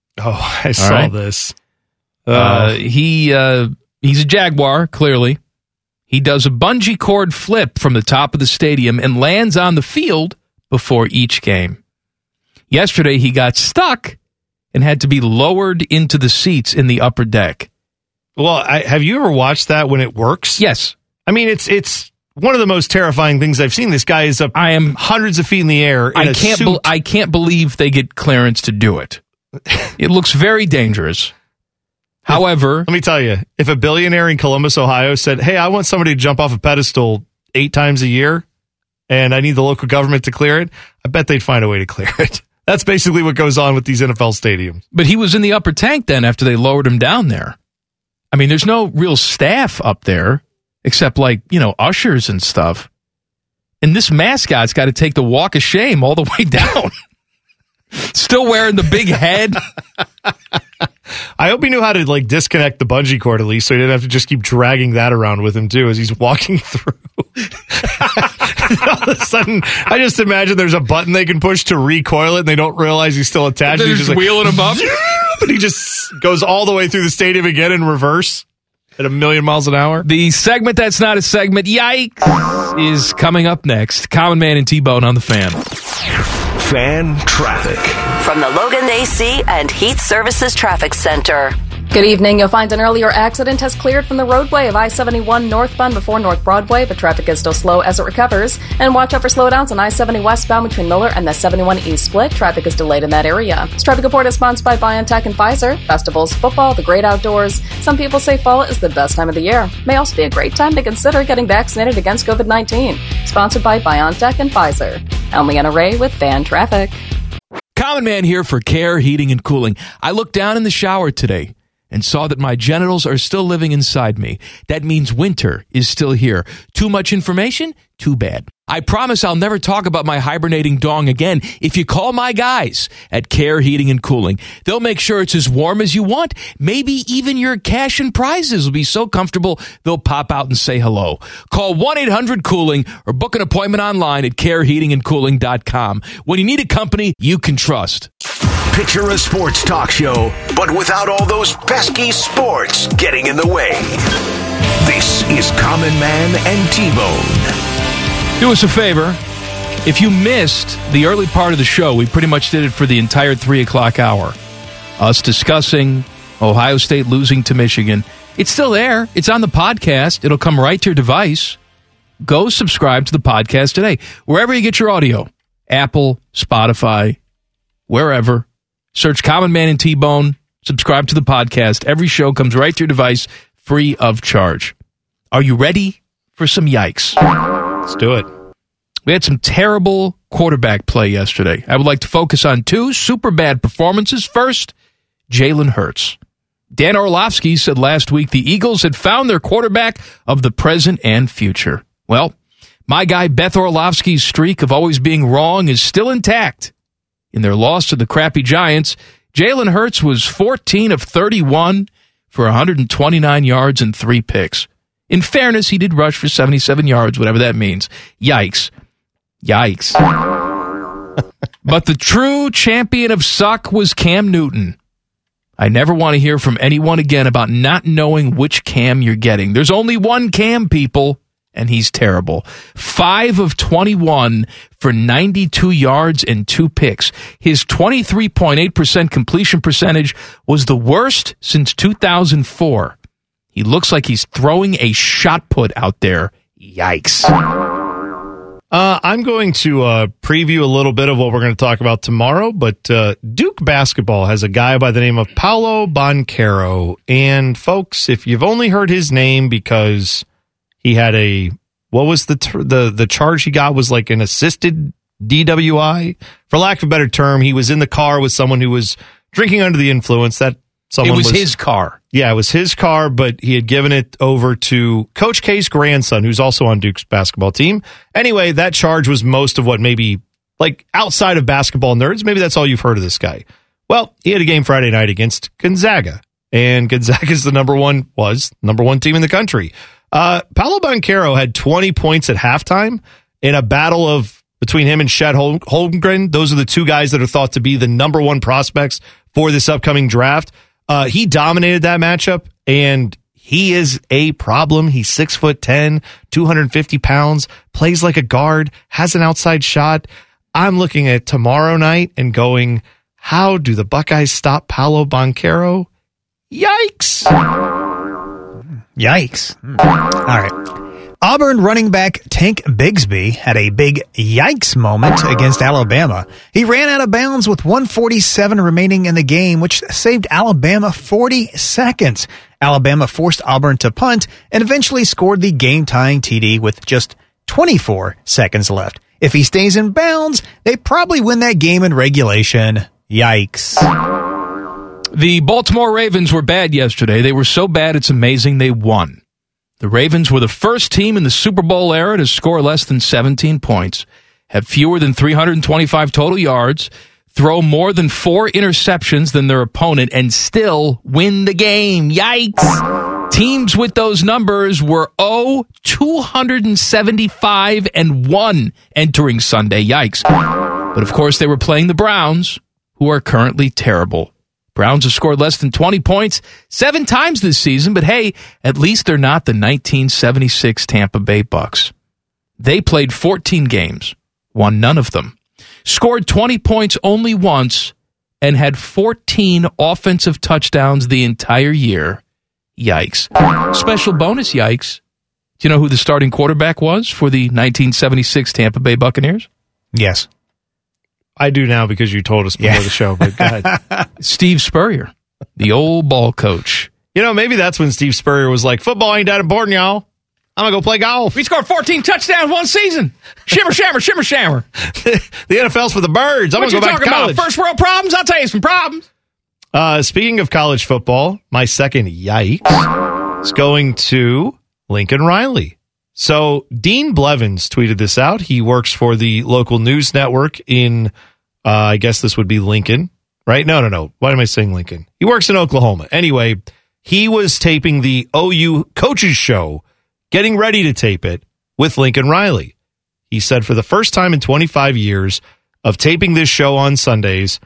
Oh, I saw right. this. Uh, uh, he uh, he's a Jaguar, clearly. He does a bungee cord flip from the top of the stadium and lands on the field before each game. Yesterday, he got stuck and had to be lowered into the seats in the upper deck. Well, I, have you ever watched that when it works? Yes. I mean, it's it's one of the most terrifying things I've seen. This guy is up I am, hundreds of feet in the air in I a can't suit. Be, I can't believe they get clearance to do it. It looks very dangerous. However, if, let me tell you, if a billionaire in Columbus, Ohio said, hey, I want somebody to jump off a pedestal eight times a year and I need the local government to clear it, I bet they'd find a way to clear it. That's basically what goes on with these N F L stadiums. But he was in the upper tank then after they lowered him down there. I mean, there's no real staff up there except like, you know, ushers and stuff. And this mascot's got to take the walk of shame all the way down. Still wearing the big head. I hope he knew how to like disconnect the bungee cord at least, so he didn't have to just keep dragging that around with him too as he's walking through. All of a sudden, I just imagine there's a button they can push to recoil it, and they don't realize he's still attached. They're he's just, just wheeling like, him up, and he just goes all the way through the stadium again in reverse at a million miles an hour. The segment that's not a segment, yikes, is coming up next. Common Man and T-Bone on the Fan. Fan traffic. From the Logan A C and Heat Services Traffic Center. Good evening. You'll find an earlier accident has cleared from the roadway of I seventy-one northbound before North Broadway, but traffic is still slow as it recovers. And watch out for slowdowns on I seventy westbound between Miller and the seventy-one East split. Traffic is delayed in that area. This traffic report is sponsored by BioNTech and Pfizer. Festivals, football, the great outdoors. Some people say fall is the best time of the year. May also be a great time to consider getting vaccinated against covid nineteen. Sponsored by BioNTech and Pfizer. I'm Leanna Ray with Fan Traffic. Common Man here for Care Heating and Cooling. I looked down in the shower today and saw that my genitals are still living inside me. That means winter is still here. Too much information? Too bad. I promise I'll never talk about my hibernating dong again if you call my guys at Care Heating and Cooling. They'll make sure it's as warm as you want. Maybe even your cash and prizes will be so comfortable they'll pop out and say hello. Call one eight hundred cooling or book an appointment online at care heating and cooling dot com. When you need a company you can trust. Picture a sports talk show, but without all those pesky sports getting in the way. This is Common Man and T-Bone. Do us a favor. If you missed the early part of the show, we pretty much did it for the entire three o'clock hour. Us discussing Ohio State losing to Michigan. It's still there. It's on the podcast. It'll come right to your device. Go subscribe to the podcast today. Wherever you get your audio. Apple, Spotify, wherever. Search Common Man and T-Bone. Subscribe to the podcast. Every show comes right to your device, free of charge. Are you ready for some yikes? Let's do it. We had some terrible quarterback play yesterday. I would like to focus on two super bad performances. First, Jalen Hurts. Dan Orlovsky said last week the Eagles had found their quarterback of the present and future. Well, my guy Beth Orlovsky's streak of always being wrong is still intact. In their loss to the crappy Giants, Jalen Hurts was fourteen of thirty-one for one hundred twenty-nine yards and three picks. In fairness, he did rush for seventy-seven yards, whatever that means. Yikes. Yikes. But the true champion of suck was Cam Newton. I never want to hear from anyone again about not knowing which Cam you're getting. There's only one Cam, people, and he's terrible. five of twenty-one for ninety-two yards and two picks. His twenty-three point eight percent completion percentage was the worst since two thousand four. He looks like he's throwing a shot put out there. Yikes. Uh, I'm going to uh, preview a little bit of what we're going to talk about tomorrow, but uh, Duke basketball has a guy by the name of Paolo Banchero. And folks, if you've only heard his name because he had a, what was the ter- the the charge he got was like an assisted D W I? For lack of a better term, he was in the car with someone who was drinking under the influence. That someone It was, was his car. Yeah, it was his car, but he had given it over to Coach K's grandson, who's also on Duke's basketball team. Anyway, that charge was most of what maybe, like, outside of basketball nerds, maybe that's all you've heard of this guy. Well, he had a game Friday night against Gonzaga, and Gonzaga's the number one, was number one team in the country. Uh, Paolo Banchero had twenty points at halftime in a battle of between him and Chet Hol- Holmgren. Those are the two guys that are thought to be the number one prospects for this upcoming draft. Uh, he dominated that matchup, and he is a problem. He's six foot ten, two hundred fifty pounds, plays like a guard, has an outside shot. I'm looking at tomorrow night and going, how do the Buckeyes stop Paolo Banchero? Yikes. Yikes. All right. Auburn running back Tank Bigsby had a big yikes moment against Alabama. He ran out of bounds with one forty-seven remaining in the game, which saved Alabama forty seconds. Alabama forced Auburn to punt and eventually scored the game-tying T D with just twenty-four seconds left. If he stays in bounds, they probably win that game in regulation. Yikes. The Baltimore Ravens were bad yesterday. They were so bad it's amazing they won. The Ravens were the first team in the Super Bowl era to score less than seventeen points, have fewer than three hundred twenty-five total yards, throw more than four interceptions than their opponent, and still win the game. Yikes! Teams with those numbers were oh, two seventy-five and one entering Sunday. Yikes. But of course, they were playing the Browns, who are currently terrible. Browns have scored less than twenty points seven times this season, but hey, at least they're not the nineteen seventy-six Tampa Bay Bucks. They played fourteen games, won none of them, scored twenty points only once, and had fourteen offensive touchdowns the entire year. Yikes. Special bonus yikes. Do you know who the starting quarterback was for the nineteen seventy-six Tampa Bay Buccaneers? Yes. I do now because you told us before yeah. the show, but go ahead. Steve Spurrier, the old ball coach. You know, maybe that's when Steve Spurrier was like, football ain't that important, y'all. I'm going to go play golf. We scored fourteen touchdowns one season. Shimmer, shammer, shimmer, shammer. The N F L's for the birds. I'm going to go back to college. About? First world problems? I'll tell you some problems. Uh, speaking of college football, my second yikes is going to Lincoln Riley. So Dean Blevins tweeted this out. He works for the local news network in, uh, I guess this would be Lincoln, right? No, no, no. Why am I saying Lincoln? He works in Oklahoma. Anyway, he was taping the O U coaches show, getting ready to tape it with Lincoln Riley. He said, for the first time in twenty-five years of taping this show on Sundays,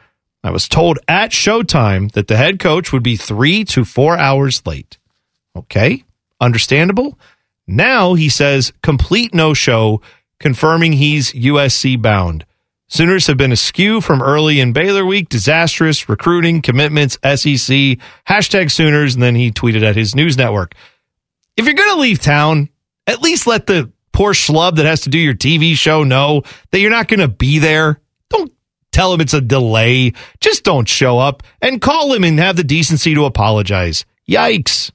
I was told at showtime that the head coach would be three to four hours late. Okay, understandable. Now he says complete no-show, confirming he's U S C bound. Sooners have been askew from early in Baylor week, disastrous recruiting, commitments, S E C, hashtag Sooners, and then he tweeted at his news network. If you're going to leave town, at least let the poor schlub that has to do your T V show know that you're not going to be there. Don't tell him it's a delay. Just don't show up and call him and have the decency to apologize. Yikes.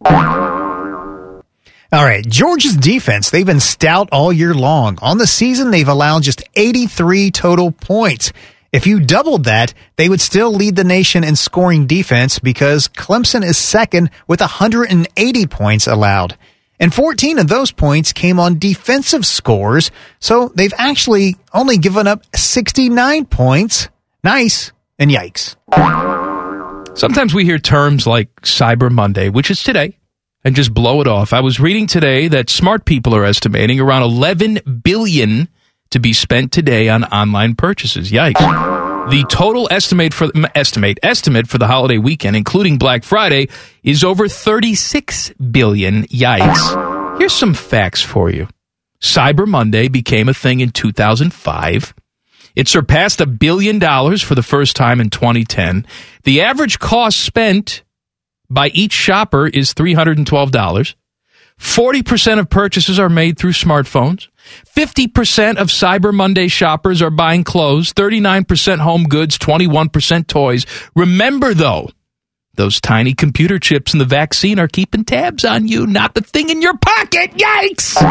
All right, Georgia's defense, they've been stout all year long. On the season, they've allowed just eighty-three total points. If you doubled that, they would still lead the nation in scoring defense because Clemson is second with one hundred eighty points allowed. And fourteen of those points came on defensive scores, so they've actually only given up sixty-nine points. Nice and yikes. Sometimes we hear terms like Cyber Monday, which is today, and just blow it off. I was reading today that smart people are estimating around eleven billion dollars to be spent today on online purchases. Yikes. The total estimate for estimate estimate for the holiday weekend, including Black Friday, is over thirty-six billion dollars. Yikes. Here's some facts for you. Cyber Monday became a thing in two thousand five. It surpassed a billion dollars for the first time in twenty ten. The average cost spent by each shopper is three hundred twelve dollars. forty percent of purchases are made through smartphones. fifty percent of Cyber Monday shoppers are buying clothes, thirty-nine percent home goods, twenty-one percent toys. Remember, though, those tiny computer chips in the vaccine are keeping tabs on you, not the thing in your pocket. Yikes!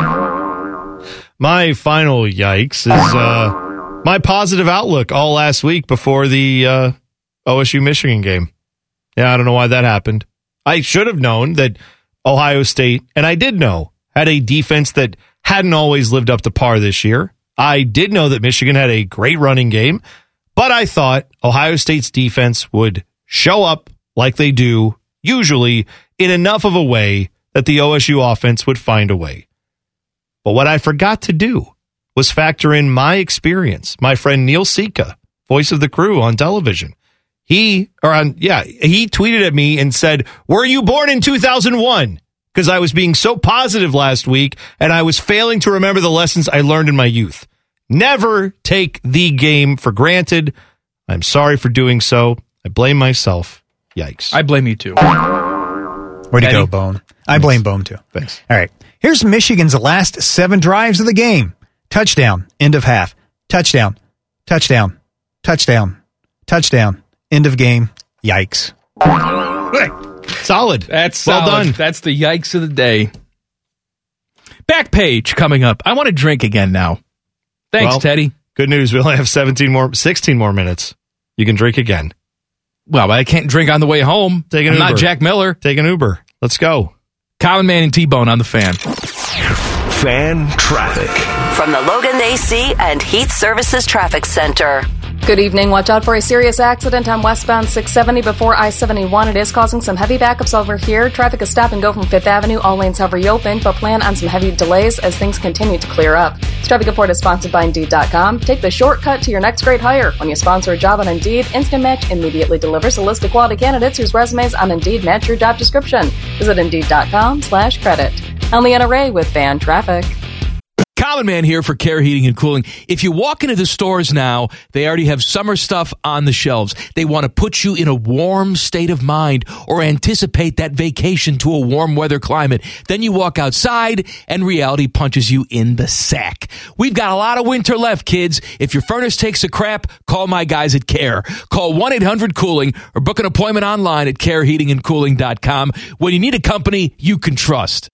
My final yikes is uh, my positive outlook all last week before the uh, O S U-Michigan game. Yeah, I don't know why that happened. I should have known that Ohio State, and I did know, had a defense that hadn't always lived up to par this year. I did know that Michigan had a great running game, but I thought Ohio State's defense would show up like they do usually in enough of a way that the O S U offense would find a way. But what I forgot to do was factor in my experience. My friend Neil Sika, voice of the crew on television, He, or on, yeah, he tweeted at me and said, "Were you born in two thousand one? Because I was being so positive last week and I was failing to remember the lessons I learned in my youth. Never take the game for granted. I'm sorry for doing so. I blame myself. Yikes." I blame you too. Way to Eddie? go, Bone. I blame Bone too. Thanks. All right. Here's Michigan's last seven drives of the game. Touchdown, end of half. Touchdown, touchdown, touchdown, touchdown. End of game. Yikes. Solid. That's well solid. done. That's the yikes of the day. Back page coming up. I want to drink again now. Thanks, Well, Teddy. Good news. We only have seventeen more, sixteen more minutes. You can drink again. Well, I can't drink on the way home. Take an I'm Uber. not Jack Miller. Take an Uber. Let's go. Common Man and T-Bone on the Fan. Fan traffic. From the Logan A C and Heat Services Traffic Center. Good evening. Watch out for a serious accident on westbound six seventy before I seventy-one. It is causing some heavy backups over here. Traffic is stop and go from Fifth Avenue. All lanes have reopened, but plan on some heavy delays as things continue to clear up. This traffic report is sponsored by Indeed dot com. Take the shortcut to your next great hire. When you sponsor a job on Indeed, Instant Match immediately delivers a list of quality candidates whose resumes on Indeed match your job description. Visit Indeed dot com slash credit. I'm Leanna Ray with Fan Traffic. Common Man here for Care Heating and Cooling. If you walk into the stores now, they already have summer stuff on the shelves. They want to put you in a warm state of mind or anticipate that vacation to a warm weather climate. Then you walk outside and reality punches you in the sack. We've got a lot of winter left, kids. If your furnace takes a crap, call my guys at Care. Call one eight hundred cooling or book an appointment online at care heating and cooling dot com when you need a company you can trust.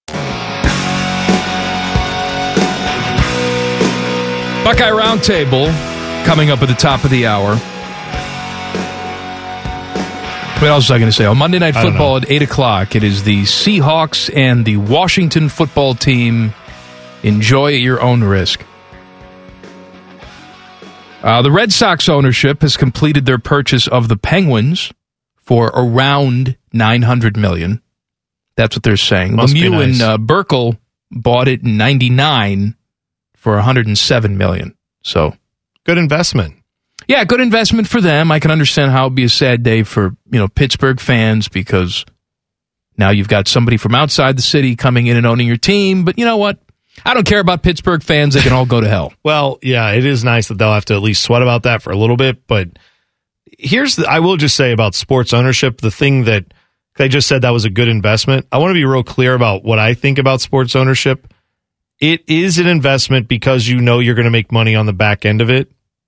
Buckeye Roundtable coming up at the top of the hour. What else was I going to say? On Monday Night Football at eight o'clock, it is the Seahawks and the Washington football team. Enjoy at your own risk. Uh, the Red Sox ownership has completed their purchase of the Penguins for around nine hundred million dollars. That's what they're saying. Must be Lemieux nice. and uh, Burkle bought it in ninety-nine for one hundred seven million dollars. So Good investment. Yeah, good investment for them. I can understand how it'd be a sad day for, you know, Pittsburgh fans because now you've got somebody from outside the city coming in and owning your team. But you know what? I don't care about Pittsburgh fans. They can all go to hell. Well, yeah, it is nice that they'll have to at least sweat about that for a little bit. But here's the, I will just say about sports ownership, the thing that I just said that was a good investment. I want to be real clear about what I think about sports ownership. It is an investment because you know you're going to make money on the back end of it,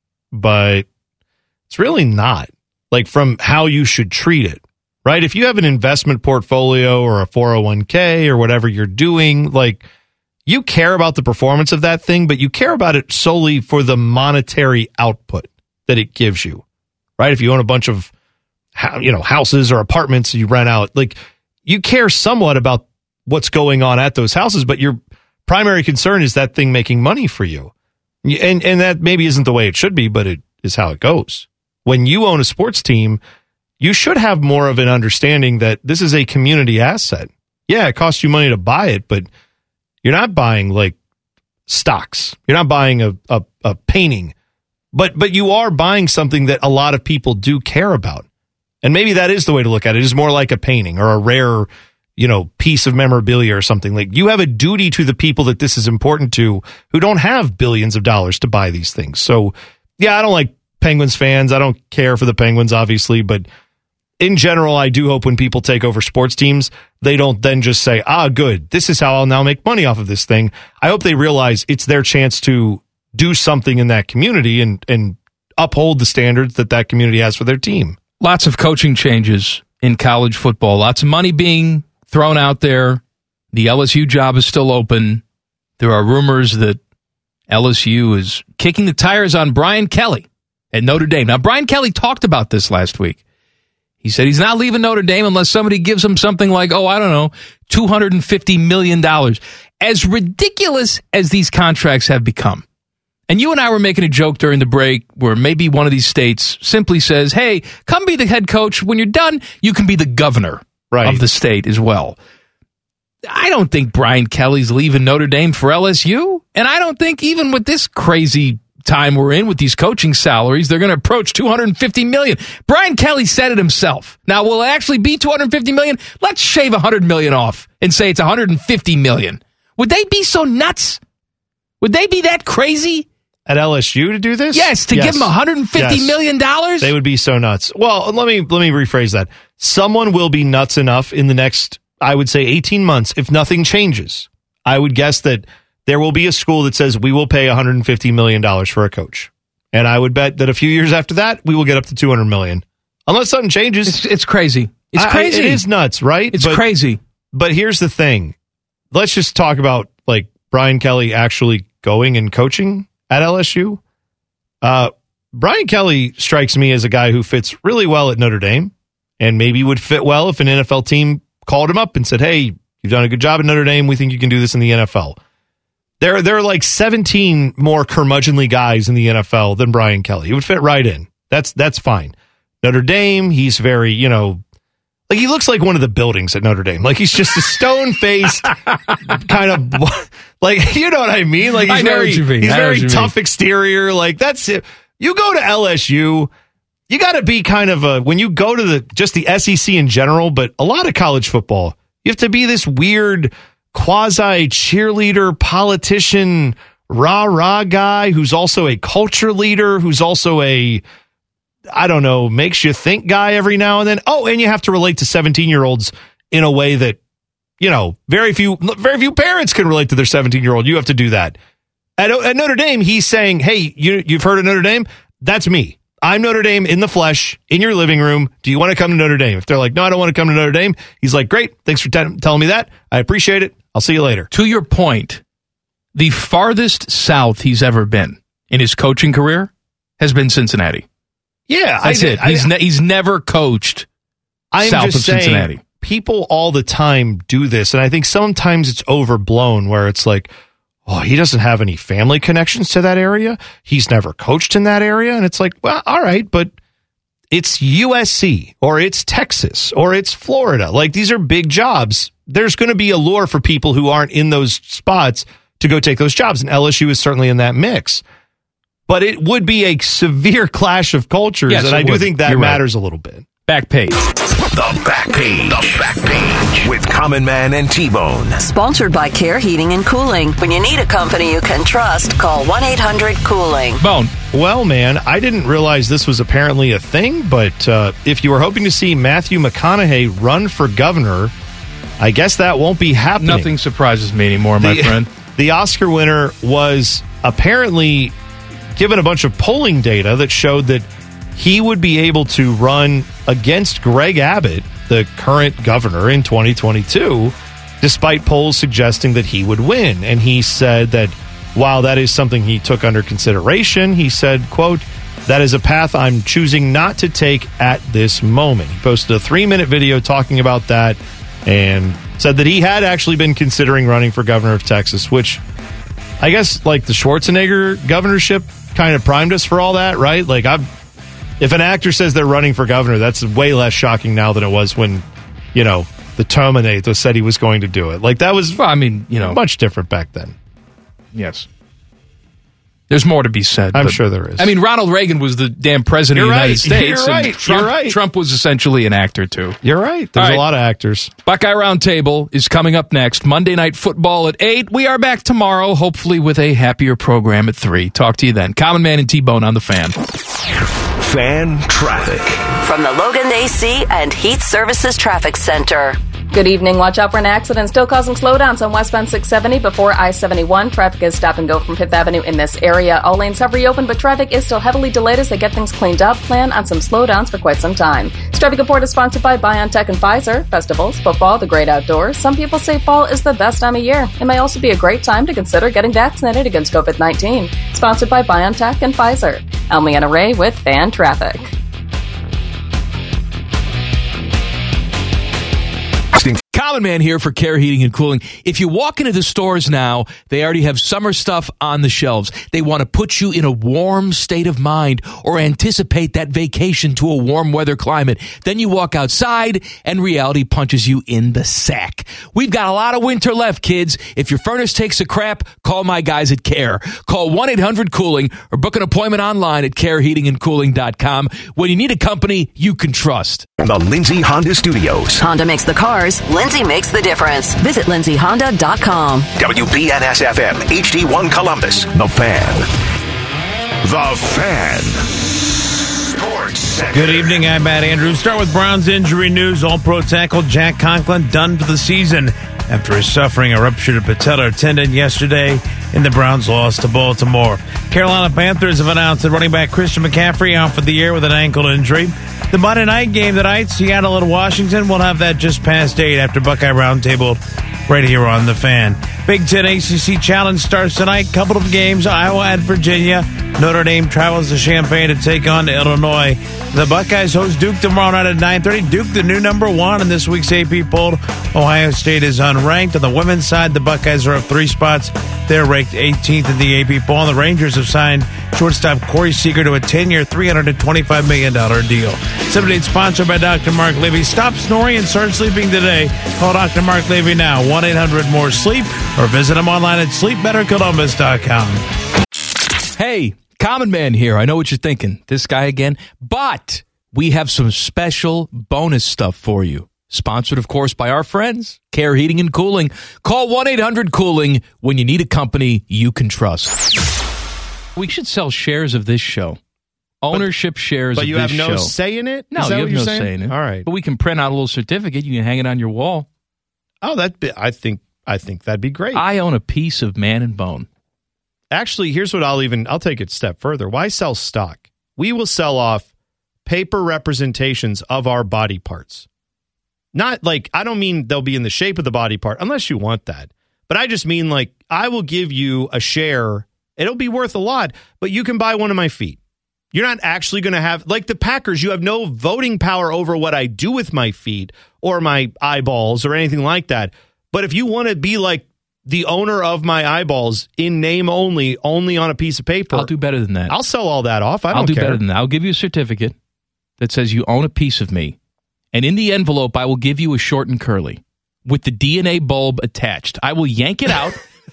but it's really not. Like from how you should treat it, right? If you have an investment portfolio or a four oh one k or whatever you're doing, like you care about the performance of that thing, but you care about it solely for the monetary output that it gives you, right? If you own a bunch of, you know, houses or apartments you rent out, like you care somewhat about what's going on at those houses, but your primary concern is that thing making money for you. And and that maybe isn't the way it should be, but it is how it goes. When you own a sports team, you should have more of an understanding that this is a community asset. Yeah, it costs you money to buy it, but you're not buying like stocks. You're not buying a, a, a painting, but but you are buying something that a lot of people do care about. And maybe that is the way to look at it. It is more like a painting or a rare, you know, piece of memorabilia or something. Like you have a duty to the people that this is important to who don't have billions of dollars to buy these things. So yeah, I don't like Penguins fans. I don't care for the Penguins, obviously, but in general, I do hope when people take over sports teams, they don't then just say, ah, good, this is how I'll now make money off of this thing. I hope they realize it's their chance to do something in that community and, and uphold the standards that that community has for their team. Lots of coaching changes in college football. Lots of money being thrown out there. The L S U job is still open. There are rumors that L S U is kicking the tires on Brian Kelly at Notre Dame. Now, Brian Kelly talked about this last week. He said he's not leaving Notre Dame unless somebody gives him something like, oh, I don't know, two hundred fifty million dollars. As ridiculous as these contracts have become. And you and I were making a joke during the break where maybe one of these states simply says, hey, come be the head coach. When you're done, you can be the governor right. of the state as well. I don't think Brian Kelly's leaving Notre Dame for L S U. And I don't think even with this crazy time we're in with these coaching salaries, they're going to approach two hundred fifty million dollars. Brian Kelly said it himself. Now, will it actually be two hundred fifty million dollars? Let's shave one hundred million dollars off and say it's one hundred fifty million dollars. Would they be so nuts? Would they be that crazy? At L S U to do this? Yes, to yes. give them one hundred fifty yes. million dollars? They would be so nuts. Well, let me let me rephrase that. Someone will be nuts enough in the next, I would say, eighteen months, if nothing changes. I would guess that there will be a school that says we will pay one hundred fifty million dollars for a coach. And I would bet that a few years after that, we will get up to two hundred million dollars. Unless something changes. It's, it's crazy. It's crazy. I, it is nuts, right? It's but, crazy. But here's the thing. Let's just talk about like Brian Kelly actually going and coaching at L S U. Uh, Brian Kelly strikes me as a guy who fits really well at Notre Dame and maybe would fit well if an N F L team called him up and said, hey, you've done a good job at Notre Dame. We think you can do this in the N F L. There, there are like seventeen more curmudgeonly guys in the N F L than Brian Kelly. He would fit right in. That's that's fine. Notre Dame, he's very, you know, like he looks like one of the buildings at Notre Dame. Like he's just a stone-faced kind of, like, you know what I mean? Like he's I know very, what you mean. he's I know very what you tough mean. exterior. Like that's it. You go to L S U, you got to be kind of a, when you go to the, just the S E C in general, but a lot of college football, you have to be this weird quasi cheerleader, politician, rah-rah guy who's also a culture leader, who's also a, I don't know, makes you think guy every now and then. Oh, and you have to relate to seventeen-year-olds in a way that, you know, very few very few parents can relate to their seventeen-year-old. You have to do that. At, at Notre Dame, he's saying, hey, you, you've heard of Notre Dame? That's me. I'm Notre Dame in the flesh, in your living room. Do you want to come to Notre Dame? If they're like, no, I don't want to come to Notre Dame, he's like, great, thanks for t- telling me that. I appreciate it. I'll see you later. To your point, the farthest south he's ever been in his coaching career has been Cincinnati. Yeah, that's I, it. I, he's ne- he's never coached I'm south just of saying, Cincinnati. People all the time do this, and I think sometimes it's overblown where it's like, oh, he doesn't have any family connections to that area. He's never coached in that area. And it's like, well, all right, but it's U S C or it's Texas or it's Florida. Like these are big jobs. There's going to be a lure for people who aren't in those spots to go take those jobs. And L S U is certainly in that mix. but it would be a severe clash of cultures, Yes, and it I do would. think that You're right. matters a little bit. Back page. The Back Page. The Back Page. With Common Man and T-Bone. Sponsored by Care Heating and Cooling. When you need a company you can trust, call one eight hundred cooling. Bone. Well, man, I didn't realize this was apparently a thing, but uh, if you were hoping to see Matthew McConaughey run for governor, I guess that won't be happening. Nothing surprises me anymore, my the, friend. The Oscar winner was apparently given a bunch of polling data that showed that he would be able to run against Greg Abbott, the current governor, in twenty twenty-two, despite polls suggesting that he would win. And he said that while that is something he took under consideration, he said, quote, "That is a path I'm choosing not to take at this moment." He posted a three-minute video talking about that and said that he had actually been considering running for governor of Texas, which I guess, like, the Schwarzenegger governorship kind of primed us for all that, right? Like, I've, if an actor says they're running for governor, that's way less shocking now than it was when, you know, the Terminator said he was going to do it. Like, that was, well, I mean, you know, much different back then. Yes. There's more to be said. I'm but, sure there is. I mean, Ronald Reagan was the damn president You're of the right. United States. You're right. And Trump, You're right. Trump was essentially an actor, too. You're right. There's All right. a lot of actors. Buckeye Roundtable is coming up next. Monday Night Football at eight. We are back tomorrow, hopefully with a happier program at three. Talk to you then. Common Man and T-Bone on the Fan. Fan traffic. From the Logan A C and Heat Services Traffic Center. Good evening. Watch out for an accident still causing slowdowns on westbound six seventy before I seventy-one. Traffic is stop and go from Fifth Avenue in this area. All lanes have reopened, but traffic is still heavily delayed as they get things cleaned up. Plan on some slowdowns for quite some time. This traffic report is sponsored by BioNTech and Pfizer. Festivals, football, the great outdoors. Some people say fall is the best time of year. It may also be a great time to consider getting vaccinated against covid nineteen. Sponsored by BioNTech and Pfizer. I'm Leanna Ray with Fan Traffic. Common Man here for Care Heating and Cooling. If you walk into the stores now, they already have summer stuff on the shelves. They want to put you in a warm state of mind or anticipate that vacation to a warm weather climate. Then you walk outside and reality punches you in the sack. We've got a lot of winter left, kids. If your furnace takes a crap, call my guys at Care. Call one eight hundred cooling or book an appointment online at care heating and cooling dot com when you need a company you can trust. The Lindsay Honda Studios. Honda makes the cars. Lindsay makes the difference. Visit lindsay honda dot com. W B N S F M, H D one Columbus. The Fan. The Fan. Sports Center. Good evening, I'm Matt Andrews. Start with Browns injury news. All-Pro tackle Jack Conklin done for the season after suffering a ruptured patellar tendon yesterday in the Browns' loss to Baltimore. Carolina Panthers have announced that running back Christian McCaffrey out for the year with an ankle injury. The Monday night game tonight, Seattle at Washington. We'll have that just past eight after Buckeye Roundtable right here on The Fan. Big Ten A C C Challenge starts tonight. Couple of games, Iowa at Virginia. Notre Dame travels to Champaign to take on Illinois. The Buckeyes host Duke tomorrow night at nine thirty. Duke, the new number one in this week's A P poll. Ohio State is unranked. On the women's side, the Buckeyes are up three spots. They're ranked eighteenth in the A P poll. And the Rangers have signed shortstop Corey Seager to a ten-year, three hundred twenty-five million dollars deal. seven eight sponsored by Doctor Mark Levy. Stop snoring and start sleeping today. Call Doctor Mark Levy now, one eight hundred more sleep, or visit him online at sleep better columbus dot com. Hey, Common Man here. I know what you're thinking. This guy again. But we have some special bonus stuff for you. Sponsored, of course, by our friends, Care Heating and Cooling. Call one eight hundred cooling when you need a company you can trust. We should sell shares of this show. Ownership but, shares but of you this have no show. say in it? No, Is that you what have you're no saying? say in it. All right. But we can print out a little certificate. You can hang it on your wall. Oh, that be, I think I think that'd be great. I own a piece of Man and Bone. Actually, here's what I'll even I'll take it a step further. Why sell stock? We will sell off paper representations of our body parts. Not like, I don't mean they'll be in the shape of the body part, unless you want that. But I just mean, like, I will give you a share. It'll be worth a lot, but you can buy one of my feet. You're not actually going to have, like the Packers, you have no voting power over what I do with my feet or my eyeballs or anything like that. But if you want to be like the owner of my eyeballs in name only, only on a piece of paper, I'll do better than that. I'll sell all that off. I don't I'll do care. better than that. I'll give you a certificate that says you own a piece of me. And in the envelope, I will give you a short and curly with the D N A bulb attached. I will yank it out.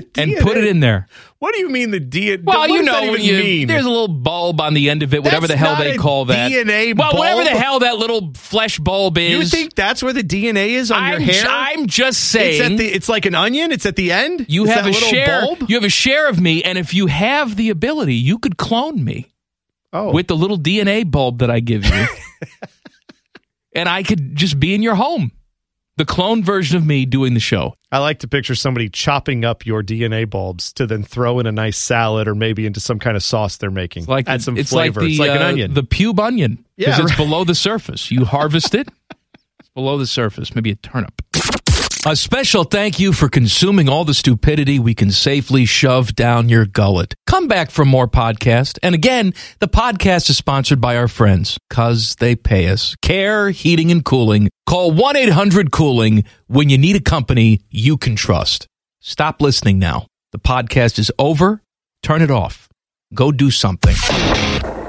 and put it in there. What do you mean the D N A? Well, what you does that know, even when you, mean? there's a little bulb on the end of it, whatever That's the hell not they a call that. D N A well, whatever the bulb. hell that little flesh bulb is. You think that's where the D N A is on I'm, your hair? I'm just saying. It's, at the, it's like an onion. It's at the end. You It's have that a little share. bulb? You have a share of me, and if you have the ability, you could clone me. Oh. With the little D N A bulb that I give you, and I could just be in your home. The clone version of me doing the show. I like to picture somebody chopping up your D N A bulbs to then throw in a nice salad or maybe into some kind of sauce they're making. It's like Add some it's flavor. Like the, it's like an uh, onion. The pube onion. Because Yeah, it's right. below the surface. You harvest it. It's below the surface. Maybe a turnip. A special thank you for consuming all the stupidity we can safely shove down your gullet. Come back for more podcast. And again, the podcast is sponsored by our friends, cause they pay us. Care Heating and Cooling. Call one eight hundred cooling when you need a company you can trust. Stop listening now. The podcast is over. Turn it off. Go do something.